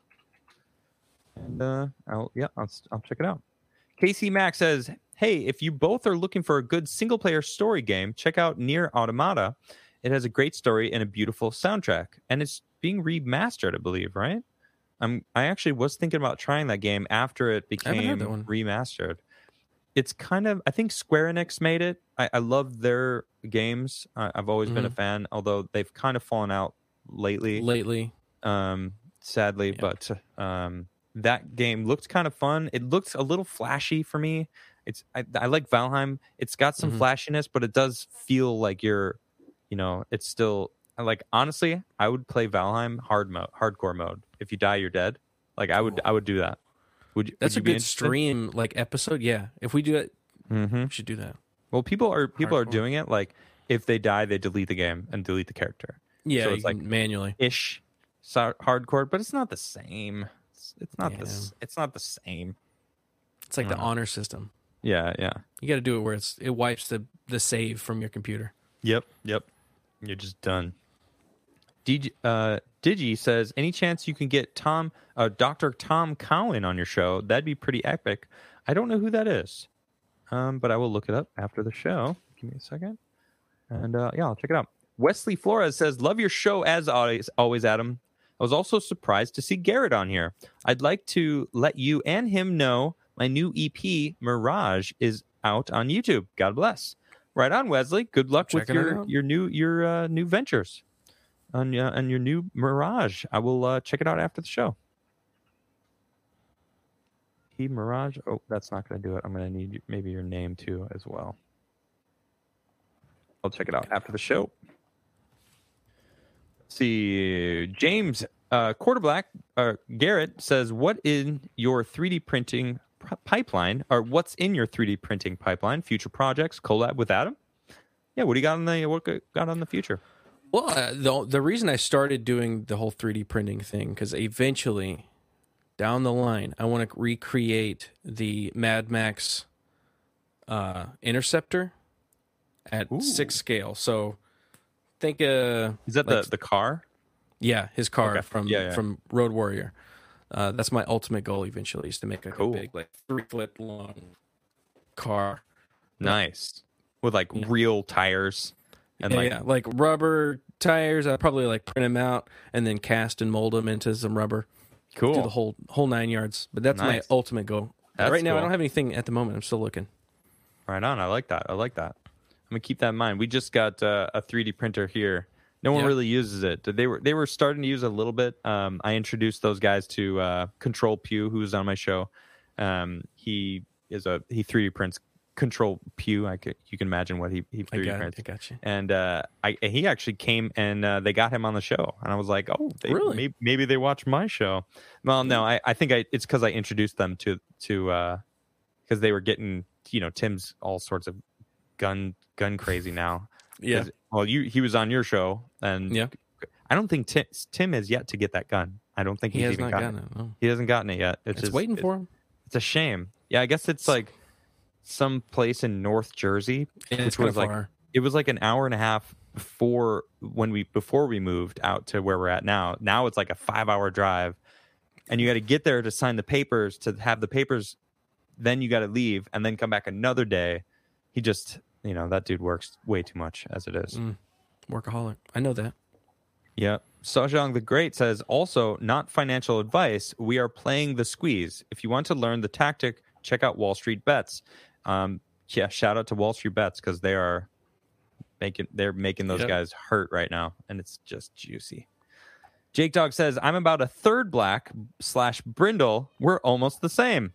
And uh, I'll yeah, I'll I'll check it out. Casey Mack says, "Hey, if you both are looking for a good single player story game, check out Nier Automata. It has a great story and a beautiful soundtrack, and it's being remastered, I believe, right? I'm I actually was thinking about trying that game after it became that one. remastered. It's kind of, I think Square Enix made it. I, I love their games. I, I've always been a Mhm. fan, although they've kind of fallen out lately, Lately. um, sadly. Yeah. But um, that game looked kind of fun. It looks a little flashy for me. It's I, I like Valheim. It's got some Mhm. flashiness, but it does feel like you're, you know, it's still like honestly, I would play Valheim hard mode, hardcore mode. If you die, you're dead. Like I would, Ooh. I would do that. Would you? That's would you a be good interested? stream like episode. Yeah. If we do it, Mm-hmm. we should do that. Well, people are people are Hardcore. doing it like if they die, they delete the game and delete the character. Yeah, So you it's like can manually. ish so hardcore, but it's not the same. It's, it's not Yeah. the s- it's not the same. It's like the Uh. honor system. Yeah, yeah. You got to do it where it's it wipes the the save from your computer. Yep, yep. You're just done. Digi, uh, Digi says, any chance you can get Tom, uh, Doctor Tom Cowan on your show? That'd be pretty epic. I don't know who that is, um, but I will look it up after the show. Give me a second. And uh, yeah, I'll check it out. Wesley Flores says, love your show as always, always, Adam. I was also surprised to see Garrett on here. I'd like to let you and him know my new E P, Mirage, is out on YouTube. God bless. Right on, Wesley. Good luck with Checking it your, out. your new your uh, new ventures on uh, on your new Mirage. I will uh, check it out after the show. He Mirage. Oh, that's not going to do it. I'm going to need maybe your name too as well. I'll check it out after the show. Let's see, James uh, Quarterblack uh, Garrett says, "What in your three D printing p- pipeline, or what's in your three D printing pipeline? Future projects, collab with Adam? Yeah, what do you got on the what got on the future?" Well, uh, the the reason I started doing the whole three D printing thing because eventually, down the line, I want to recreate the Mad Max uh, Interceptor at Ooh. six scale. So think, uh, Is that like- the the car? yeah, his car Okay. from Yeah, yeah. from Road Warrior. Uh, that's my ultimate goal eventually is to make like, a Cool. big, like three foot long car. Nice, with like real tires and yeah, like yeah, like rubber tires. I'd probably like print them out and then cast and mold them into some rubber. cool. Do the whole whole nine yards. But that's Nice. my ultimate goal. That's right now, I cool. don't have anything at the moment. I'm still looking. Right on. I like that. I like that. I'm gonna keep that in mind. We just got uh, a three D printer here. No one Yeah. really uses it. They were they were starting to use it a little bit. Um, I introduced those guys to uh, Control Pew, who was on my show. Um, he is a he three D prints Control Pew. I could, you can imagine what he he I three D got, prints. I got you. And uh, I he actually came and uh, they got him on the show, and I was like, oh, they, Really? maybe, maybe they watch my show. Well, no, I, I think I it's because I introduced them to to because they were getting you know Tim's all sorts of gun gun crazy now. Yeah. 'Cause, well, you he was on your show, and Yeah. I don't think Tim Tim has yet to get that gun. I don't think He he's has even not gotten, gotten it. No. He hasn't gotten it yet. It's, It's just- waiting it- for him. It's a shame. Yeah, I guess it's like some place in North Jersey, And which it's kind was of like far. it was like an hour and a half before when we before we moved out to where we're at now. Now it's like a five hour drive, and you got to get there to sign the papers to have the papers. Then you got to leave and then come back another day. He just, you know, that dude works way too much as it is. Mm. Workaholic. I know that. Yeah. Sojong the Great says, also, not financial advice. We are playing the squeeze. If you want to learn the tactic, check out Wall Street Bets. Um, yeah, shout out to Wall Street Bets because they are making they're making those Yep. guys hurt right now, and it's just juicy. Jake Dog says, I'm about a third black slash brindle. We're almost the same.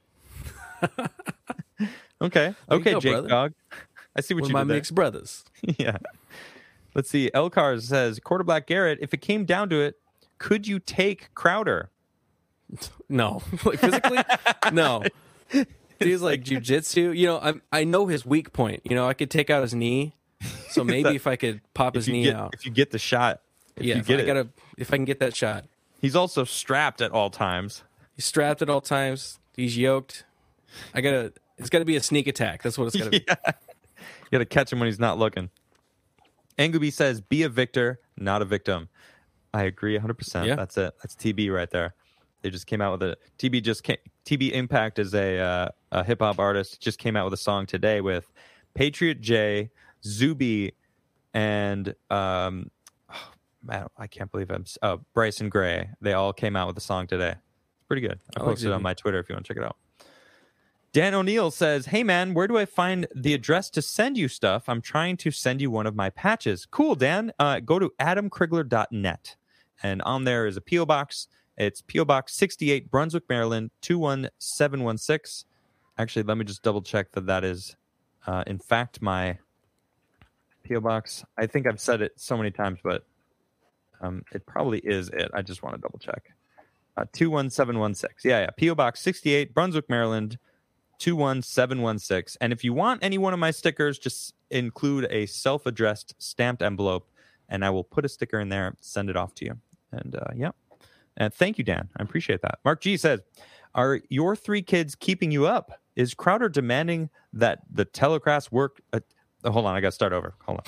okay. you Okay, go, Jake brother. Dog. I see what We're you my did there. mixed brothers. Yeah. Let's see. Elcar says, Quarter Black Garrett, if it came down to it, could you take Crowder? No, like physically, no. He's like jujitsu. You know, I I know his weak point. You know, I could take out his knee. So maybe that- if I could pop his If you knee get, out, if you get the shot, if yeah. you If get I it. gotta, if I can get that shot, He's also strapped at all times. he's strapped at all times. He's yoked. I gotta. It's gotta be a sneak attack. That's what it's gotta be. Yeah. You got to catch him when he's not looking. Angubi says, be a victor, not a victim. I agree one hundred percent. Yeah. That's it. That's T B right there. They just came out with a T B just came, T B Impact is a uh, a hip hop artist. Just came out with a song today with Patriot J, Zuby, and um, oh, man, I can't believe I'm s- oh, Bryson Gray. They all came out with a song today. It's pretty good. I, I like posted it on Zuby. my Twitter if you want to check it out. Dan O'Neill says, hey man, where do I find the address to send you stuff? I'm trying to send you one of my patches. Cool, Dan. Uh, go to adam krigler dot net. And on there is a P O box. It's P O Box sixty-eight, Brunswick, Maryland, two one seven one six. Actually, let me just double check that that is, uh, in fact, my P O box. I think I've said it so many times, but um, it probably is it. I just want to double check. Uh, two one seven one six. Yeah, yeah. P O Box sixty-eight, Brunswick, Maryland, two one seven one six. And if you want any one of my stickers, just include a self-addressed stamped envelope, and I will put a sticker in there, send it off to you. And uh, yeah. And thank you, Dan. I appreciate that. Mark G says, are your three kids keeping you up? Is Crowder demanding that the telecast work? Uh, hold on, I got to start over. Hold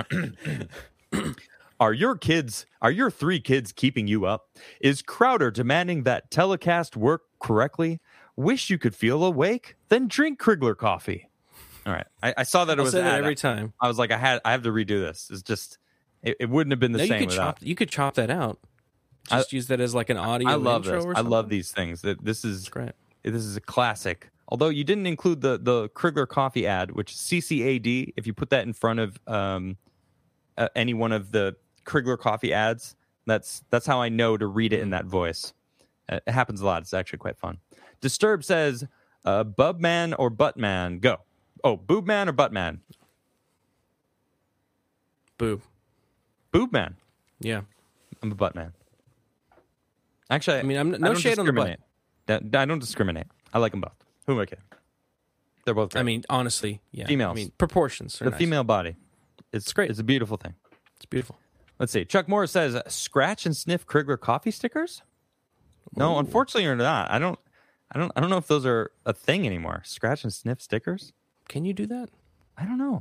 on. Are your kids, are your three kids keeping you up? Is Crowder demanding that telecast work correctly? Wish you could feel awake? Then drink Krigler coffee. All right. I, I saw that it I'll was say that ad. every time. I was like, I had, I have to redo this. It's just, it, it wouldn't have been the No, you same could without. chop. You could chop that out. Just use that as like an audio I love intro this. or I something. love these things. That this is It's great. this is a classic. Although you didn't include the the Krigler coffee ad, which is C C A D. If you put that in front of um, uh, any one of the Krigler coffee ads, that's that's how I know to read it in that voice. Uh, it happens a lot. It's actually quite fun. Disturb says, uh, "Bubman or Buttman? Go. Oh, Boobman or Buttman? Boob. Boobman. Yeah. I'm a Buttman. Actually, I mean, I'm no I don't shade on the butt. discriminate. I don't discriminate. I like them both. Who am I kidding? They're both great. I mean, honestly, yeah. Females. I mean, proportions. Are the nice. female body. It's great. It's a beautiful thing. It's beautiful. Let's see. Chuck Morris says, "Scratch and sniff Krigler coffee stickers." No, Ooh. unfortunately, or not. I don't. I don't. I don't know if those are a thing anymore. Scratch and sniff stickers. Can you do that? I don't know.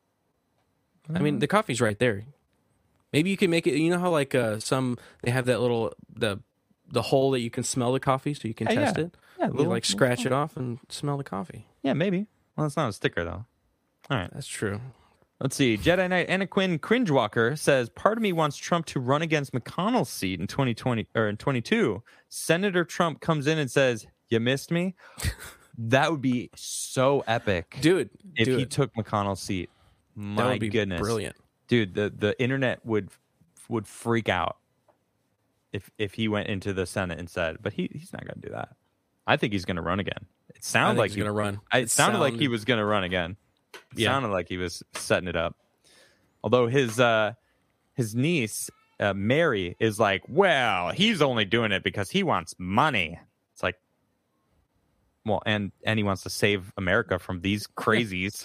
I mean, the coffee's right there. Maybe you can make it. You know how like uh, some they have that little the the hole that you can smell the coffee, so you can Yeah, test yeah. it. Yeah, You little- like scratch it off and smell the coffee. Yeah, maybe. Well, it's not a sticker though. All right. That's true. Let's see. Jedi Knight Anna Quinn Cringewalker says, "Part of me wants Trump to run against McConnell's seat in twenty twenty or in twenty-two. Senator Trump comes in and says, 'You missed me.' That would be so epic, Do it. if do he it. took McConnell's seat. That My would be goodness, brilliant. dude! The the internet would would freak out if if he went into the Senate and said, but he he's not going to do that. I think he's going to run again. It I sounded think like he's he, gonna run. I- It It sounded like he sounded- was going to run again. It Yeah. sounded like he was setting it up. Although his uh, his niece uh, Mary is like, well, he's only doing it because he wants money. It's like, well, and and he wants to save America from these crazies.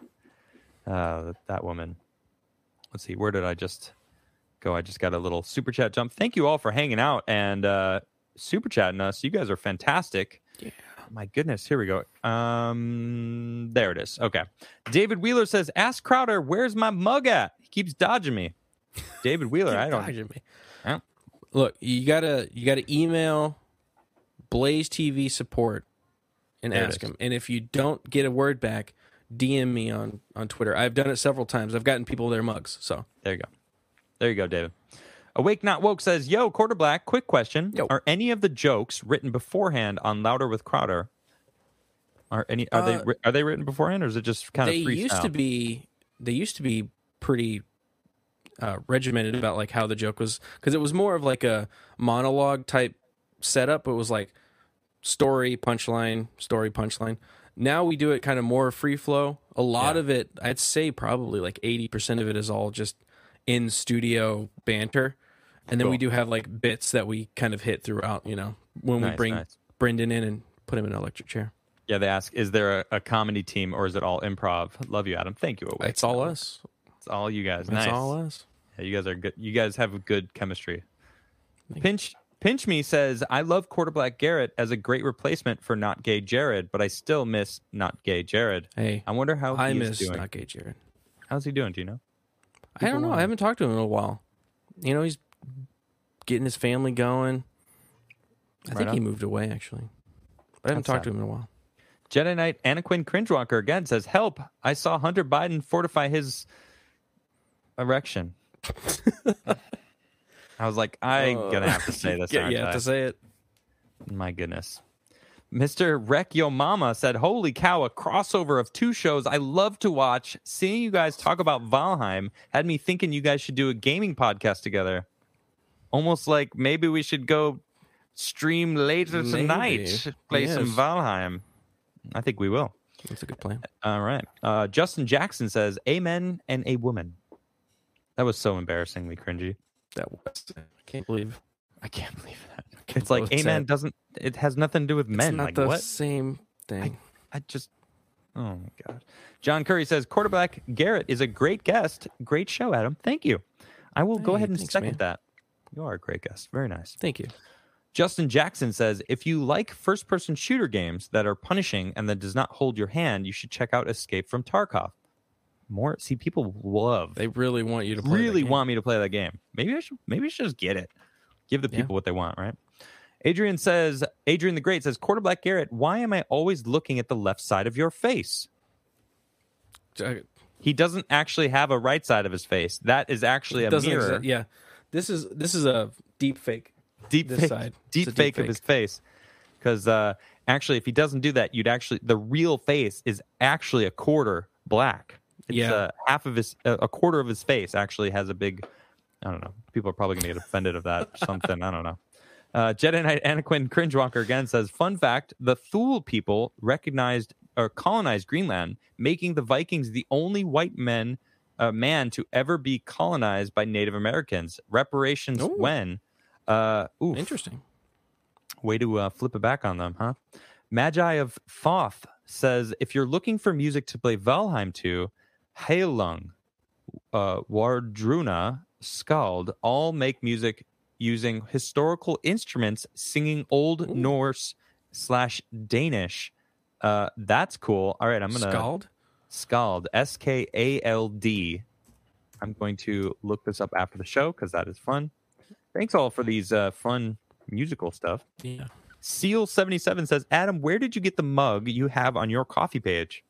uh, that woman. Let's see, where did I just go? I just got a little super chat jump. Thank you all for hanging out and uh, super chatting us. You guys are fantastic. Yeah. My goodness, here we go. Um, there it is. Okay. David Wheeler says, "Ask Crowder, where's my mug at? He keeps dodging me." David Wheeler, I don't. Dodging me. Yeah. Look, you gotta you gotta email Blaze T V support and There it ask is. him. And if you don't get a word back, D M me on on Twitter. I've done it several times. I've gotten people their mugs. So There you go. There you go, David. Awake Not Woke says, yo, Quarter Black, quick question. Yo. Are any of the jokes written beforehand on Louder with Crowder? Are any are Uh, they are they written beforehand, or is it just kind They of freestyle? used to be. They used to be pretty uh, regimented about like how the joke was, because it was more of like a monologue type setup. It was like story, punchline, story, punchline. Now we do it kind of more free flow. A lot Yeah. of it, I'd say probably like eighty percent of it is all just in studio banter. And then Cool. we do have like bits that we kind of hit throughout, you know, when we Nice, bring nice. Brendan in and put him in an electric chair. Yeah, they ask, is there a, a comedy team or is it all improv? Love you, Adam. Thank you. Awake. It's all us. It's all you guys. It's nice. all us. Yeah, you guys are good. You guys have good chemistry. Thank Pinch Pinch Me says, I love Quarter Black Garrett as a great replacement for Not Gay Jared, but I still miss Not Gay Jared. Hey, I wonder how I he miss is doing. Not Gay Jared. How's he doing? Do you know? I don't know. wanna- I haven't talked to him in a while. You know, he's getting his family going. I Right think he on. moved away, actually. But I haven't That's talked sad. to him in a while. Jedi Knight Anna Quinn Cringewalker again says, help. I saw Hunter Biden fortify his erection. I was like, I'm Uh, going to have to say this. Yeah, aren't you have I? to say it. My goodness. Mister Wreck Yo Mama said, holy cow, a crossover of two shows I love to watch. Seeing you guys talk about Valheim had me thinking you guys should do a gaming podcast together. Almost like maybe we should go stream later Maybe. tonight. Play some Yes. Valheim. I think we will. That's a good plan. All right. Uh, Justin Jackson says, amen and a woman. That was so embarrassingly cringy. That was. I can't believe. I can't believe that. can't It's like believe amen that. doesn't, it has nothing to do with men. It's not Like the what? same thing. I just, oh my God. John Curry says, quarterback Garrett is a great guest. Great show, Adam. Thank you. I will go Hey, ahead and thanks, second man. that. You are a great guest. Very nice. Thank you. Justin Jackson says, if you like first person shooter games that are punishing and that does not hold your hand, you should check out Escape from Tarkov. More, see, people love, They really want you to play that really game. want me to play that game. Maybe I should, maybe I should just get it. Give the Yeah. people what they want, right? Adrian says, Adrian the Great says, quarterback Garrett, why am I always looking at the left side of your face? Uh, He doesn't actually have a right side of his face. That is actually a doesn't mirror. exist. Yeah, this is this is a deep fake. Deep this fake, side. deep It's a fake deep of his fake. face. Because uh, actually, if he doesn't do that, you'd actually the real face is actually a quarter black. It's, Yeah. uh, half of his, uh, a quarter of his face actually has a big. I don't know. People are probably going to get offended of that. Something I don't know. Uh, Jedi Knight Anakin Cringewalker again says, fun fact: the Thule people recognized or colonized Greenland, making the Vikings the only white men uh, man to ever be colonized by Native Americans. Reparations Ooh. when? Uh, oof. Interesting. Way to uh, flip it back on them, huh? Magi of Thoth says, if you're looking for music to play Valheim to, Heilung, uh, Wardruna, Skald all make music using historical instruments, singing Old Ooh. Norse slash Danish. Uh, that's cool. All right, I'm gonna Scald. Skald, S K A L D. I'm going to look this up after the show because that is fun. Thanks all for these uh, fun musical stuff. Yeah. Seal seventy-seven says, Adam, where did you get the mug you have on your coffee page?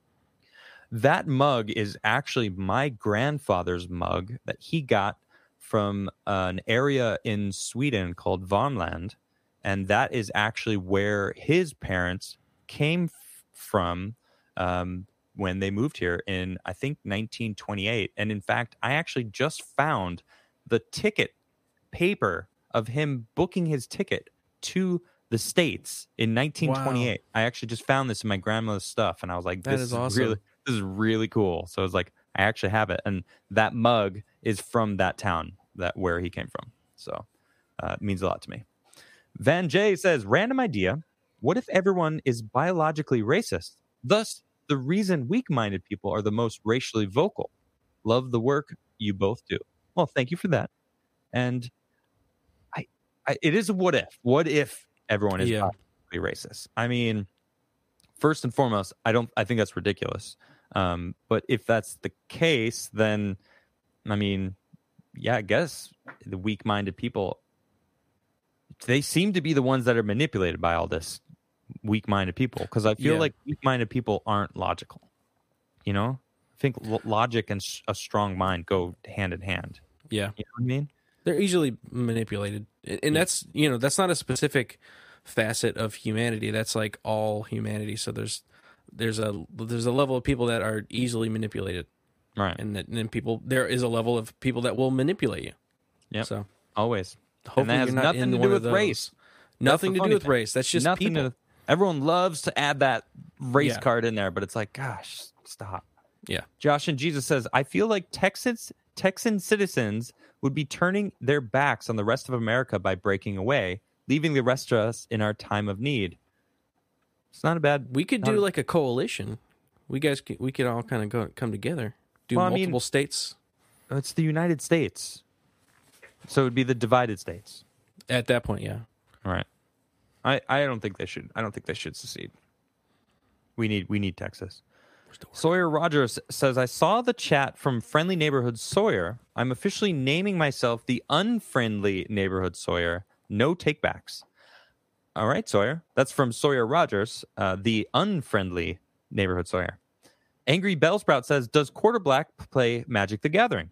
That mug is actually my grandfather's mug that he got from an area in Sweden called Värmland. And that is actually where his parents came f- from um, when they moved here in, I think, nineteen twenty-eight. And in fact, I actually just found the ticket paper of him booking his ticket to the States in nineteen twenty-eight. I actually just found this in my grandmother's stuff, and I was like, That "This is is awesome. really, this is really cool." So I was like, "I actually have it," and that mug is from that town that where he came from. So uh, it means a lot to me. Van J says, "Random idea: what if everyone is biologically racist? Thus, the reason weak-minded people are the most racially vocal. Love the work you both do." Well, thank you for that. And I, I it is a what if. What if everyone is Yeah. biologically racist? I mean, first and foremost, I don't. I think that's ridiculous. Um, but if that's the case, then I mean, yeah, I guess the weak-minded people, they seem to be the ones that are manipulated by all this weak-minded people. Because I feel Yeah. like weak-minded people aren't logical. You know, I think lo- logic and s- a strong mind go hand in hand. Yeah. You know what I mean? They're easily manipulated. And and that's, you know, that's not a specific facet of humanity. That's like all humanity. So there's there's a there's a level of people that are easily manipulated. Right. And, that, and then people there is a level of people that will manipulate you. Yeah. So Always. hopefully And that has you're not nothing in to one do of with those. race. Nothing That's the to do funny with thing. race. That's just Nothing people. to- everyone loves to add that race Yeah. card in there, but it's like, gosh, stop. Yeah. Josh and Jesus says, I feel like Texas Texan citizens would be turning their backs on the rest of America by breaking away, leaving the rest of us in our time of need. It's not a bad. We could not do a- like a coalition. We guys could, we could all kind of go come together. Do Well, I multiple mean- states It's the United States, so it would be the divided states. at that point, yeah. All right. I, I don't think they should. I don't think they should secede. We need we need Texas. Sawyer Rogers says, I saw the chat from Friendly Neighborhood Sawyer. I'm officially naming myself the Unfriendly Neighborhood Sawyer. No takebacks. All right, Sawyer. That's from Sawyer Rogers, uh, the Unfriendly Neighborhood Sawyer. Angry Bellsprout says, does Quarter Black play Magic the Gathering?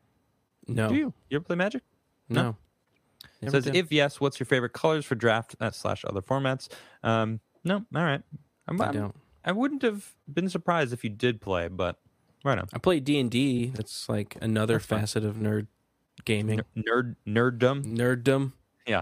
No. Do you? You ever play Magic? No. It Never says, did. if yes, what's your favorite colors for draft uh, slash other formats? Um, no, all right. I'm, I I'm- don't. I wouldn't have been surprised if you did play, but right on. I play D and D. That's like another That's fun. facet of nerd gaming. Nerd nerddom. Nerddom. Yeah.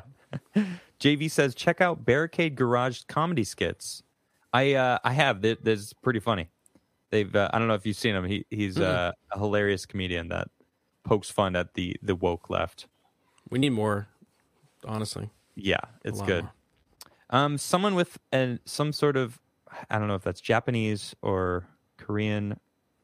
J V says, check out Barricade Garage comedy skits. I uh, I have. They're, they're pretty funny. They've. Uh, I don't know if you've seen him. He he's uh, a hilarious comedian that pokes fun at the the woke left. We need more, honestly. Yeah, it's A lot good. more. Um, someone with an some sort of, I don't know if that's Japanese or Korean.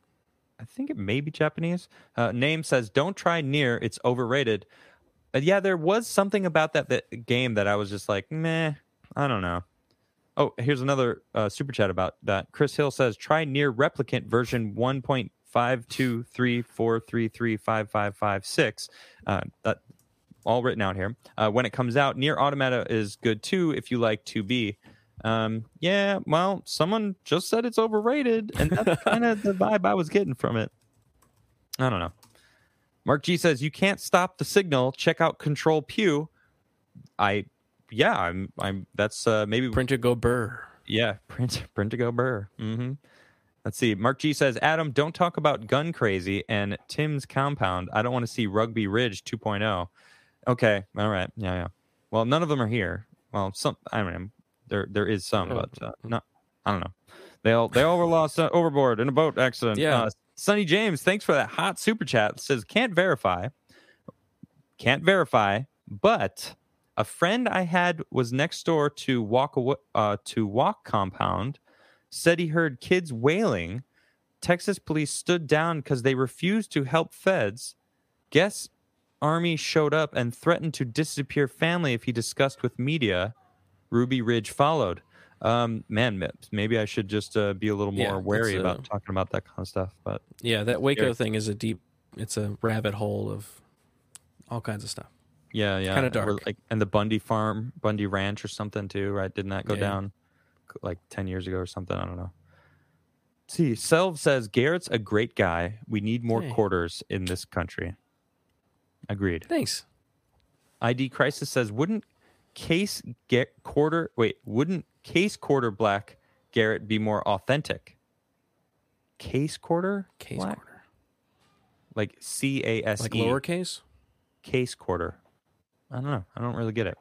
I think it may be Japanese. Uh, name says, "Don't try Near. It's overrated." Uh, yeah, there was something about that, that game that I was just like, meh. I don't know. Oh, here's another uh, super chat about that. Chris Hill says, "Try Near Replicant version one point five two three four three three five five five six." Uh, that all written out here. Uh, when it comes out, Near Automata is good too if you like two B. Um, yeah, well, someone just said it's overrated, and that's kind of the vibe I was getting from it. I don't know. Mark G says, you can't stop the signal. Check out Control Pew. I, yeah, I'm, I'm, that's uh, maybe, Print to go burr. yeah, print, print to go burr. Mm-hmm. Let's see. Mark G says, Adam, don't talk about Gun Crazy and Tim's Compound. I don't want to see Rugby Ridge two point oh. Okay. All right. Yeah, yeah. Well, none of them are here. Well, some, I don't know. There, there is some, but uh, no, I don't know. They all, they all were lost uh, overboard in a boat accident. Yeah. Uh, Sonny James, thanks for that hot super chat. Says can't verify, can't verify, but a friend I had was next door to walk away, uh, to Walk Compound. Said he heard kids wailing. Texas police stood down because they refused to help feds. Guess Army showed up and threatened to disappear family if he discussed with media. Ruby Ridge followed. Um, man, maybe I should just uh, be a little more Yeah, wary that's, uh, about talking about that kind of stuff. But Yeah, that Waco Scary. thing is a deep, it's a rabbit hole of all kinds of stuff. yeah, yeah, kinda Or dark. like, and the Bundy Farm, Bundy Ranch, or something too, right? Didn't that go Yeah. down like ten years ago or something? I don't know. See, Selv says Garrett's a great guy. We need more Hey. quarters in this country. Agreed. Thanks. I D Crisis says, wouldn't Case get quarter? Wait, wouldn't Case Quarter Black Garrett be more authentic? Case Quarter Case Black? quarter. Like C A S E. Like lowercase? Case Quarter. I don't know. I don't really get it.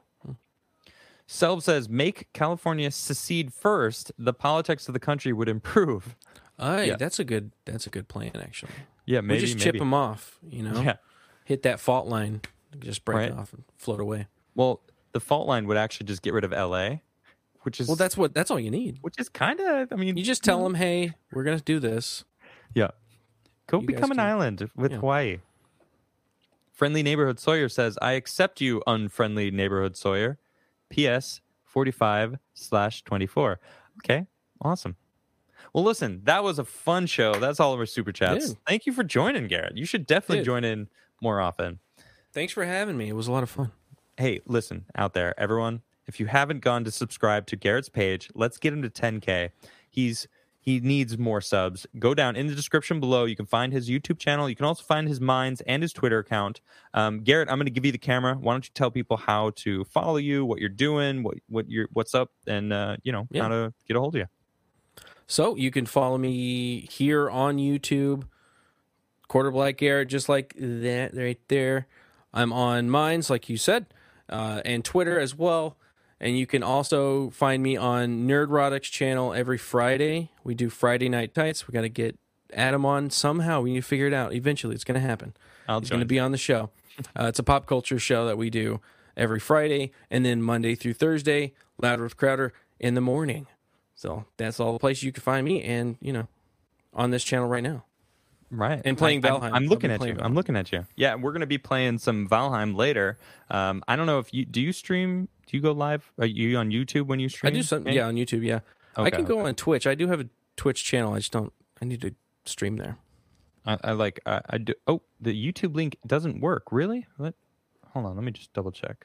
Selv says, make California secede first. The politics of the country would improve. Aye, Yeah. that's a good that's a good plan actually. Yeah, maybe. we just maybe. chip them off, you know? Yeah. Hit that fault line, just break Right. it off and float away. Well, the fault line would actually just get rid of L A, which is Well, that's what that's all you need. which is kind of. I mean, You just tell them, "Hey, we're going to do this." Yeah. Go You guys become an can- island with yeah. Hawaii. Friendly Neighborhood Sawyer says, I accept you, unfriendly neighborhood Sawyer. P S forty-five slash twenty-four. Okay, awesome. Well, listen, that was a fun show. That's all of our super chats. Dude. Thank you for joining, Garrett. You should definitely Dude. join in more often. Thanks for having me. It was a lot of fun. Hey, listen out there, everyone. If you haven't gone to subscribe to Garrett's page, let's get him to ten K. He's He needs more subs. Go down in the description below. You can find his YouTube channel. You can also find his Minds and his Twitter account. Um, Garrett, I'm going to give you the camera. Why don't you tell people how to follow you, what you're doing, what what you're, what's up, and uh, you know Yeah. how to get a hold of you. So you can follow me here on YouTube, Quarter Black Garrett, just like that right there. I'm on Minds, like you said, uh, and Twitter as well. And you can also find me on Nerdrotic's channel every Friday. We do Friday Night Tights. We got to get Adam on somehow. We need to figure it out. Eventually, it's going to happen. I'll He's join. going to be on the show. Uh, it's a pop culture show that we do every Friday, and then Monday through Thursday, Louder with Crowder in the morning. So that's all the places you can find me, and you know, on this channel right now. Right. And playing I, Valheim. I'm, I'm looking I'll at be you. playing I'm looking at you. Yeah, we're going to be playing some Valheim later. Um, I don't know if you do you stream, do you go live? Are you on YouTube when you I stream? do some, Hank? yeah, on YouTube, yeah. I Okay, can go okay. on Twitch. I do have a Twitch channel. I just don't, I need to stream there. I, I like I, I do. Oh, the YouTube link doesn't work. Really? What? Hold on. Let me just double check.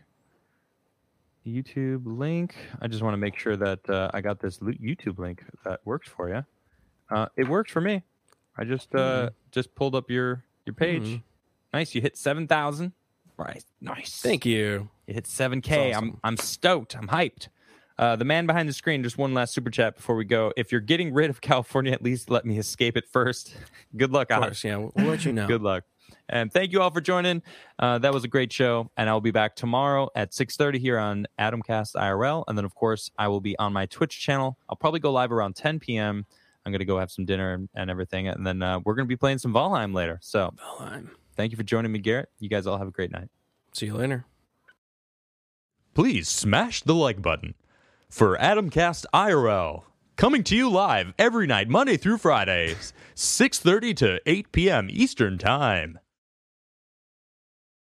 YouTube link. I just want to make sure that uh, I got this lo- YouTube link that works for you. Uh, it works for me. I just uh, just pulled up your your page. Mhm. Nice. You hit seven thousand. Right. Nice. Thank you. You hit seven K. That's I'm awesome. I'm stoked. I'm hyped. Uh, the man behind the screen, just one last super chat before we go. If you're getting rid of California, at least let me escape it first. Good luck, Of Oz. course, yeah. We'll, we'll let you know. Good luck. And thank you all for joining. Uh, that was a great show. And I'll be back tomorrow at six thirty here on Adamcast I R L. And then, of course, I will be on my Twitch channel. I'll probably go live around ten p.m. I'm going to go have some dinner and, and everything. And then uh, we're going to be playing some Valheim later. So Valheim. thank you for joining me, Garrett. You guys all have a great night. See you later. Please smash the like button. For Adamcast I R L, coming to you live every night, Monday through Fridays, six thirty to eight p.m. Eastern Time.